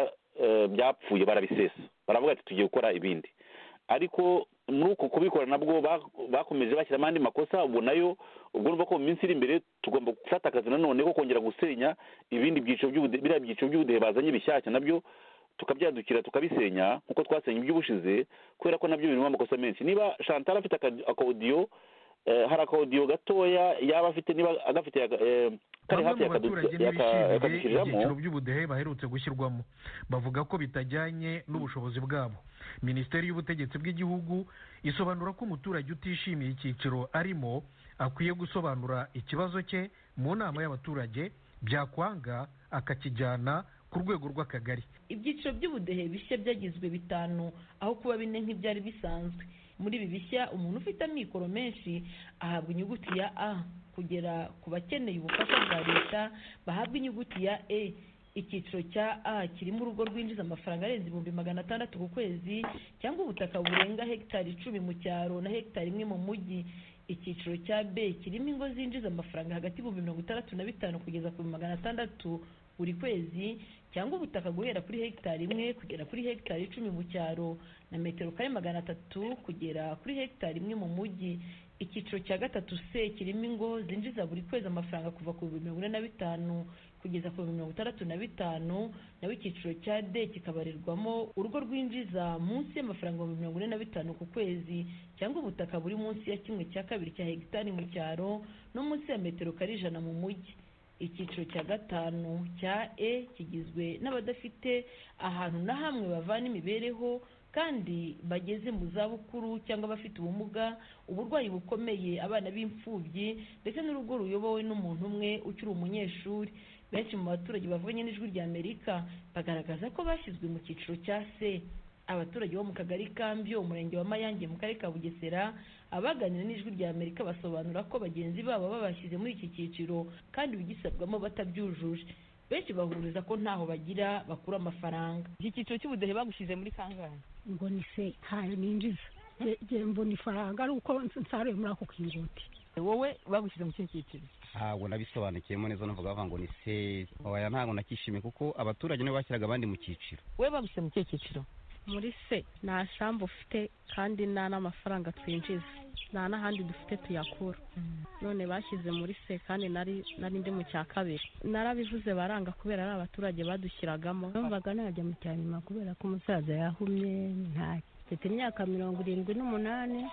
S4: byapfuye, barabisesa, baravuga ati tugiye gukora ibindi. Ariko muri uko kubikora nabwo bakomeje bashyiramo andi makosa. Ubwo nayo ubwo numva ko mu minsi iri imbere tugomba gufata akazi nanone ko kongera gusenya ibindi byiciro by'ubudehe, biriya byiciro by'ubudehe bazanye bishyashya nabyo tukabyadukira tukabisenya nk'uko twasenya iby'ubushize, kubera ko nabyo birimo amakosa menshi. Niba Chantal afite akaudiyo, hari akaudiyo gatoya yaba afite, niba agafite kari hafi
S6: yakadushiriramo ibyiciro by'ubudehe baherutse gushyirwamo, bavuga ko bitajyanye n'ubushobozi bwabo. Minisiteri y'ubutegetsi bw'igihugu isobanura ko umuturage utishimiye icyiciro arimo akwiye gusobanura ikibazo cye mu nama y'abaturage, byakwanga akakijyana ku rwego rw'akagari.
S7: Ibyiciro by'ubudehe bishya byagizwe bitanu aho kuba bine nk'ibyari bisanzwe. Muri ibi bishya umuntu ufite amikoro menshi ahabwa inyuguti ya A, kugera ku bakeneye ubufasha bwa leta bahabwa inyuguti ya E. Icyiciro cya A kirimo urugo rwinjiza amafaranga arenze ibihumbi magana atandatu ku kwezi, cyangwa ubutaka burenga hegitari icumi mu cyaro na hegitari imwe mu mujyi. Icyiciro cya B kirimo ingo zinjiza amafaranga hagati y'ibihumbi mirongo itandatu na bitanu kugeza ku magana atandatu buri kwezi, cyangwa ubutaka guhera kuri hegitari imwe kugera kuri hegitari icumi mu cyaro na metero kare magana atatu kugera kuri hegitari imwe mu mujyi. Icyiciro cya gatatu C kirimo ingo zinjiza buri kwezi amafaranga kuva ku bihumbi mirongo ine na bitanu kugeza ku bihumbi mirongo itandatu na bitanu. Naho icyiciro cya D kikabarirwamo urugo rwinjiza munsi y'amafaranga ibihumbi mirongo ine na bitanu ku kwezi, cyangwa ubutaka buri munsi ya kimwe cya kabiri cya hegitari mu cyaro no munsi ya metero kare ijana mu mujyi. Icyiciro cya gatanu cya E kigizwe n'abadafite ahantu na hamwe bavana imibereho kandi bageze mu zabukuru cyangwa bafite ubumuga, uburwayi bukomeye, abana b'imfubyi ndetse n'urugo ruyobowe n'umuntu umwe ukiri umunyeshuri. Benshi mu baturage bavuganye n'Ijwi ry'Amerika bagaragaza ko bashyizwe mu cyiciro cya C. Abaturage bo mu kagari Kambyo, umurenge wa Mayange mu karere ka Bugesera, abaganira n'Ijwi ry'Amerika basobanura ko bagenzi babo babashyize muri iki cyiciro kandi bigisabwamo batabyujuje. Benshi bahuriza ko ntaho bagira bakura amafaranga.
S8: Iki cyiciro cy'ubudehe bagushyize muri kangahe?
S9: Ngo ni se ntayo ninjiza, mbona ifaranga ari uko nsaruye muri ako kinguti.
S8: Wowe bagushyize mu kihe cyiciro?
S10: Ntabwo nabisobanukiyemo neza, navuga bavuga ngo ni se. Oya, ntabwo nakishimiye kuko abaturage nibo bashyiraga abandi mu cyiciro.
S8: Wowe bagushyize mu kihe cyiciro?
S9: Muri se nta sambu ufite kandi nta n'amafaranga twinjiza, nta n'ahandi dufite tuyakura. None bashyize muri se kandi nari nari ndi mu cya kabiri. Narabivuze baranga kubera ari abaturage badushyiragamo. Numvaga najya mu cyanyuma kubera ko umusaza yahumye. Nta mfite imyaka mirongo irindwi n'umunani,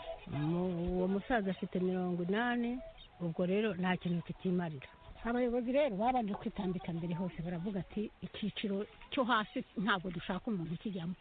S9: uwo musaza afite mirongo inani, ubwo rero nta kintu kitimarira. Abayobozi rero babanje kwitambika mbere hose, baravuga ati icyiciro cyo hasi ntabwo dushaka umuntu ukijyamo.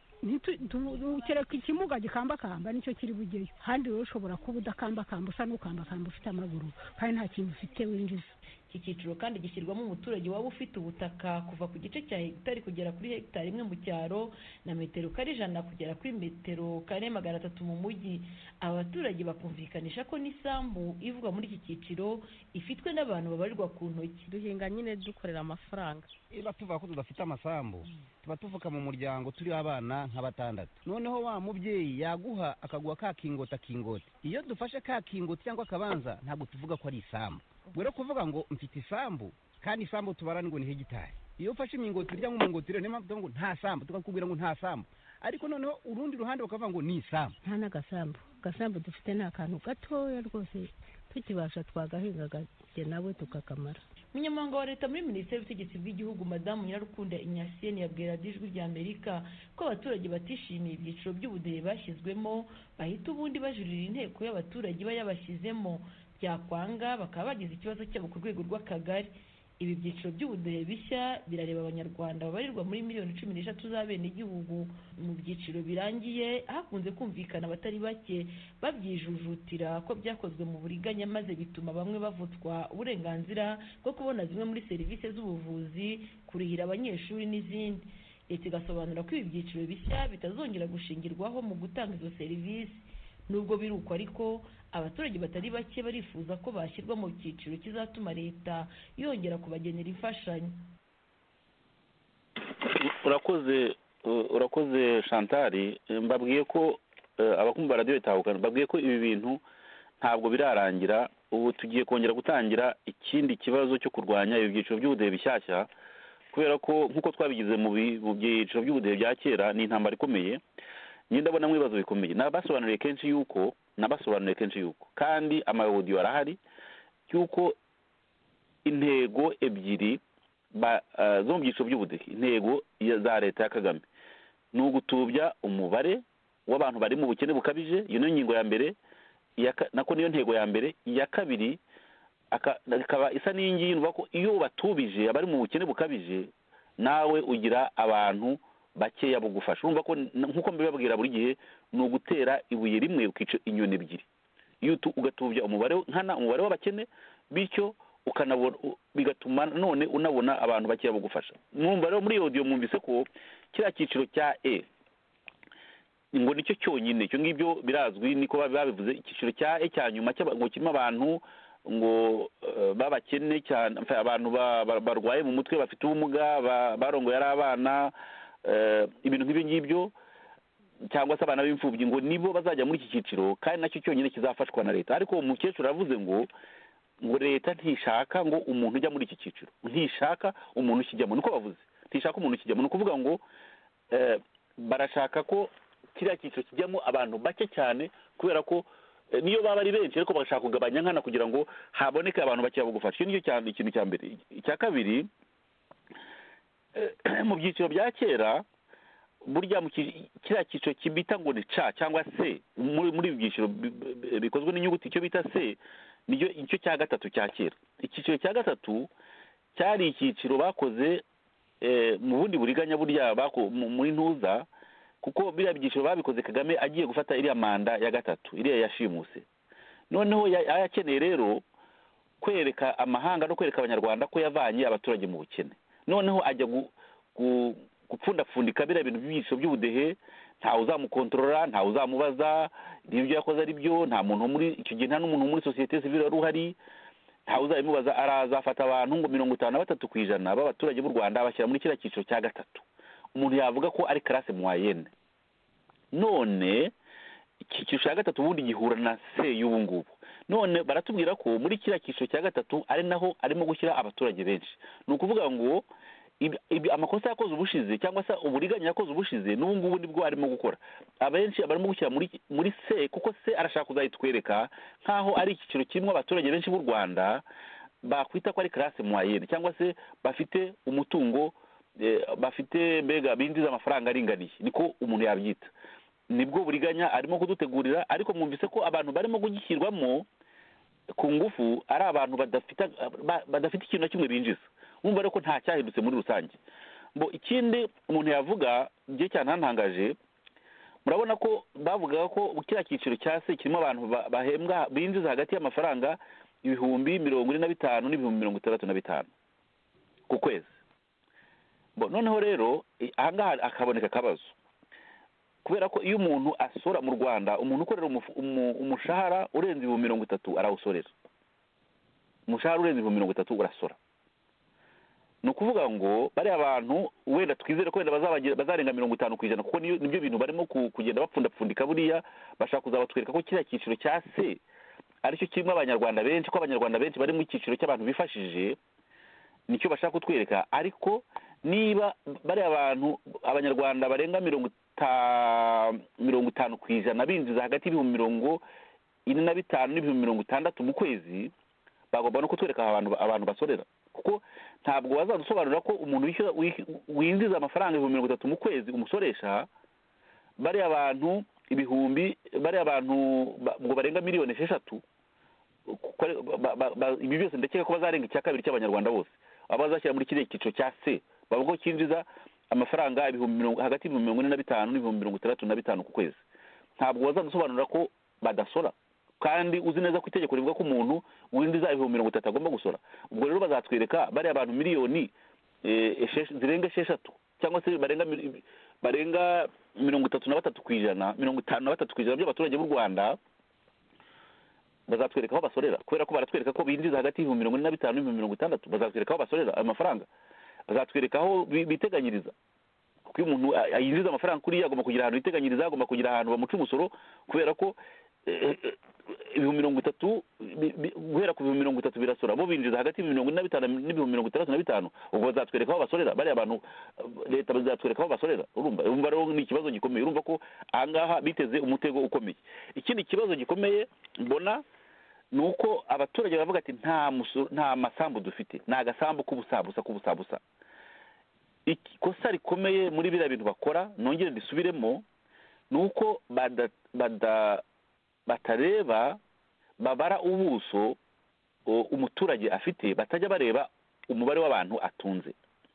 S9: Kereka ikimuga gikambakamba nicyo kiri bugeyo, kandi rero ushobora kuba udakambakamba usa n'ukambakamba ufite amaguru kandi nta kintu ufite winjiza.
S7: iki cyiciro kandi gishyirwamo umuturage waba ufite ubutaka kuva ku gice cya hegitari kugera kuri hegitari imwe mu cyaro na metero kare ijana kugera kuri metero kare magana atatu mu mujyi. Aba baturage bakumvikanisha ko n'isambu ivugwa muri iki cyiciro ifitwe n'abantu babarirwa ku ntoki.
S9: Duhinga nyine dukorera amafaranga.
S10: Iba tuvuga ko tudafite amasambu tuba tuvuka mu muryango turi abana nka batandatu, noneho wa mubyeyi yaguha akaguha ka kingota kingota. Iyo dufashe ka kingota cyangwa akabanza ntabwo tuvuga ko ari isambu. Bwero kuvuga ngo mfite isambu kandi isambu tubara ngo ni hegitari. Iyo ufashe imingoti irya nk'umungoti rero niyo mpamvu ngo nta sambu, tukakubwira ngo nta sambu, ariko noneho urundi ruhande bakavuga ngo ni isambu.
S11: Nta n'agasambu. Agasambu dufite ni akantu gatoya rwose tukibasha twagahinga gake nawe tukakamara.
S7: Umunyamabanga wa leta muri minisiteri y'ubutegetsi bw'igihugu madamu Nyirarukunda Inyasiyeni yabwira ijwi rya Amerika ko abaturage batishimiye ibyiciro by'ubudehe bashyizwemo bahita ubundi bajurira inteko y'abaturage iba yabashyizemo, byakwanga bakaba bagize ikibazo cyabo ku rwego rw'akagari. Ibi byiciro by'ubudehe bishya birareba abanyarwanda babarirwa muri miliyoni cumi n'eshatu z'abenegihugu. Mu byiciro birangiye hakunze kumvikana abatari bake babyijujutira ko byakozwe mu buriganya, maze bituma bamwe bavutswa uburenganzira bwo kubona zimwe muri serivisi z'ubuvuzi, kurihira abanyeshuri n'izindi. Leta igasobanura ko ibi byiciro bishya bitazongera gushingirwaho mu gutanga izo serivisi. Nubwo biri uko ariko abaturage batari bake barifuza ko bashyirwa mu cyiciro kizatuma leta yongera kubagenera imfashanyo.
S4: urakoze urakoze Chantal, mbabwiye ko abakumva radio itahukana, mbabwiye ko ibi bintu ntabwo birarangira. Ubu tugiye kongera gutangira ikindi kibazo cyo kurwanya ibi byiciro by'ubudehe bishyashya, kubera ko nk'uko twabigize mu byiciro by'ubudehe bya kera ni intambara ikomeye. Njye ndabona mu bibazo bikomeye, nabasobanuriye kenshi yuko nabasobanuriye kenshi yuko kandi amayodiyo arahari yuko intego ebyiri zo mu byiciro by'ubudehe, intego za leta ya Kagame ni ugutubya umubare w'abantu bari mu bukene bukabije. Iyo niyo ngingo ya mbere, nako niyo ntego ya mbere. Iya kabiri akaba isa n'iyingiyi, nuvuga ko iyo batubije abari mu bukene bukabije nawe ugira abantu bakeya bugufasha. Urumva ko nk'uko mbibabwira buri gihe ni ugutera ibuye rimwe ukica inyoni ebyiri. Iyo ugatubya umubare nkana umubare w'abakene, bityo ukanabona bigatuma none unabona abantu bakeya bugufasha. Mwumva rero muri audio mwumvise ko kiriya cyiciro cya E ngo nicyo cyonyine, icyo ngibyo birazwi niko babivuze. Icyiciro cya E cya nyuma ngo kirimo abantu ngo babakene cyane, abantu barwaye mu mutwe, bafite ubumuga, barongoye ari abana, ibintu nk'ibyo ngibyo, cyangwa se abana b'imfubyi, ngo nibo bazajya muri iki cyiciro kandi nacyo cyonyine kizafashwa na leta. Ariko uwo mukecuru aravuze ngo ngo leta ntishaka ngo umuntu ujya muri iki cyiciro, ntishaka umuntu ukijyamo. Niko bavuze, ntishaka umuntu ukijyamo. Ni ukuvuga ngo barashaka ko kiriya cyiciro kijyamo abantu bake cyane, kubera ko niyo baba ari benshi ariko bagashaka kugabanya nkana kugira ngo haboneke abantu bakeya bugufasha. Icyo nicyo ikintu cya mbere. Icya kabiri, mu byiciro bya kera burya mu kiriya cyiciro kibita ngo ni ca cyangwa se muri muri byiciro bikozwe n'inyuguti, icyo bita se niyo icyo cya gatatu cya kera. Icyiciro cya gatatu cyari icyiciro bakoze mu bundi buriganya burya muri ntuza, kuko biriya byiciro babikoze Kagame agiye gufata iriya manda ya gatatu, iriya yashimuse. Noneho yakeneye rero kwereka amahanga no kwereka abanyarwanda ko yavanye abaturage mu bukene. Noneho ajya gupfundapfundika biriya bintu by'ibyiciro by'ubudehe, ntawe uzamukontorora, ntawe uzamubaza n'ibyo yakoze ari byo, nta muntu muri icyo gihe, nta n'umuntu muri sosiyete sivile wari uhari, ntawe uzabimubaza. Arazafata abantu ngo mirongo itanu na batatu ku ijana b'abaturage b'u Rwanda abashyira muri kiriya cyiciro cya gatatu. Umuntu yavuga ko ari classe moyenne. None icyiciro cya gatatu ubundi gihura na se y'ubu ngubu. None baratubwira ko muri kiriya cyiciro cya gatatu ari naho arimo gushyira abaturage benshi. Ni ukuvuga ngo amakosa yakoze ubushize cyangwa se uburiganya yakoze ubushize n'ubu ngubu nibwo arimo gukora. Abenshi barimo gushyira muri muri se, kuko se arashaka kuzayitwereka nkaho ari icyiciro kirimo abaturage benshi b'u Rwanda bakwita ko ari classe moyenne, cyangwa se bafite umutungo, bafite mbega binjiza amafaranga aringaniye, niko umuntu yabyita. Nibwo buriganya arimo kudutegurira. Ariko mwumvise ko abantu barimo kugishyirwamo ku ngufu ari abantu badafite badafite ikintu na kimwe binjiza. Mwumva rero ko nta cyahindutse muri rusange. Mbo ikindi umuntu yavuga gihe cyantantangaje, murabona ko bavugaga ko kiriya cyiciro cya se kirimo abantu bahembwa binjiza hagati y'amafaranga ibihumbi mirongo ine na bitanu n'ibihumbi mirongo itandatu na bitanu ku kwezi. Noneho rero ahangaha akaboneka akabazo, kubera ko iyo umuntu asora mu Rwanda, umuntu ukorera umushahara urenze ibihumbi mirongo itatu arawusorera, umushahara urenze ibihumbi mirongo itatu urasora. Ni ukuvuga ngo bariya abantu wenda twizere ko wenda bazarenga mirongo itanu ku ijana, kuko nibyo bintu barimo kugenda bapfundapfundika, buriya bashaka kuzabatwereka ko kiriya cyiciro cya se aricyo kirimo abanyarwanda benshi, ko abanyarwanda benshi bari mu cyiciro cy'abantu bifashije, nicyo bashaka kutwereka. Ariko niba bariya abantu abanyarwanda barenga mirongo itanu ku ijana binjiza hagati y'ibihumbi mirongo ine na bitanu n'ibihumbi mirongo itandatu mu kwezi, bagomba no kutwereka abantu abantu basorera, kuko ntabwo bazadusobanurira ko umuntu winjiza amafaranga ibihumbi mirongo itatu mu kwezi umusoresha bariya abantu ibihumbi bariya abantu ngo barenga miliyoni esheshatu. Ibi byose ndakeka ko bazarenga icya kabiri cy'abanyarwanda bose abazashyira muri kiriya cyiciro cya se, bavuga ko cyinjiza amafaranga ibihumbi hagati y'ibihumbi mirongo ine na bitanu n'ibihumbi mirongo itandatu na bitanu ku kwezi. Ntabwo bazadusobanurira ko badasora, kandi uzi neza ko itegeko rivuga ko umuntu winjiza ibihumbi mirongo itatu agomba gusora. Ubwo rero bazatwereka bariya abantu miliyoni zirenga esheshatu cyangwa se barenga barenga mirongo itatu na batatu ku ijana mirongo itanu na batatu ku ijana by'abaturage b'u Rwanda, bazatwereka aho basorera, kubera ko baratwereka ko binjiza hagati y'ibihumbi mirongo ine na bitanu n'ibihumbi mirongo itandatu. Bazatwereka aho basorera ayo mafaranga, bazatwereka aho biteganyiriza, kuko iyo umuntu yinjiza amafaranga kuriya agomba kugira ahantu yiteganyiriza, agomba kugira ahantu bamuca umusoro, kubera ko ibihumbi mirongo itatu guhera ku bihumbi mirongo itatu birasora, bo binjiza hagati y'ibihumbi mirongo ine na bitanu n'ibihumbi mirongo itandatu na bitanu. Ubwo bazatwereka aho basorera bariya abantu, leta bazatwereka aho basorera. Urumva urumva rero ni ikibazo gikomeye, urumva ko ahangaha biteze umutego ukomeye. Ikindi kibazo gikomeye mbona ni uko abaturage bavuga ati nta nta masambu dufite, ni agasambu k'ubusabusa k'ubusabusa. Ikosa rikomeye muri biriya bintu bakora, nongere ndisubiremo, ni uko bada bada batareba babara ubuso umuturage afite, batajya bareba umubare w'abantu atunze.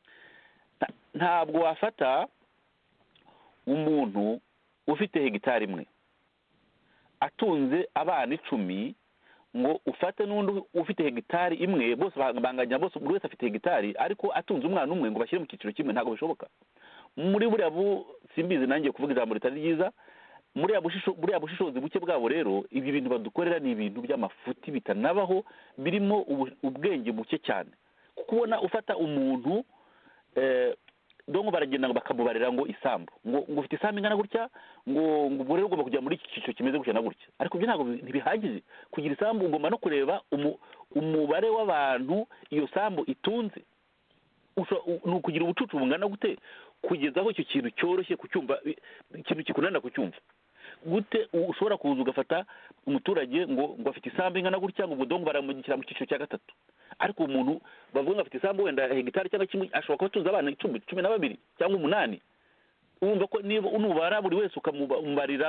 S4: Ntabwo wafata umuntu ufite hegitari imwe atunze abana icumi ngo ufate n'undi ufite hegitari imwe, bose banganya, bose buri wese afite hegitari, ariko atunze umwana umwe ngo bashyire mu cyiciro kimwe. Ntabwo bishoboka. Muri buriya bu simbizi nanjye kuvuga ijambo ritari ryiza, muri buriya bushishozi buke bwabo rero, ibi bintu badukorera ni ibintu by'amafuti bitanabaho, birimo ubwenge buke cyane. Kuko ubona ufata umuntu dongo baragenda bakamubarira ngo isambu, ngo ngo ufite isambu ingana gutya, ngo ngo rero ugomba kujya muri iki cyiciro kimeze gutya na gutya. Ariko byo ntabwo ntibihagije. Kugira isambu ugomba no kureba umubare w'abantu iyo sambu itunze. Ni ukugira ubucucu bungana gute kugeza aho icyo kintu cyoroshye kucyumva, ikintu kikunanira kucyumva gute. Ushobora kuza ugafata umuturage ngo ngo afite isambu ingana gutya, ngo ubudongo baramugira mu cyiciro cya gatatu, ariko umuntu bavuga ngo afite isambu wenda hegitari cyangwa kimwe, ashobora kuba atunze abana icumi cumi na babiri cyangwa umunani. Urumva ko niba unubara buri wese ukamubarira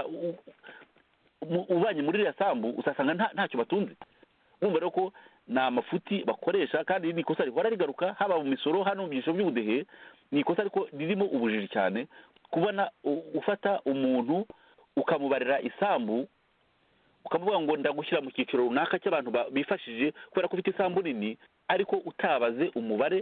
S4: ubanye muri iriya sambu, usasanga ntacyo batunze. Urumva rero ko ni amafuti bakoresha, kandi ni ikosa rihora rigaruka, haba mu misoro, hano mu byiciro by'ubudehe. Ni ikosa ariko ririmo ubujiji cyane, kubona ufata umuntu ukamubarira isambu, ukamuvuga ngo ndagushyira mu cyiciro runaka cy'abantu bifashije kubera ko ufite isambu nini, ariko utabaze umubare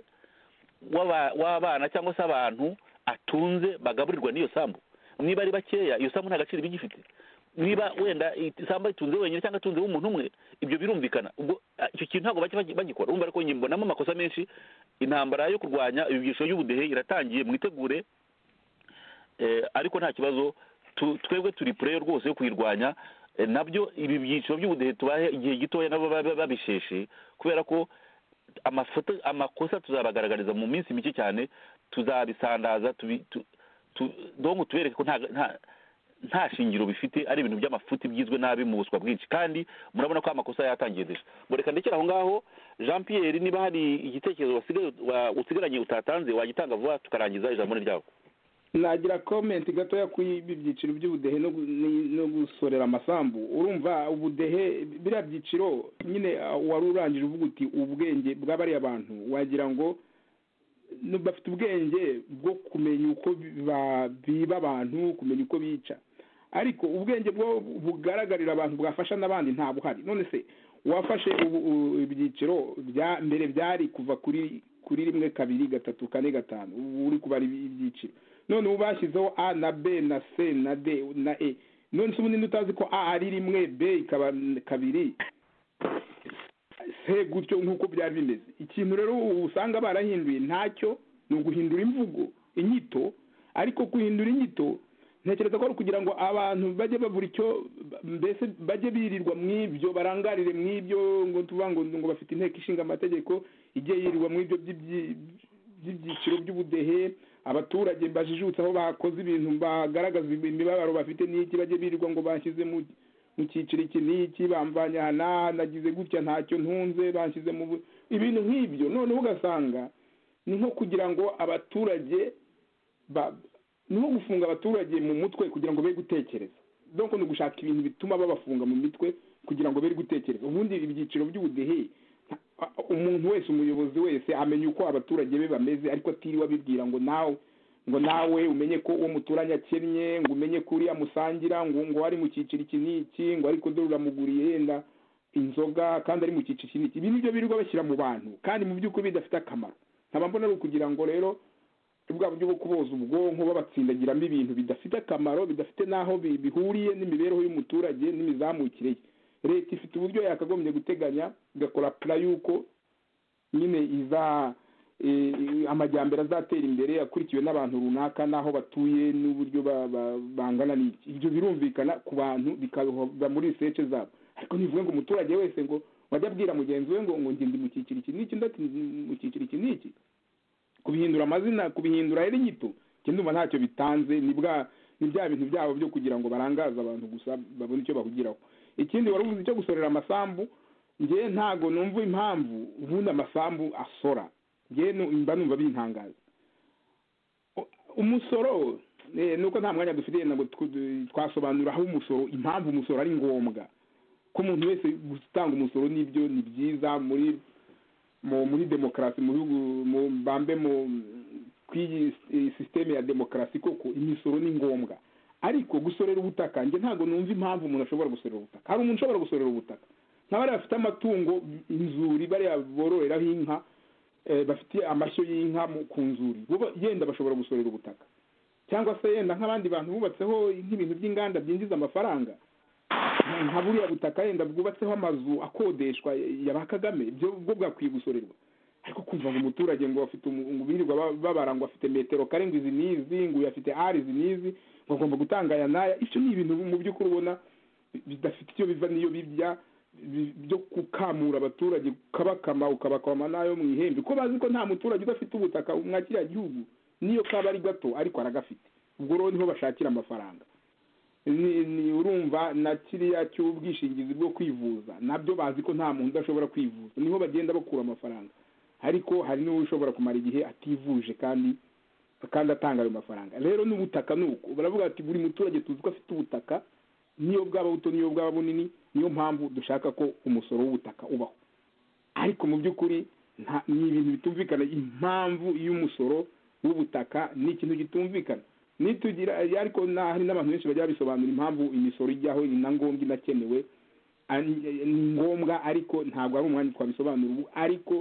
S4: w'abana cyangwa se abantu atunze bagaburirwa n'iyo sambu. Niba ari bakeya, iyo sambu nta gaciro iba igifite. Niba wenda isambu itunze wenyine cyangwa itunze umuntu umwe, ibyo birumvikana. Ubwo icyo kintu ntabwo bake bagikora. Urumva ariko mbonamo amakosa menshi. Intambara yo kurwanya ibyiciro by'ubudehe iratangiye, mwitegure. Ariko nta kibazo, twebwe turi pureyo rwose yo kuyirwanya. Nabyo ibi byiciro by'ubudehe tubahe igihe gitoya nabo babisheshe, kubera ko amafoto amakosa tuzabagaragariza mu minsi mike cyane, tuzabisandaza dongo tubereke ko nta nta shingiro bifite, ari ibintu by'amafuti byizwe nabi mu buswa bwinshi, kandi murabona ko amakosa yatangiye deje. Boreka ndekera aho ngaho. Jean Pierre, niba hari igitekerezo usigaranye utatanze wagitanga vuba tukarangiza ijambo ryawe.
S5: Nagira comment gatoya ku ibyiciro by'ubudehe no gusorera amasambu. Urumva ubudehe biriya byiciro nyine wari urangije uvuga uti ubwenge bw'abari abantu, wagira ngo bafite ubwenge bwo kumenya uko biba abantu, kumenya uko bica, ariko ubwenge bwo bugaragarira abantu bwafasha n'abandi nta buhari. None se wafashe ibyiciro bya mbere byari kuva kuri kuri rimwe kabiri gatatu kane gatanu ubu uri kubara ibyiciro none ubu bashyizeho a na b na c na d na e none se ubundi utazi ko a ari rimwe b ikaba kabiri se gutyo nk'uko byari bimeze ikintu rero usanga barahinduye ntacyo ni uguhindura imvugo inyito ariko guhindura inyito ntekereza ko ari kugira ngo abantu bajye babura icyo mbese bajye birirwa mw'ibyo barangarire mw'ibyo ngo tuvuga ngo ngo bafite inteko ishinga amategeko igiye yirirwa mw'ibyo by'ibyiciro by'ubudehe abaturage bajijutse aho bakoze ibintu bagaragaza imibabaro bafite n'iki bajye birirwa ngo bashyize mu mu cyiciro iki n'iki bamvanye aha nagize gutya ntacyo ntunze bashyize mu ibintu nk'ibyo noneho ugasanga ni nko kugira ngo abaturage ni nko gufunga abaturage mu mutwe kugira ngo be gutekereza donc ni ugushaka ibintu bituma babafunga mu mitwe kugira ngo be gutekereza ubundi ibyiciro by'ubudehe umuntu wese umuyobozi wese amenya uko abaturage be bameze ariko atiriwe abibwira ngo nawe ngo nawe umenye ko uwo muturanye akennye ngo umenye ko uriya musangira ngo ngo ari mu cyiciro iki n'iki ngo ariko dore uramuguriye yenda inzoga kandi ari mu cyiciro iki n'iki ibi nibyo birirwa bashyira mu bantu kandi mu by'ukuri bidafite akamaro nkaba mbona ari ukugira ngo rero bwa buryo bwo kuboza ubwonko babatsindagiramo ibintu bidafite akamaro bidafite n'aho bihuriye n'imibereho y'umuturage n'imizamukire ye leta ifite uburyo yakagombye guteganya igakora pla y'uko nyine iza amajyambere azatera imbere akurikiwe n'abantu runaka n'aho batuye n'uburyo bangana n'iki ibyo birumvikana ku bantu bikaba muri research zabo ariko ntivuge ngo umuturage wese ngo wajya abwira mugenzi we ngo ngo ngende mu cyiciro iki n'iki ndati mu cyiciro iki n'iki kubihindura amazina kubihindura rero inyito kindi umva ntacyo bitanze ni bwa ni bya bintu byabo byo kugira ngo barangaze abantu gusa babone icyo bahugiraho ikindi wari uvuze icyo gusorera amasambu ngewe ntago numva impamvu ubundi amasambu asora ngewe mba numva bintangaza umusoro nuko nta mwanya dufite ngo twasobanura aho umusoro impamvu umusoro ari ngombwa ko umuntu wese gutanga umusoro n'ibyo ni byiza muri muri demokarasi mu bihugu bambe mu kw'iyi sisiteme ya demokarasi koko imisoro ni ngombwa ariko gusorera ubutaka njye ntabwo numva impamvu umuntu ashobora gusorera ubutaka hari umuntu ushobora gusorera ubutaka nk'abari bafite amatungo inzuri bariya bororeraho inka bafite amashyo y'inka ku nzuri yenda bashobora gusorera ubutaka cyangwa se yenda nk'abandi bantu bubatseho nk'ibintu by'inganda byinjiza amafaranga nka buriya butaka yenda bwubatseho amazu akodeshwa ya ba Kagame bwo bwakwiye gusorerwa ariko kumva ngo umuturage ngo afite birirwa babara ngo afite metero karindwi izi n'izi ngo afite ari izi n'izi ngo agomba gutanga aya n'aya ibyo ni ibintu mu by'ukuri ubona bidafite icyo biva n'iyo bibya byo gukamura abaturage ukabakama ukabakama n'ayo mu ihembe ko bazi ko nta muturage udafite ubutaka mwa kiriya gihugu niyo kaba ari gato ariko aragafite ubwo rero niho bashakira amafaranga ni urumva na kiriya cy'ubwishingizi bwo kwivuza nabyo bazi ko nta muntu udashobora kwivuza niho bagenda bakura amafaranga ariko hari n'ushobora kumara igihe ativuje kandi kandi atanga ayo mafaranga rero n'ubutaka nuko baravuga ati buri muturage tuzi ko afite ubutaka niyo bwaba buto niyo bwaba bunini niyo mpamvu dushaka ko umusoro w'ubutaka ubaho ariko mu by'ukuri ni ibintu bitumvikana impamvu y'umusoro w'ubutaka ni ikintu gitumvikana nitugira ariko hari n'abantu benshi bajya bisobanura impamvu imisoro ijyaho ni na ngombwa inakenewe ni ngombwa ariko ntabwo ari umwanya twabisobanura ubu ariko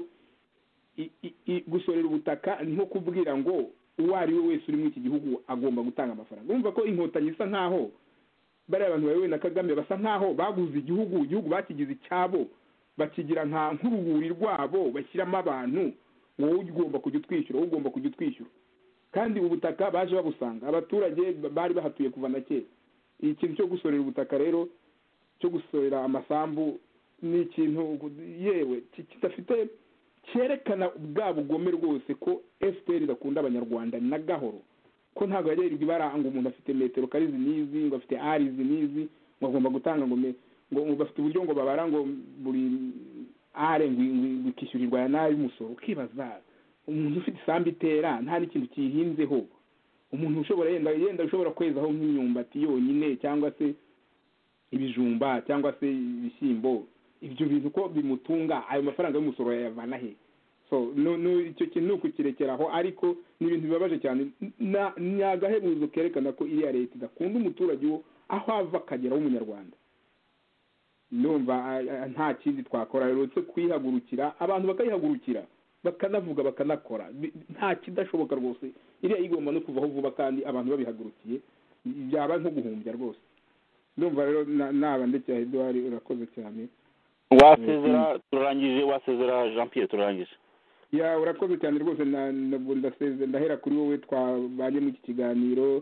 S5: gusorera ubutaka ni nko kubwira ngo uwo ari we wese uri muri iki gihugu agomba gutanga amafaranga urumva ko inkotanyi isa nk'aho bariya abantu bayobowe na Kagame basa nk'aho baguze igihugu igihugu bakigize icyabo bakigira nka nk'uruburi rwabo bashyiramo abantu ngo wowe ugomba kujya utwishyura wowe ugomba kujya utwishyura kandi ubutaka baje babusanga abaturage bari bahatuye kuva na kera ikintu cyo gusorera ubutaka rero cyo gusorera amasambu ni ikintu yewe kidafite cyerekana bwa bugome rwose ko F P R idakunda abanyarwanda na gahoro ko ntabwo yagirirwa ibaranga umuntu afite metero karizi n'izi ngo afite ari izi n'izi ngo agomba gutanga ngo ngo bafite uburyo ngo babara ngo buri are ngo ikishyurirwa ya nabi umusoro ukibaza umuntu ufite isambu itera nta n'ikintu kihinzeho umuntu ushobora yenda yenda ushobora kwezaho nk'imyumbati yonyine cyangwa se ibijumba cyangwa se ibishyimbo ibyo bintu ko bimutunga ayo mafaranga y'umusoro yayavana he so no no icyo kintu nuko kirekeraho ariko ni ibintu bibabaje cyane ni agahebuzo kerekana ko iriya leta idakunda umuturage wo aho ava akagera w'umunyarwanda ndumva nta kindi twakora rero uretse kwihagurukira abantu bakayihagurukira bakanavuga bakanakora nta kidashoboka rwose iriya igomba no kuvaho vuba kandi abantu babihagurukiye byaba nko guhumbya rwose ndumva rero naba ndetse Edouard urakoze cyane
S4: wasezera turangije wasezera Jean Pierre turangije
S5: ya urakoze cyane rwose ndasezera ndahera kuri wowe twabanye mu iki kiganiro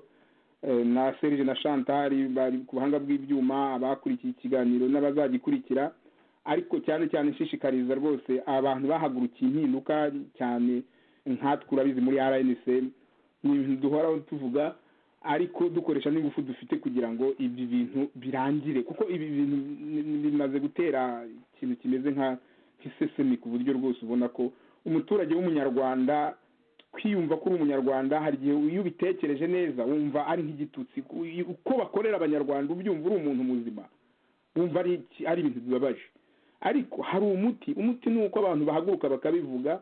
S5: na Serge na Chantal bari ku buhanga bw'ibyuma abakurikiye ikiganiro n'abazagikurikira ariko cyane cyane nshishikariza rwose abantu bahagurukiye impinduka cyane nkatwe urabizi muri R N C ni ibintu duhoraho tuvuga ariko dukoresha n'ingufu dufite kugira ngo ibi bintu birangire kuko ibi bintu bimaze gutera ikintu kimeze nka nk'isesemi ku buryo rwose ubona ko umuturage w'umunyarwanda kwiyumva ko uri umunyarwanda hari igihe iyo ubitekereje neza wumva ari nk'igitutsi uko bakorera abanyarwanda ubyumva uri umuntu muzima wumva ari ari ibintu bibabaje ariko hari umuti umuti ni uko abantu bahaguruka bakabivuga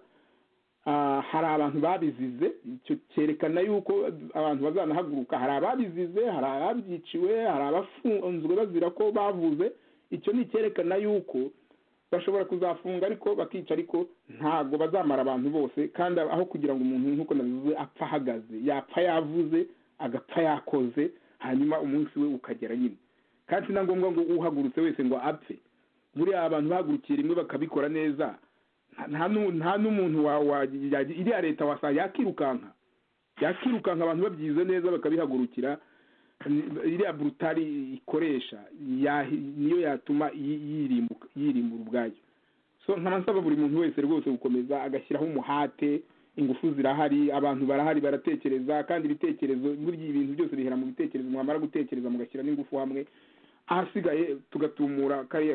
S5: hari abantu babizize icyo cyerekana yuko abantu bazanahaguruka hari ababizize hari ababyiciwe hari abafunzwe bazira ko bavuze icyo ni icyerekana yuko bashobora kuzafunga ariko bakica ariko ntabwo bazamara abantu bose kandi aho kugira ngo umuntu nk'uko nabivuze apfa ahagaze yapfa yavuze agapfa yakoze hanyuma umunsi we ukagera nyine kandi si na ngombwa ngo uhagurutse wese ngo apfe buriya abantu bahagurukiye rimwe bakabikora neza nta n'umuntu iriya leta wasanga yakirukanka yakirukanka abantu babyize neza bakabihagurukira iriya brutali ikoresha niyo yatuma yirimbura ubwayo so nkaba nsaba buri muntu wese rwose gukomeza agashyiraho umuhate ingufu zirahari abantu barahari baratekereza kandi ibitekerezo burya ibintu byose bihera mu bitekerezo mwamara gutekereza mugashyira n'ingufu hamwe ahasigaye tugatumura kariya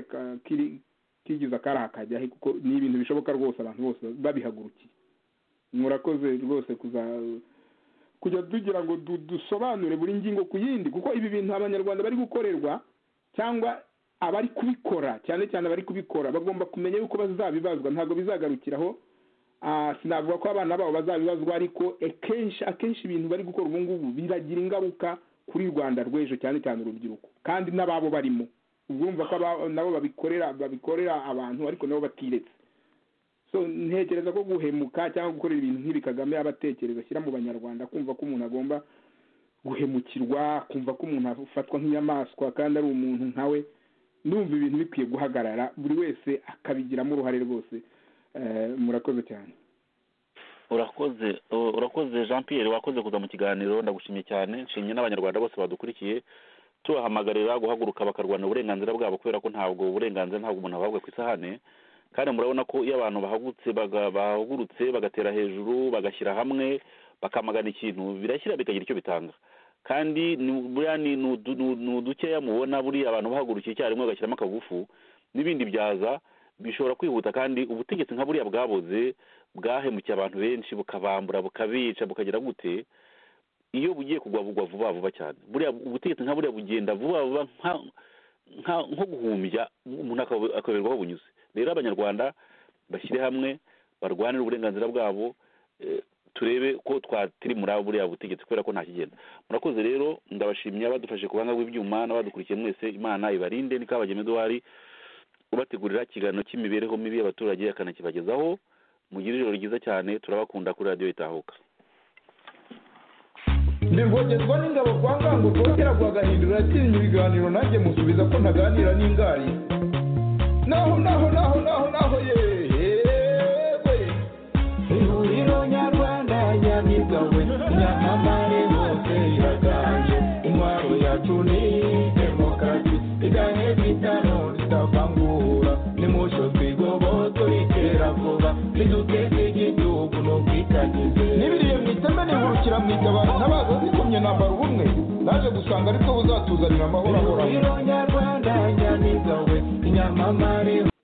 S5: kigiza kari akajya kuko ni ibintu bishoboka rwose abantu bose babihagurukiye murakoze rwose kuza kujya tugira ngo dusobanure buri ngingo ku yindi kuko ibi bintu abanyarwanda bari gukorerwa cyangwa abari kubikora cyane cyane abari kubikora bagomba kumenya yuko bazabibazwa ntabwo bizagarukiraho sinavuga ko abana babo bazabibazwa ariko akenshi akenshi ibintu bari gukora ubu ngubu biragira ingaruka kuri Rwanda rw'ejo cyane cyane urubyiruko kandi n'ababo barimo ubwumva ko nabo babikorera babikorera abantu ariko nabo batiretse so ntekereza ko guhemuka cyangwa gukorera ibintu nk'ibi Kagame abatekereza ashyira mu banyarwanda kumva ko umuntu agomba guhemukirwa kumva ko umuntu afatwa nk'inyamaswa kandi ari umuntu nkawe ndumva ibintu bikwiye guhagarara buri wese akabigiramo uruhare rwose murakoze cyane
S4: urakoze urakoze Jean Pierre wakoze kuza mu kiganiro ndagushimye cyane nshimye n'abanyarwanda bose badukurikiye tubahamagarira guhaguruka bakarwana uburenganzira bwabo kubera ko ntabwo uburenganzira ntabwo umuntu ahabwa ku isahane kandi murabona ko iyo abantu bahagurutse bahagurutse bagatera hejuru bagashyira hamwe bakamagana ikintu birashyira bikagira icyo bitanga kandi buriya ni udukeya mubona buriya abantu bahagurukiye icyarimwe bagashyiramo akagufu n'ibindi byaza bishobora kwihuta kandi ubutegetsi nka buriya bwaboze bwahemukiye abantu benshi bukabambura bukabica bukagira gute iyo bugiye kugwa bugwa vuba vuba cyane buriya ubutegetsi nka buriya bugenda vuba vuba nko guhumbya umuntu akaberwaho bunyuze rero abanyarwanda bashyire hamwe barwanire uburenganzira bwabo turebe ko twatiri muri abo buriya butegetsi kubera ko nta kigenda murakoze rero ndabashimye abadufashe ku buhanga bw'ibyuma n'abadukurikiye mwese imana ibarinde ni Kabagema Edouard ubategurira ikiganiro cy'imibereho mibi y'abaturage akanakibagezaho mugire ijoro ryiza cyane turabakunda kuri radiyo Itahuka
S2: ndirwogezwa n'ingabo kwa ngango rwogera rwagahindura atinya ibiganiro nanjye musubiza ko ntaganira n'ingari naho naho naho naho naho yewe ihuriro nyarwanda nyamigawe nyamamare hose iraganje intwaro yacu ni demokarasi iganye bitano ritavangura nimucyo twigoboto ritera vuba riduteze igihugu no kwitagize n'ibiriye mu iteme nihurukira mu itabara ntabaza zikomye nambara ubumwe naje gusanga ariko buzatuzanira amahoro ahoraho ihuriro nyarwanda nyamigawe inyamamare